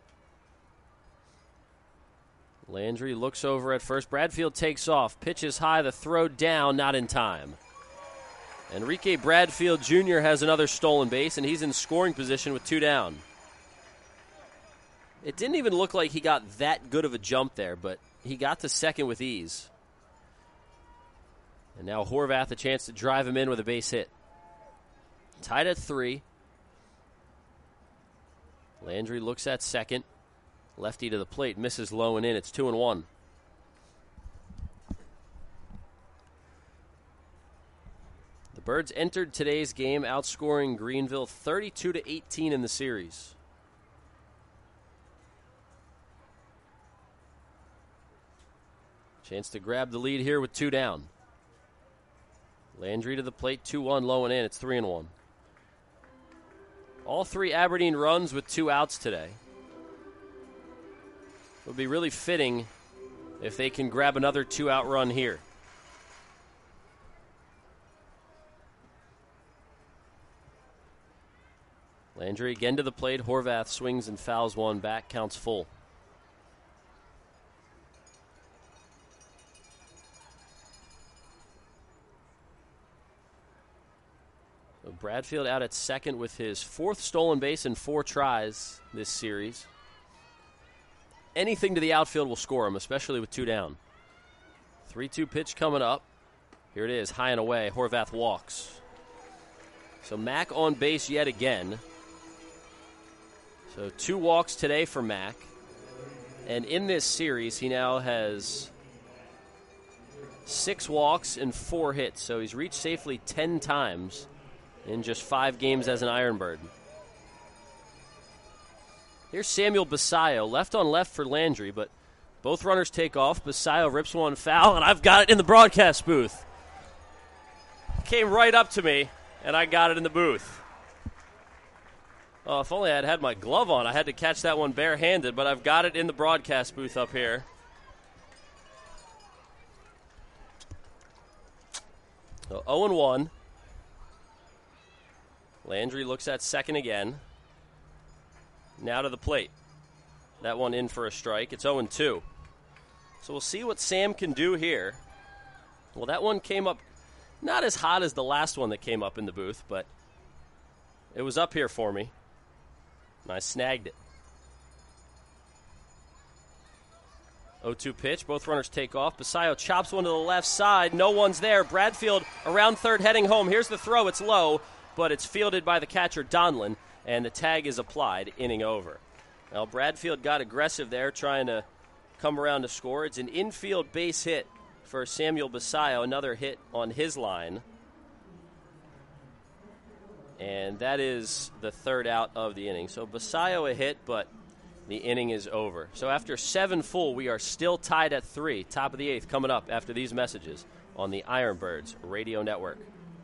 Landry looks over at first. Bradfield takes off. Pitches high. The throw down. Not in time. Enrique Bradfield Jr. has another stolen base, and he's in scoring position with 2 down. It didn't even look like he got that good of a jump there, but he got to second with ease. And now Horvath a chance to drive him in with a base hit. Tied at 3. Landry looks at second. Lefty to the plate, misses low and in. It's 2-1. The Birds entered today's game outscoring Greenville 32-18 in the series. Chance to grab the lead here with 2 down. Landry to the plate, 2-1, low and in. It's 3-1. All 3 Aberdeen runs with 2 outs today. It would be really fitting if they can grab another 2-out run here. Landry again to the plate. Horvath swings and fouls one back. Counts full. Bradfield out at second with his 4th stolen base in 4 tries this series. Anything to the outfield will score him, especially with 2 down. 3-2 pitch coming up. Here it is, high and away. Horvath walks. So Mack on base yet again. So 2 walks today for Mack. And in this series, he now has 6 walks and 4 hits. So he's reached safely 10 times in just 5 games as an Ironbird. Here's Samuel Basayo, left on left for Landry, but both runners take off. Basayo rips one foul, and I've got it in the broadcast booth. Came right up to me, and I got it in the booth. Oh, if only I had my glove on. I had to catch that one barehanded, but I've got it in the broadcast booth up here. So 0-1. Landry looks at second again. Now to the plate. That one in for a strike. It's 0-2. So we'll see what Sam can do here. Well, that one came up not as hot as the last one that came up in the booth, but it was up here for me, and I snagged it. 0-2 pitch. Both runners take off. Basayo chops one to the left side. No one's there. Bradfield around third heading home. Here's the throw. It's low, but it's fielded by the catcher, Donlin, and the tag is applied. Inning over. Now, Bradfield got aggressive there, trying to come around to score. It's an infield base hit for Samuel Basayo, another hit on his line. And that is the 3rd out of the inning. So Basayo a hit, but the inning is over. So after 7 full, we are still tied at 3. Top of the 8th coming up after these messages on the Ironbirds Radio Network.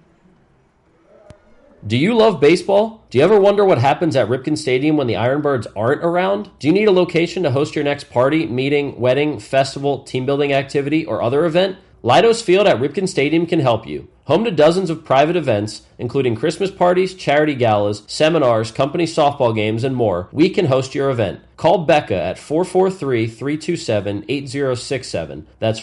Do you love baseball? Do you ever wonder what happens at Ripken Stadium when the Ironbirds aren't around? Do you need a location to host your next party, meeting, wedding, festival, team building activity, or other event? Leidos Field at Ripken Stadium can help you. Home to dozens of private events, including Christmas parties, charity galas, seminars, company softball games, and more, we can host your event. Call Becca at 443-327-8067. That's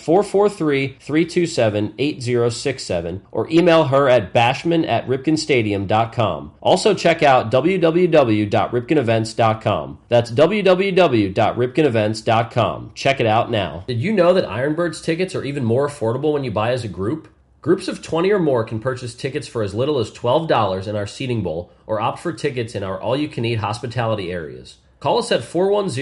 443-327-8067. Or email her at bashman@ripkenstadium.com. Also check out www.ripkenevents.com. That's www.ripkenevents.com. Check it out now. Did you know that Ironbirds tickets are even more affordable when you buy as a group? Groups of 20 or more can purchase tickets for as little as $12 in our seating bowl or opt for tickets in our all-you-can-eat hospitality areas. Call us at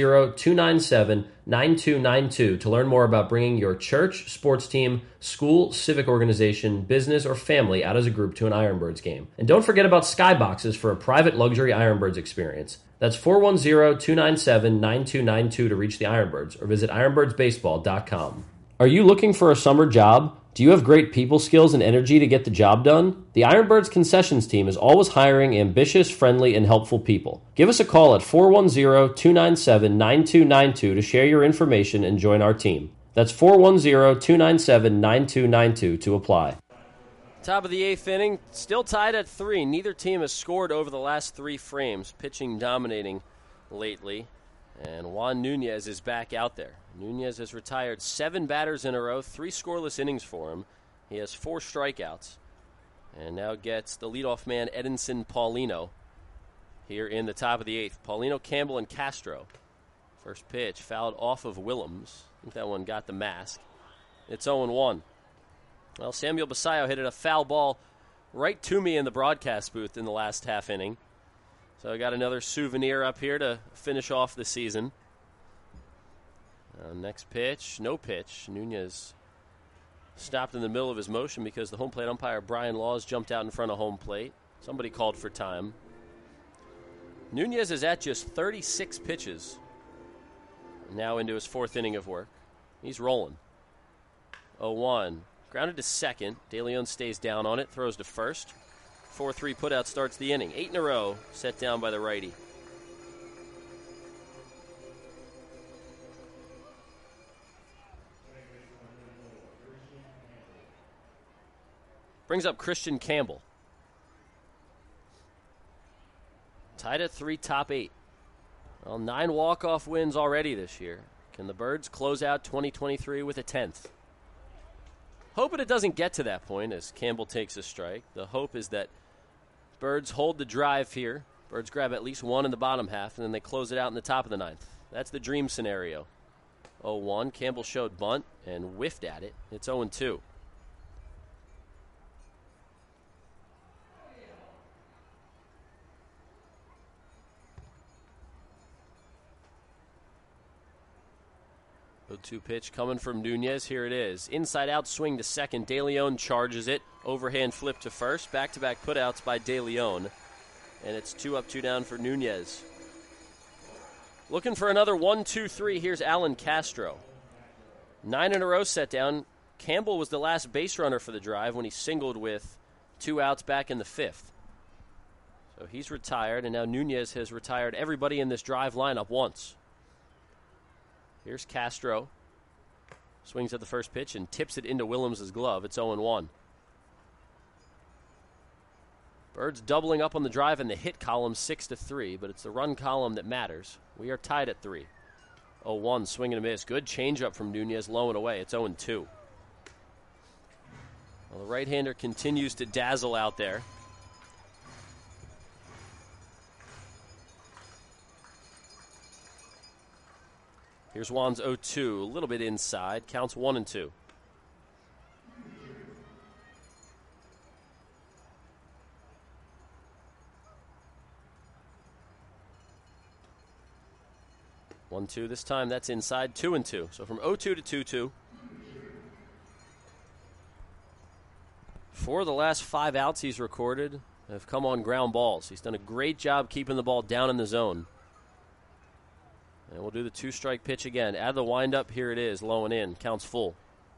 410-297-9292 to learn more about bringing your church, sports team, school, civic organization, business, or family out as a group to an Ironbirds game. And don't forget about Skyboxes for a private luxury Ironbirds experience. That's 410-297-9292 to reach the Ironbirds or visit ironbirdsbaseball.com. Are you looking for a summer job? Do you have great people skills and energy to get the job done? The Ironbirds concessions team is always hiring ambitious, friendly, and helpful people. Give us a call at 410-297-9292 to share your information and join our team. That's 410-297-9292 to apply. Top of the 8th inning, still tied at 3. Neither team has scored over the last 3 frames. Pitching dominating lately. And Juan Nunez is back out there. Nunez has retired 7 batters in a row, 3 scoreless innings for him. He has 4 strikeouts. And now gets the leadoff man, Edinson Paulino, here in the top of the 8th. Paulino, Campbell, and Castro. First pitch fouled off of Willems. I think that one got the mask. It's 0-1. Well, Samuel Basayo hit a foul ball right to me in the broadcast booth in the last half inning. So I got another souvenir up here to finish off the season. Next pitch, no pitch. Nunez stopped in the middle of his motion because the home plate umpire, Brian Laws, jumped out in front of home plate. Somebody called for time. Nunez is at just 36 pitches. Now into his 4th inning of work. He's rolling. 0-1. Grounded to second. De Leon stays down on it, throws to first. 4-3 putout starts the inning. 8 in a row set down by the righty. Brings up Christian Campbell. Tied at 3, top 8. Well, 9 walk-off wins already this year. Can the Birds close out 2023 with a 10th? Hoping it doesn't get to that point as Campbell takes a strike. The hope is that Birds hold the drive here. Birds grab at least one in the bottom half, and then they close it out in the top of the ninth. That's the dream scenario. 0-1. Campbell showed bunt and whiffed at it. It's 0-2. Two pitch coming from Nunez. Here it is. Inside out swing to second. De Leon charges it. Overhand flip to first. Back-to-back putouts by De Leon. And it's 2 up, 2 down for Nunez. Looking for another 1-2-3. Here's Alan Castro. 9 in a row set down. Campbell was the last base runner for the drive when he singled with 2 outs back in the 5th. So he's retired, and now Nunez has retired everybody in this drive lineup once. Here's Castro. Swings at the first pitch and tips it into Willems' glove. It's 0-1. Birds doubling up on the drive in the hit column 6-3, but it's the run column that matters. We are tied at 3. 0-1, swing and a miss. Good changeup from Nunez, low and away. It's 0-2. Well, the right-hander continues to dazzle out there. Here's Juan's 0-2, a little bit inside. Counts 1-2. One, 2 this time. That's inside. 2-2. So from 0-2 to 2-2. 4 of the last 5 outs he's recorded have come on ground balls. He's done a great job keeping the ball down in the zone. And we'll do the 2-strike pitch again. Add the windup. Here it is, low and in. Counts full.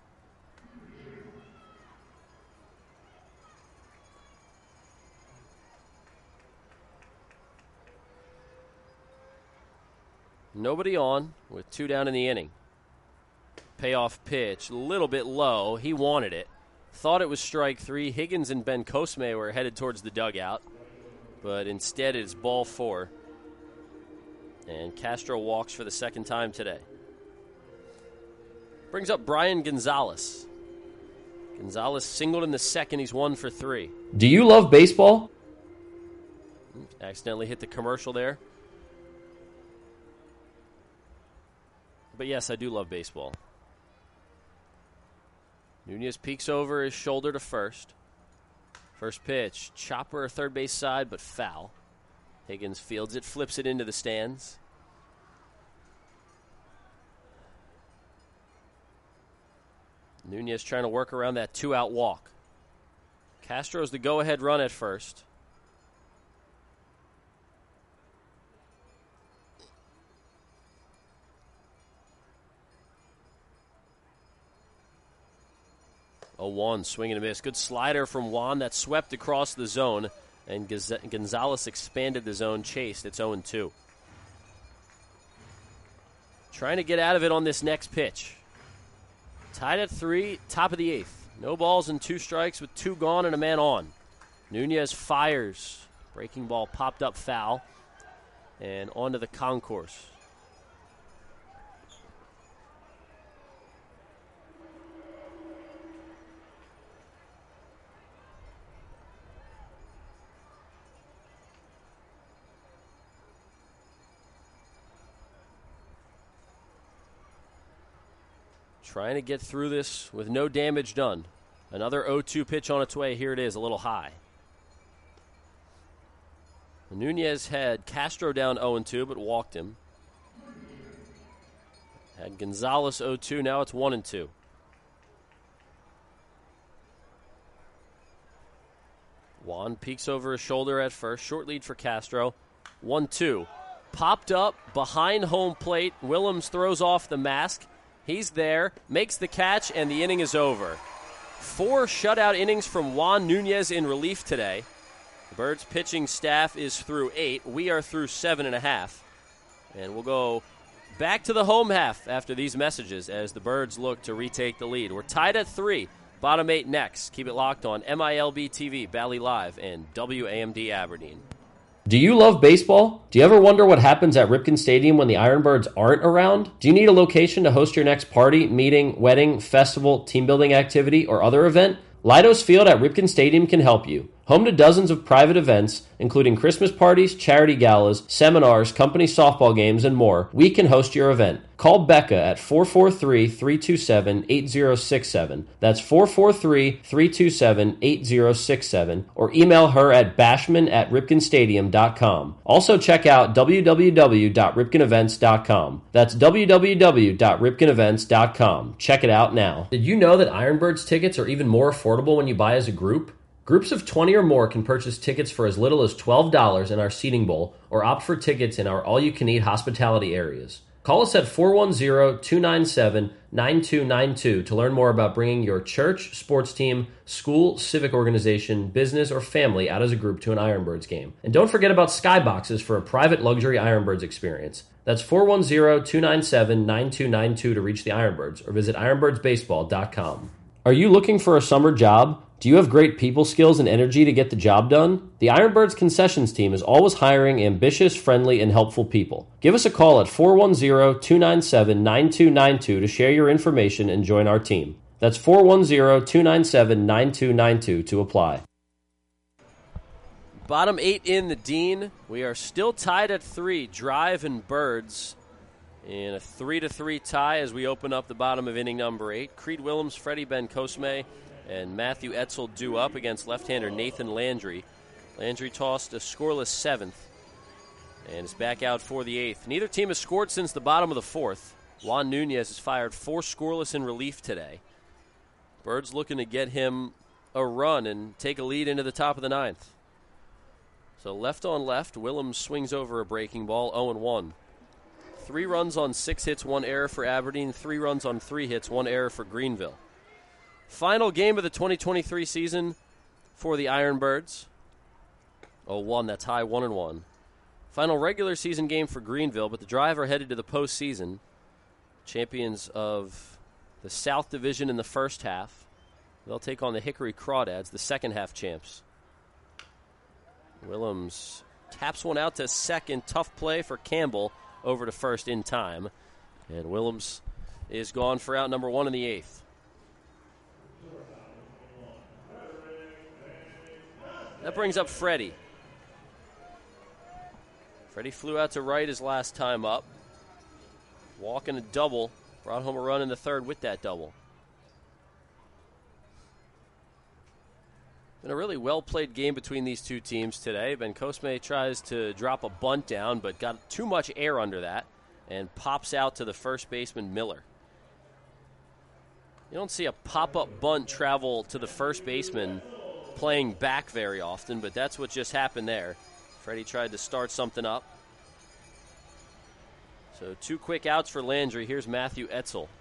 Nobody on with 2 down in the inning. Payoff pitch, a little bit low. He wanted it. Thought it was strike 3. Higgins and Ben Cosme were headed towards the dugout, but instead it's ball 4. And Castro walks for the second time today. Brings up Brian Gonzalez. Gonzalez singled in the second. He's 1 for 3. Do you love baseball? Accidentally hit the commercial there. But yes, I do love baseball. Nunez peeks over his shoulder to first. First pitch, chopper third base side, but foul. Higgins fields it, flips it into the stands. Nunez trying to work around that 2-out walk. Castro's the go-ahead run at first. A 1, swing and a miss. Good slider from Juan that swept across the zone, and Gonzalez expanded the zone, chased. It's 0-2. Trying to get out of it on this next pitch. Tied at 3, top of the 8th. No balls and 2 strikes with 2 gone and a man on. Nunez fires. Breaking ball popped up foul. And onto the concourse. Trying to get through this with no damage done. Another 0-2 pitch on its way. Here it is, a little high. Nunez had Castro down 0-2, but walked him. Had Gonzalez 0-2, now it's 1-2. Juan peeks over his shoulder at first. Short lead for Castro. 1-2. Popped up behind home plate. Willems throws off the mask. He's there, makes the catch, and the inning is over. 4 shutout innings from Juan Nunez in relief today. The Birds pitching staff is through 8. We are through 7.5. And we'll go back to the home half after these messages as the Birds look to retake the lead. We're tied at 3. Bottom 8 next. Keep it locked on MILB TV, Bally Live, and WAMD Aberdeen. Do you love baseball? Do you ever wonder what happens at Ripken Stadium when the Ironbirds aren't around? Do you need a location to host your next party, meeting, wedding, festival, team building activity, or other event? Leidos Field at Ripken Stadium can help you. Home to dozens of private events, including Christmas parties, charity galas, seminars, company softball games, and more, we can host your event. Call Becca at 443-327-8067. That's 443-327-8067. Or email her at bashman@ripkenstadium.com. Also check out www.ripkenevents.com. That's www.ripkenevents.com. Check it out now. Did you know that Ironbirds tickets are even more affordable when you buy as a group? Groups of 20 or more can purchase tickets for as little as $12 in our seating bowl or opt for tickets in our all-you-can-eat hospitality areas. Call us at 410-297-9292 to learn more about bringing your church, sports team, school, civic organization, business, or family out as a group to an Ironbirds game. And don't forget about skyboxes for a private luxury Ironbirds experience. That's 410-297-9292 to reach the Ironbirds or visit ironbirdsbaseball.com. Are you looking for a summer job? Do you have great people skills and energy to get the job done? The Ironbirds concessions team is always hiring ambitious, friendly, and helpful people. Give us a call at 410-297-9292 to share your information and join our team. That's 410-297-9292 to apply. Bottom 8 in the Dean. We are still tied at 3, Drive and Birds, in a 3-3 tie as we open up the bottom of inning number 8. Creed Willems, Freddie Bencosme, and Matthew Etzel due up against left-hander Nathan Landry. Landry tossed a scoreless 7th and is back out for the 8th. Neither team has scored since the bottom of the 4th. Juan Nunez has fired 4 scoreless in relief today. Birds looking to get him a run and take a lead into the top of the 9th. So left on left, Willems swings over a breaking ball, 0-1. 3 runs on 6 hits, 1 error for Aberdeen, 3 runs on 3 hits, 1 error for Greenville. Final game of the 2023 season for the Ironbirds. 0-1, that's high, 1-1. Final regular season game for Greenville, but the Drive are headed to the postseason. Champions of the South Division in the first half. They'll take on the Hickory Crawdads, the second half champs. Willems taps one out to second. Tough play for Campbell over to first in time. And Willems is gone for out number 1 in the 8th. That brings up Freddie. Freddie flew out to right his last time up. Walking a double. Brought home a run in the 3rd with that double. Been a really well-played game between these two teams today. Bencosme tries to drop a bunt down, but got too much air under that and pops out to the first baseman, Miller. You don't see a pop-up bunt travel to the first baseman playing back very often, but that's what just happened there. Freddie tried to start something up. So 2 quick outs for Landry. Here's Matthew Etzel.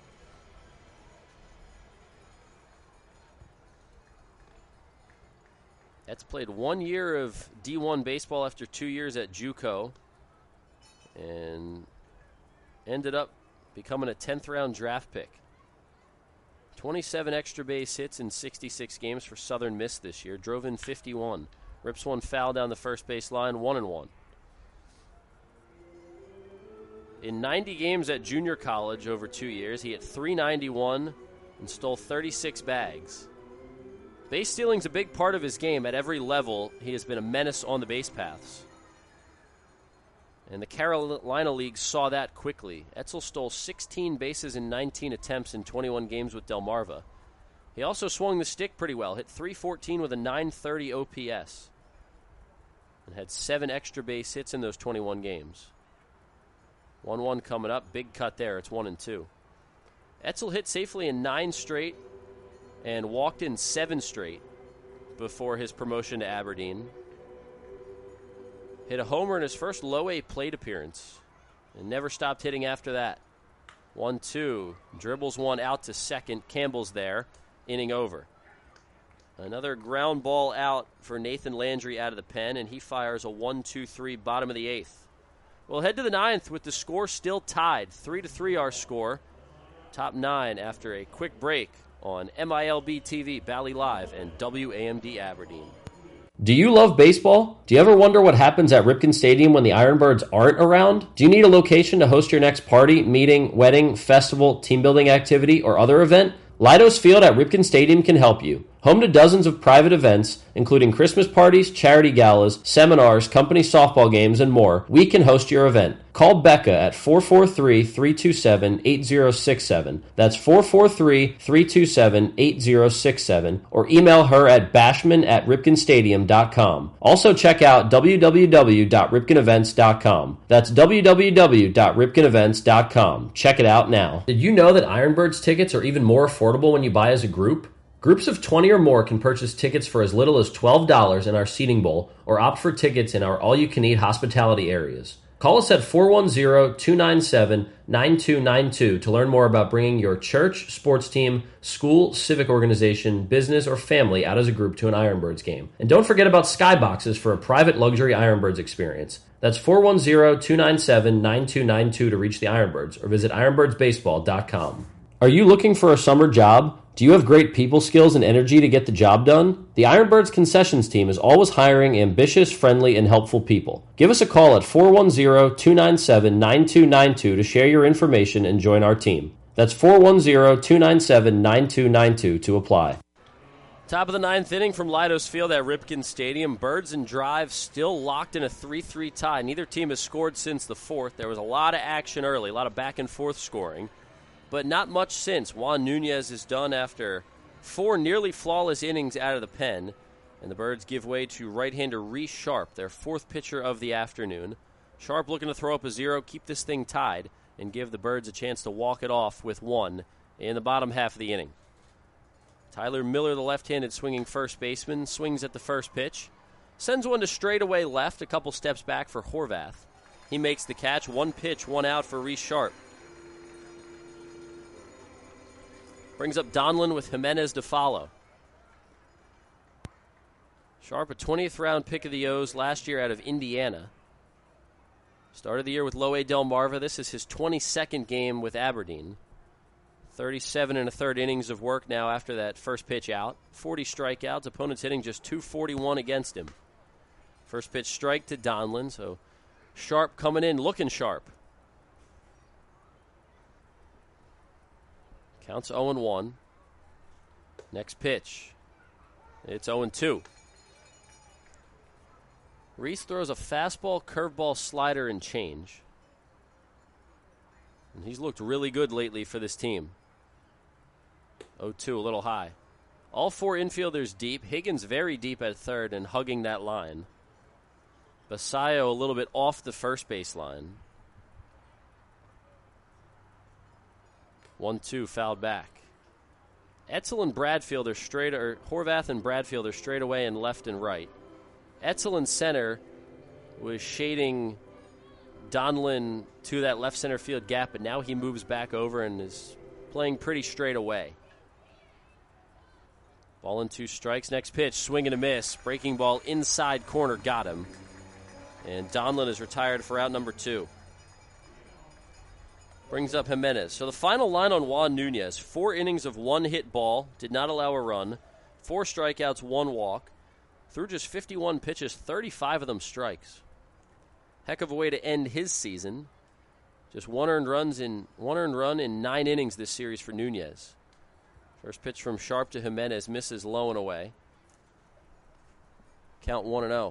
Etz played 1 year of D1 baseball after 2 years at JUCO and ended up becoming a 10th round draft pick. 27 extra base hits in 66 games for Southern Miss this year. Drove in 51. Rips one foul down the first base line, 1-1. In 90 games at junior college over 2 years, he hit .391 and stole 36 bags. Base stealing's a big part of his game. At every level, he has been a menace on the base paths. And the Carolina League saw that quickly. Etzel stole 16 bases in 19 attempts in 21 games with Delmarva. He also swung the stick pretty well, hit .314 with a .930 OPS, and had 7 extra base hits in those 21 games. 1-1 coming up, big cut there, it's 1-2. Etzel hit safely in 9 straight and walked in 7 straight before his promotion to Aberdeen. Hit a homer in his first low-A plate appearance and never stopped hitting after that. 1-2, dribbles one out to second. Campbell's there, inning over. Another ground ball out for Nathan Landry out of the pen, and he fires a 1-2-3 bottom of the 8th. We'll head to the 9th with the score still tied. 3-3 our score. Top 9 after a quick break on MILB TV, Bally Live, and WAMD Aberdeen. Do you love baseball? Do you ever wonder what happens at Ripken Stadium when the Ironbirds aren't around? Do you need a location to host your next party, meeting, wedding, festival, team building activity, or other event? Leidos Field at Ripken Stadium can help you. Home to dozens of private events, including Christmas parties, charity galas, seminars, company softball games, and more, we can host your event. Call Becca at 443-327-8067. That's 443-327-8067. Or email her at bashman@ripkenstadium.com. Also check out www.ripkenevents.com. That's www.ripkenevents.com. Check it out now. Did you know that Ironbirds tickets are even more affordable when you buy as a group? Groups of 20 or more can purchase tickets for as little as $12 in our seating bowl or opt for tickets in our all-you-can-eat hospitality areas. Call us at 410-297-9292 to learn more about bringing your church, sports team, school, civic organization, business, or family out as a group to an Ironbirds game. And don't forget about skyboxes for a private luxury Ironbirds experience. That's 410-297-9292 to reach the Ironbirds or visit ironbirdsbaseball.com. Are you looking for a summer job? Do you have great people skills and energy to get the job done? The Ironbirds concessions team is always hiring ambitious, friendly, and helpful people. Give us a call at 410-297-9292 to share your information and join our team. That's 410-297-9292 to apply. Top of the ninth inning from Leidos Field at Ripken Stadium. Birds and Drive still locked in a 3-3 tie. Neither team has scored since the fourth. There was a lot of action early, a lot of back-and-forth scoring. But not much since. Juan Nunez is done after 4 nearly flawless innings out of the pen. And the Birds give way to right-hander Reese Sharp, their fourth pitcher of the afternoon. Sharp looking to throw up a 0, keep this thing tied, and give the Birds a chance to walk it off with 1 in the bottom half of the inning. Tyler Miller, the left-handed swinging first baseman, swings at the first pitch. Sends one to straightaway left, a couple steps back for Horvath. He makes the catch, 1 pitch, 1 out for Reese Sharp. Brings up Donlin with Jimenez to follow. Sharp, a 20th round pick of the O's last year out of Indiana. Started the year with Loe Delmarva. This is his 22nd game with Aberdeen. 37 1/3 innings of work now after that first pitch out. 40 strikeouts. Opponents hitting just .241 against him. First pitch strike to Donlin, so Sharp coming in looking sharp. Counts 0-1. Next pitch. It's 0-2. Reese throws a fastball, curveball, slider, and change. And he's looked really good lately for this team. 0-2, a little high. All 4 infielders deep. Higgins very deep at third and hugging that line. Basayo a little bit off the first base line. 1-2, fouled back. Etzel and Bradfield are straight, or Horvath and Bradfield are straight away and left and right. Etzel in center was shading Donlin to that left center field gap, but now he moves back over and is playing pretty straight away. Ball and 2 strikes. Next pitch, swing and a miss. Breaking ball inside corner, got him. And Donlin is retired for out number 2. Brings up Jimenez. So the final line on Juan Nunez, 4 innings of 1 hit ball, did not allow a run, 4 strikeouts, 1 walk. Through just 51 pitches, 35 of them strikes. Heck of a way to end his season. Just one earned run in 9 innings this series for Nunez. First pitch from Sharp to Jimenez, misses low and away. Count 1-0.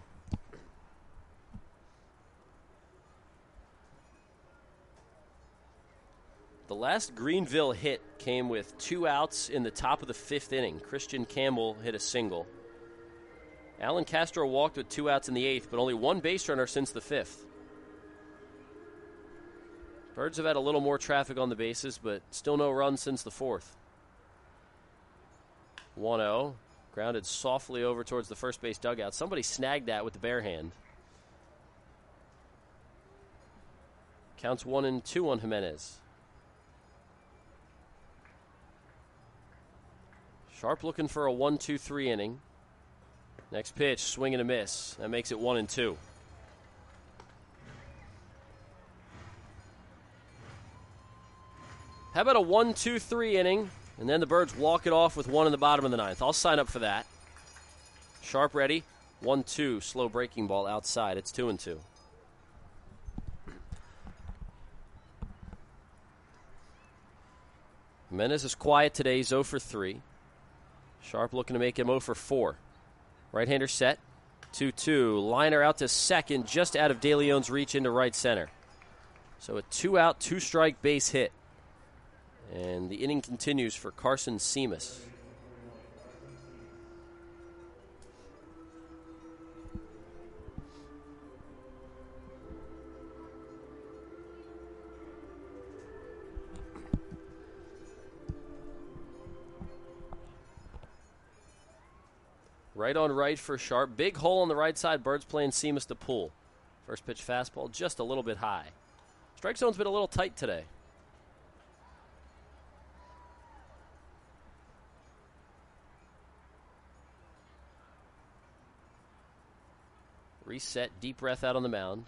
The last Greenville hit came with 2 outs in the top of the 5th inning. Christian Campbell hit a single. Alan Castro walked with 2 outs in the 8th, but only 1 base runner since the 5th. Birds have had a little more traffic on the bases, but still no runs since the 4th. 1-0. Grounded softly over towards the first base dugout. Somebody snagged that with the bare hand. Counts 1-2 on Jimenez. Sharp looking for a 1-2-3 inning. Next pitch, swing and a miss. That makes it 1-2. How about a 1-2-3 inning, and then the Birds walk it off with 1 in the bottom of the 9th. I'll sign up for that. Sharp ready. 1-2, slow breaking ball outside. It's 2-2. Jimenez is quiet today. He's 0 for 3. Sharp looking to make him 0 for 4. Right-hander set, 2-2. Liner out to second, just out of De Leon's reach into right center. So a 2-out, 2-strike base hit. And the inning continues for Carson Seamus. Right on right for Sharp. Big hole on the right side. Birds playing Seamus to pull. First pitch fastball just a little bit high. Strike zone's been a little tight today. Reset, deep breath out on the mound.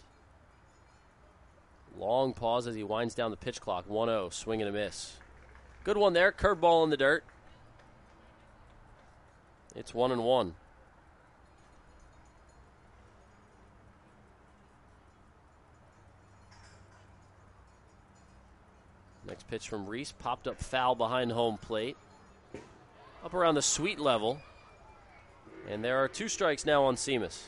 Long pause as he winds down the pitch clock. 1-0, swing and a miss. Good one there, curveball in the dirt. It's 1-1. Next pitch from Reese, popped up foul behind home plate. Up around the sweet level. And there are 2 strikes now on Seamus.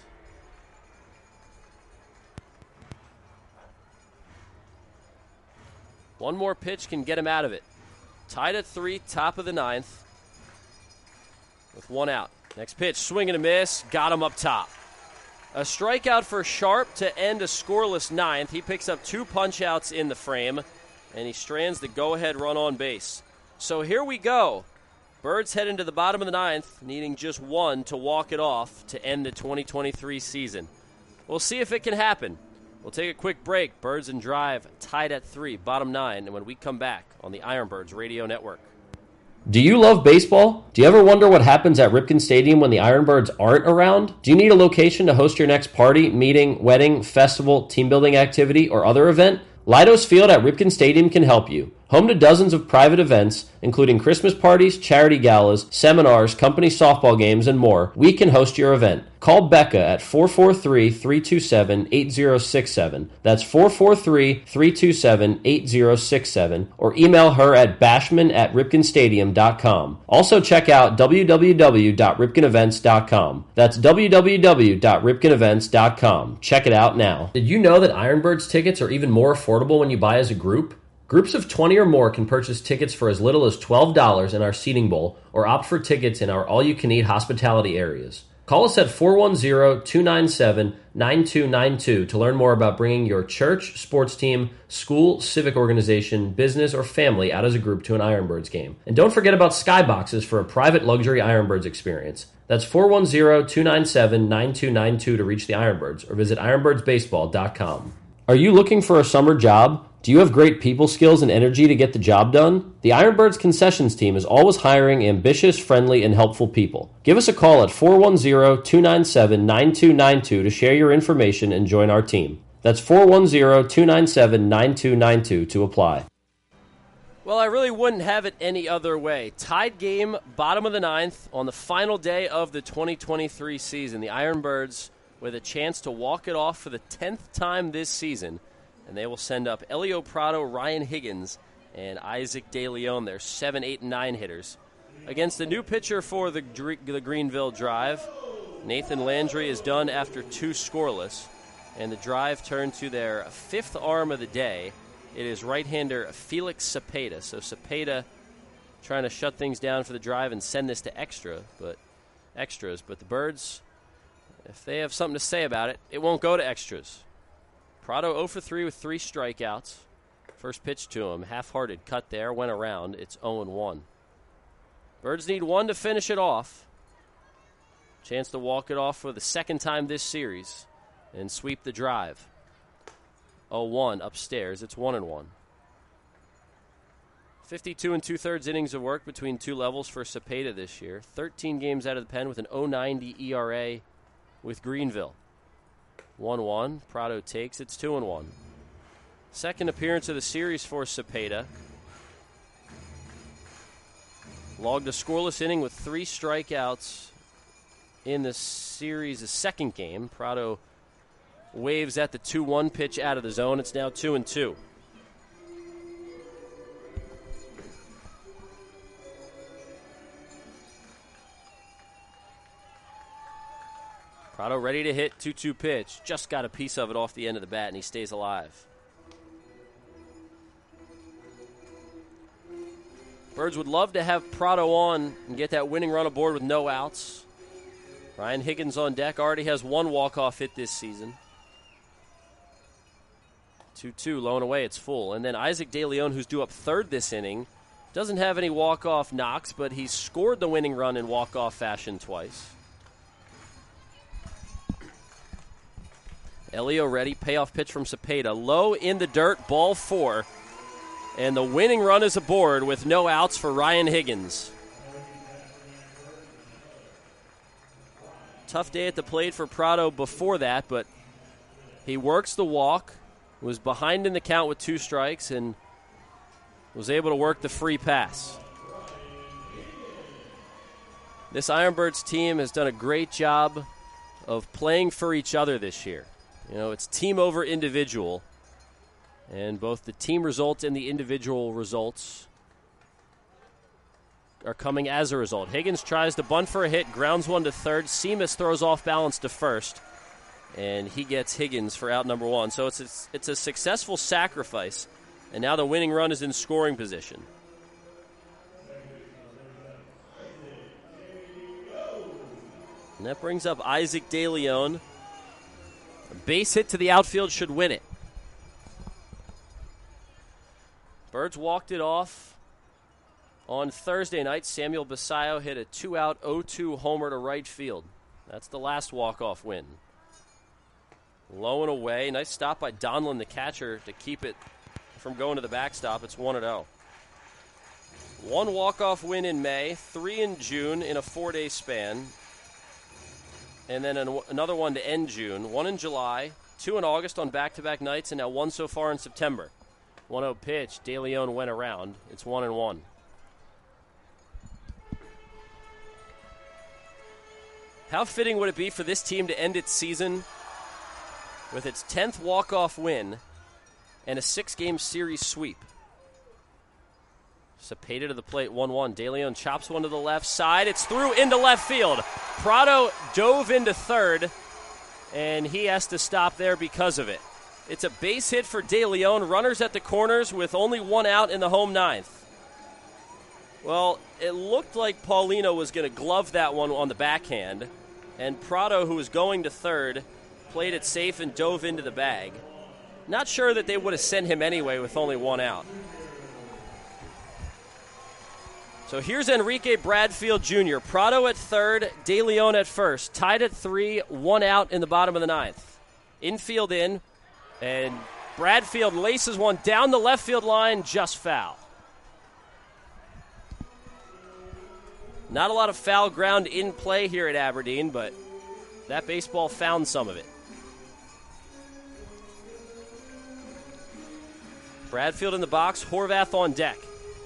One more pitch can get him out of it. Tied at 3, top of the 9th. With 1 out. Next pitch, swing and a miss. Got him up top. A strikeout for Sharp to end a scoreless 9th. He picks up 2 punch-outs in the frame, and he strands the go-ahead run on base. So here we go. Birds head into the bottom of the 9th, needing just 1 to walk it off to end the 2023 season. We'll see if it can happen. We'll take a quick break. Birds and Drive tied at 3, bottom 9, and when we come back on the Ironbirds Radio Network. Do you love baseball? Do you ever wonder what happens at Ripken Stadium when the Ironbirds aren't around? Do you need a location to host your next party, meeting, wedding, festival, team building activity, or other event? Leidos Field at Ripken Stadium can help you. Home to dozens of private events, including Christmas parties, charity galas, seminars, company softball games, and more, we can host your event. Call Becca at 443-327-8067. That's 443-327-8067. Or email her at bashman@ripkenstadium.com. Also check out www.ripkenevents.com. That's www.ripkenevents.com. Check it out now. Did you know that Ironbirds tickets are even more affordable when you buy as a group? Groups of 20 or more can purchase tickets for as little as $12 in our seating bowl or opt for tickets in our all-you-can-eat hospitality areas. Call us at 410-297-9292 to learn more about bringing your church, sports team, school, civic organization, business, or family out as a group to an Ironbirds game. And don't forget about skyboxes for a private luxury Ironbirds experience. That's 410-297-9292 to reach the Ironbirds or visit ironbirdsbaseball.com. Are you looking for a summer job? Do you have great people skills and energy to get the job done? The Ironbirds concessions team is always hiring ambitious, friendly, and helpful people. Give us a call at 410-297-9292 to share your information and join our team. That's 410-297-9292 to apply. Well, I really wouldn't have it any other way. Tied game, bottom of the 9th, on the final day of the 2023 season. The Ironbirds with a chance to walk it off for the 10th time this season. And they will send up Elio Prado, Ryan Higgins, and Isaac De Leon, their 7, 8, and 9 hitters, against a new pitcher for the Greenville Drive. Nathan Landry is done after 2 scoreless, and the Drive turn to their 5th arm of the day. It is right-hander Felix Cepeda. So Cepeda trying to shut things down for the Drive and send this to extras. But the Birds, if they have something to say about it, it won't go to extras. Prado 0 for 3 with 3 strikeouts. First pitch to him, half-hearted cut there, went around. It's 0-1. Birds need 1 to finish it off. Chance to walk it off for the 2nd time this series and sweep the Drive. 0-1 upstairs. It's 1-1. 52 2/3 innings of work between 2 levels for Cepeda this year. 13 games out of the pen with an 0.90 ERA with Greenville. 1-1. Prado takes. It's 2-1. Second appearance of the series for Cepeda. Logged a scoreless inning with 3 strikeouts in the series' 2nd game. Prado waves at the 2-1 pitch out of the zone. It's now 2-2. Prado ready to hit 2-2 pitch. Just got a piece of it off the end of the bat, and he stays alive. Birds would love to have Prado on and get that winning run aboard with no outs. Ryan Higgins on deck, already has one walk-off hit this season. 2-2, low and away, it's full. And then Isaac De Leon, who's due up third this inning, doesn't have any walk-off knocks, but he's scored the winning run in walk-off fashion twice. Elio ready, payoff pitch from Cepeda. Low in the dirt, ball 4. And the winning run is aboard with no outs for Ryan Higgins. Tough day at the plate for Prado before that, but he works the walk, was behind in the count with 2 strikes, and was able to work the free pass. This Ironbirds team has done a great job of playing for each other this year. You know, it's team over individual, and both the team results and the individual results are coming as a result. Higgins tries to bunt for a hit, grounds one to third. Seamus throws off balance to first, and he gets Higgins for out number 1. So it's a successful sacrifice, and now the winning run is in scoring position. And that brings up Isaac De Leon. A base hit to the outfield should win it. Birds walked it off on Thursday night. Samuel Basayo hit a 2-out 0-2 homer to right field. That's the last walk-off win. Low and away. Nice stop by Donlin, the catcher, to keep it from going to the backstop. It's 1-0. 1 walk-off win in May, 3 in June in a 4-day span. And then another one to end June. 1 in July, 2 in August on back-to-back nights, and now 1 so far in September. 1-0 pitch. De Leon went around. It's 1-1. How fitting would it be for this team to end its season with its 10th walk-off win and a 6-game series sweep? Cepeda to the plate, 1-1. De Leon chops one to the left side. It's through into left field. Prado dove into third, and he has to stop there because of it. It's a base hit for De Leon. Runners at the corners with only 1 out in the home 9th. Well, it looked like Paulino was going to glove that one on the backhand, and Prado, who was going to third, played it safe and dove into the bag. Not sure that they would have sent him anyway with only 1 out. So here's Enrique Bradfield Jr. Prado at third, De Leon at first. Tied at 3, 1 out in the bottom of the 9th. Infield in, and Bradfield laces one down the left field line, just foul. Not a lot of foul ground in play here at Aberdeen, but that baseball found some of it. Bradfield in the box, Horvath on deck.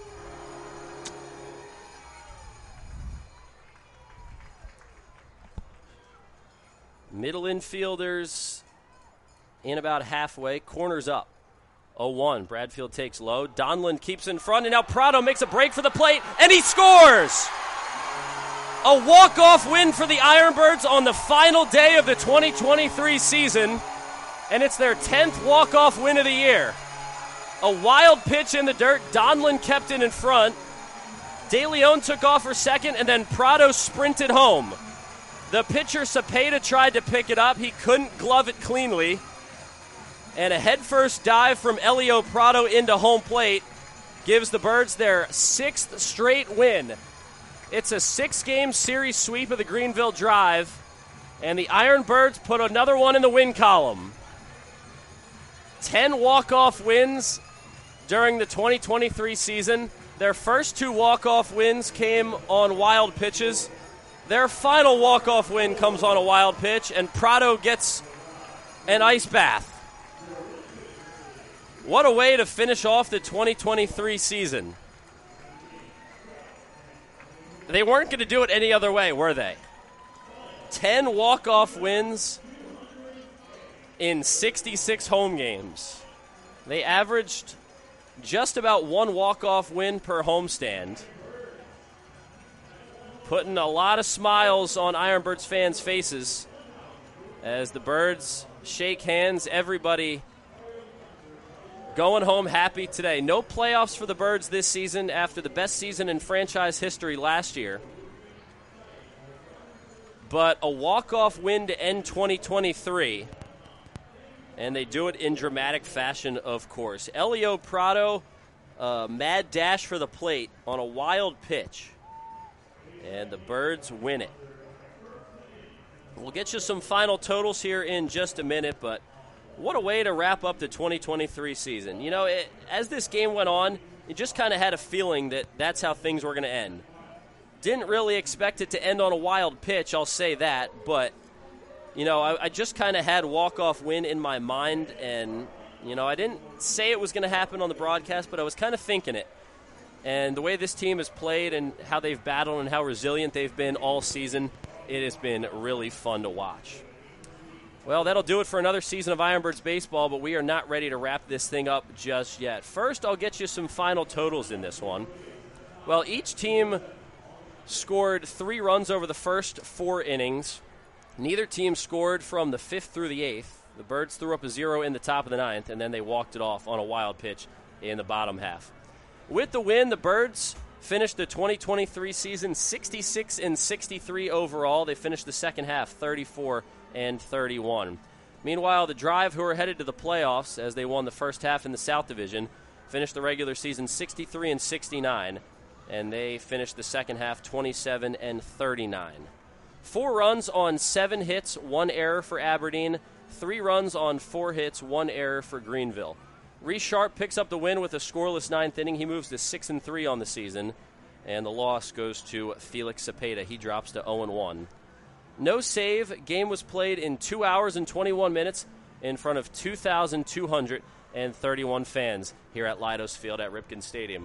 Middle infielders in about halfway. Corners up. 0-1. Bradfield takes low. Donlin keeps in front, and now Prado makes a break for the plate, and he scores! A walk-off win for the Ironbirds on the final day of the 2023 season, and it's their 10th walk-off win of the year. A wild pitch in the dirt. Donlin kept it in front. De Leon took off for second, and then Prado sprinted home. The pitcher, Cepeda, tried to pick it up. He couldn't glove it cleanly. And a headfirst dive from Elio Prado into home plate gives the Birds their 6th straight win. It's a 6-game series sweep of the Greenville Drive, and the Ironbirds put another one in the win column. 10 walk-off wins during the 2023 season. Their first 2 walk-off wins came on wild pitches. Their final walk-off win comes on a wild pitch, and Prado gets an ice bath. What a way to finish off the 2023 season. They weren't going to do it any other way, were they? 10 walk-off wins in 66 home games. They averaged just about 1 walk-off win per homestand, putting a lot of smiles on Ironbirds fans' faces as the Birds shake hands. Everybody going home happy today. No playoffs for the Birds this season after the best season in franchise history last year. But a walk-off win to end 2023. And they do it in dramatic fashion, of course. Elio Prado, mad dash for the plate on a wild pitch. And the Birds win it. We'll get you some final totals here in just a minute, but what a way to wrap up the 2023 season. You know, as this game went on, you just kind of had a feeling that that's how things were going to end. Didn't really expect it to end on a wild pitch, I'll say that, but, you know, I just kind of had walk-off win in my mind, and, you know, I didn't say it was going to happen on the broadcast, but I was kind of thinking it. And the way this team has played and how they've battled and how resilient they've been all season, it has been really fun to watch. Well, that'll do it for another season of Ironbirds baseball, but we are not ready to wrap this thing up just yet. First, I'll get you some final totals in this one. Well, each team scored 3 runs over the first 4 innings. Neither team scored from the 5th through the 8th. The Birds threw up a 0 in the top of the 9th, and then they walked it off on a wild pitch in the bottom half. With the win, the Birds finished the 2023 season 66-63 overall. They finished the second half 34-31. Meanwhile, the Drive, who are headed to the playoffs as they won the first half in the South Division, finished the regular season 63-69, and they finished the second half 27-39. 4 runs on 7 hits, 1 error for Aberdeen, 3 runs on 4 hits, 1 error for Greenville. Reese Sharp picks up the win with a scoreless 9th inning. He moves to 6-3 on the season, and the loss goes to Felix Cepeda. He drops to 0-1. No save. Game was played in 2 hours and 21 minutes in front of 2,231 fans here at Leidos Field at Ripken Stadium.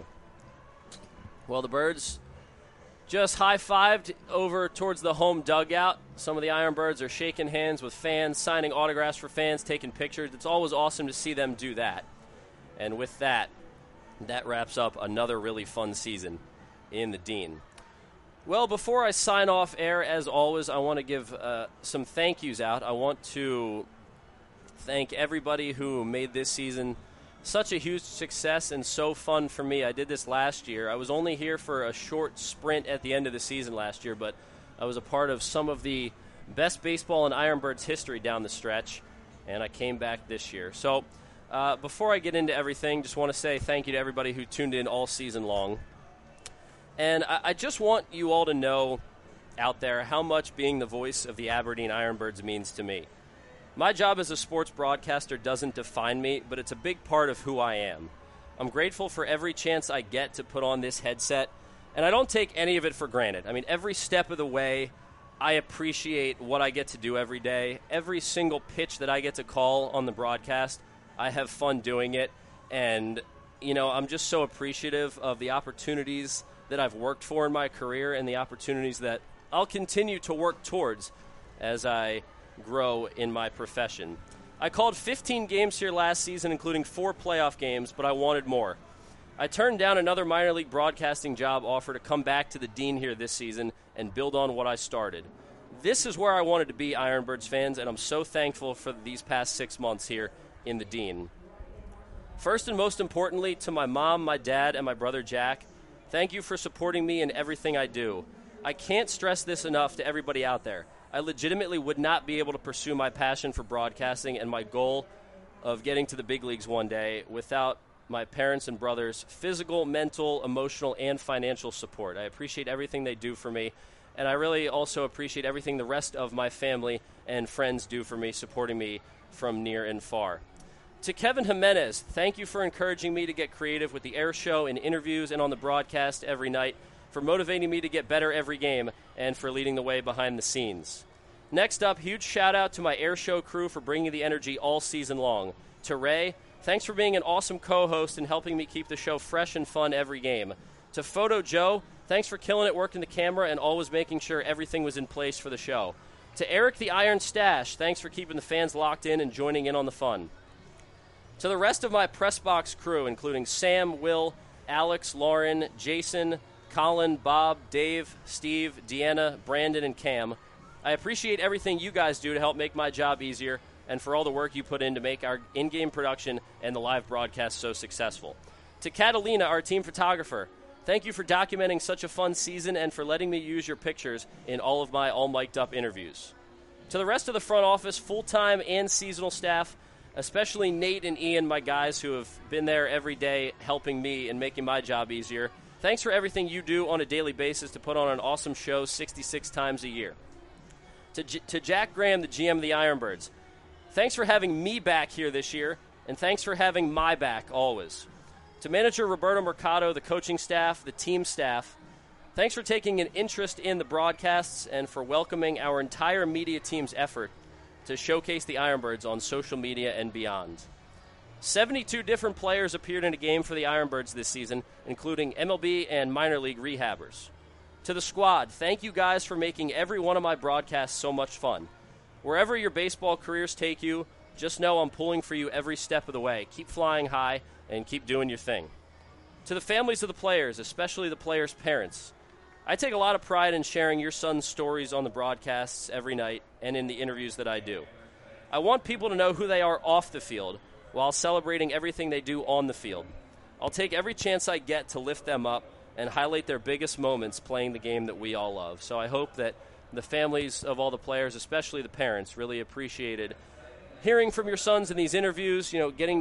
Well, the Birds just high-fived over towards the home dugout. Some of the Ironbirds are shaking hands with fans, signing autographs for fans, taking pictures. It's always awesome to see them do that. And with that, that wraps up another really fun season in the Dean. Well, before I sign off air, as always, I want to give some thank yous out. I want to thank everybody who made this season such a huge success and so fun for me. I did this last year. I was only here for a short sprint at the end of the season last year, but I was a part of some of the best baseball in Ironbirds history down the stretch, and I came back this year. So before I get into everything, just want to say thank you to everybody who tuned in all season long. And I just want you all to know out there how much being the voice of the Aberdeen Ironbirds means to me. My job as a sports broadcaster doesn't define me, but it's a big part of who I am. I'm grateful for every chance I get to put on this headset, and I don't take any of it for granted. I mean, every step of the way, I appreciate what I get to do every day. Every single pitch that I get to call on the broadcast, I have fun doing it, and, you know, I'm just so appreciative of the opportunities that I've worked for in my career and the opportunities that I'll continue to work towards as I grow in my profession. I called 15 games here last season, including 4 playoff games, but I wanted more. I turned down another minor league broadcasting job offer to come back to the Dean here this season and build on what I started. This is where I wanted to be, Ironbirds fans, and I'm so thankful for these past 6 months here in the Dean. First and most importantly, to my mom, my dad, and my brother Jack, thank you for supporting me in everything I do. I can't stress this enough to everybody out there. I legitimately would not be able to pursue my passion for broadcasting and my goal of getting to the big leagues one day without my parents and brothers' physical, mental, emotional, and financial support. I appreciate everything they do for me, and I really also appreciate everything the rest of my family and friends do for me, supporting me from near and far. To Kevin Jimenez, thank you for encouraging me to get creative with the air show and interviews and on the broadcast every night, for motivating me to get better every game, and for leading the way behind the scenes. Next up, huge shout-out to my air show crew for bringing the energy all season long. To Ray, thanks for being an awesome co-host and helping me keep the show fresh and fun every game. To Photo Joe, thanks for killing it working the camera and always making sure everything was in place for the show. To Eric the Iron Stash, thanks for keeping the fans locked in and joining in on the fun. To the rest of my press box crew, including Sam, Will, Alex, Lauren, Jason, Colin, Bob, Dave, Steve, Deanna, Brandon, and Cam, I appreciate everything you guys do to help make my job easier and for all the work you put in to make our in-game production and the live broadcast so successful. To Catalina, our team photographer, thank you for documenting such a fun season and for letting me use your pictures in all of my all-mic'd-up interviews. To the rest of the front office, full-time and seasonal staff, especially Nate and Ian, my guys who have been there every day helping me and making my job easier, thanks for everything you do on a daily basis to put on an awesome show 66 times a year. To Jack Graham, the GM of the Ironbirds, thanks for having me back here this year, and thanks for having my back always. To manager Roberto Mercado, the coaching staff, the team staff, thanks for taking an interest in the broadcasts and for welcoming our entire media team's effort to showcase the Ironbirds on social media and beyond. 72 different players appeared in a game for the Ironbirds this season, including MLB and minor league rehabbers. To the squad, thank you guys for making every one of my broadcasts so much fun. Wherever your baseball careers take you, just know I'm pulling for you every step of the way. Keep flying high and keep doing your thing. To the families of the players, especially the players' parents, I take a lot of pride in sharing your son's stories on the broadcasts every night and in the interviews that I do. I want people to know who they are off the field while celebrating everything they do on the field. I'll take every chance I get to lift them up and highlight their biggest moments playing the game that we all love. So I hope that the families of all the players, especially the parents, really appreciated hearing from your sons in these interviews, getting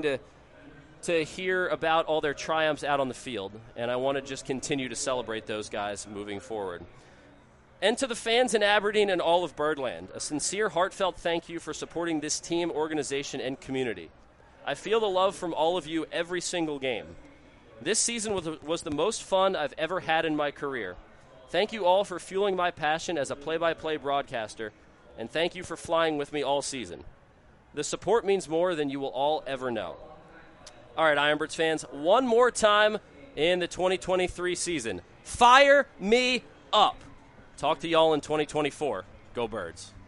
to hear about all their triumphs out on the field. And I want to just continue to celebrate those guys moving forward. And to the fans in Aberdeen and all of Birdland, a sincere, heartfelt thank you for supporting this team, organization, and community. I feel the love from all of you every single game. This season was the most fun I've ever had in my career. Thank you all for fueling my passion as a play-by-play broadcaster, and thank you for flying with me all season. The support means more than you will all ever know. All right, Ironbirds fans, one more time in the 2023 season. Fire me up. Talk to y'all in 2024. Go Birds.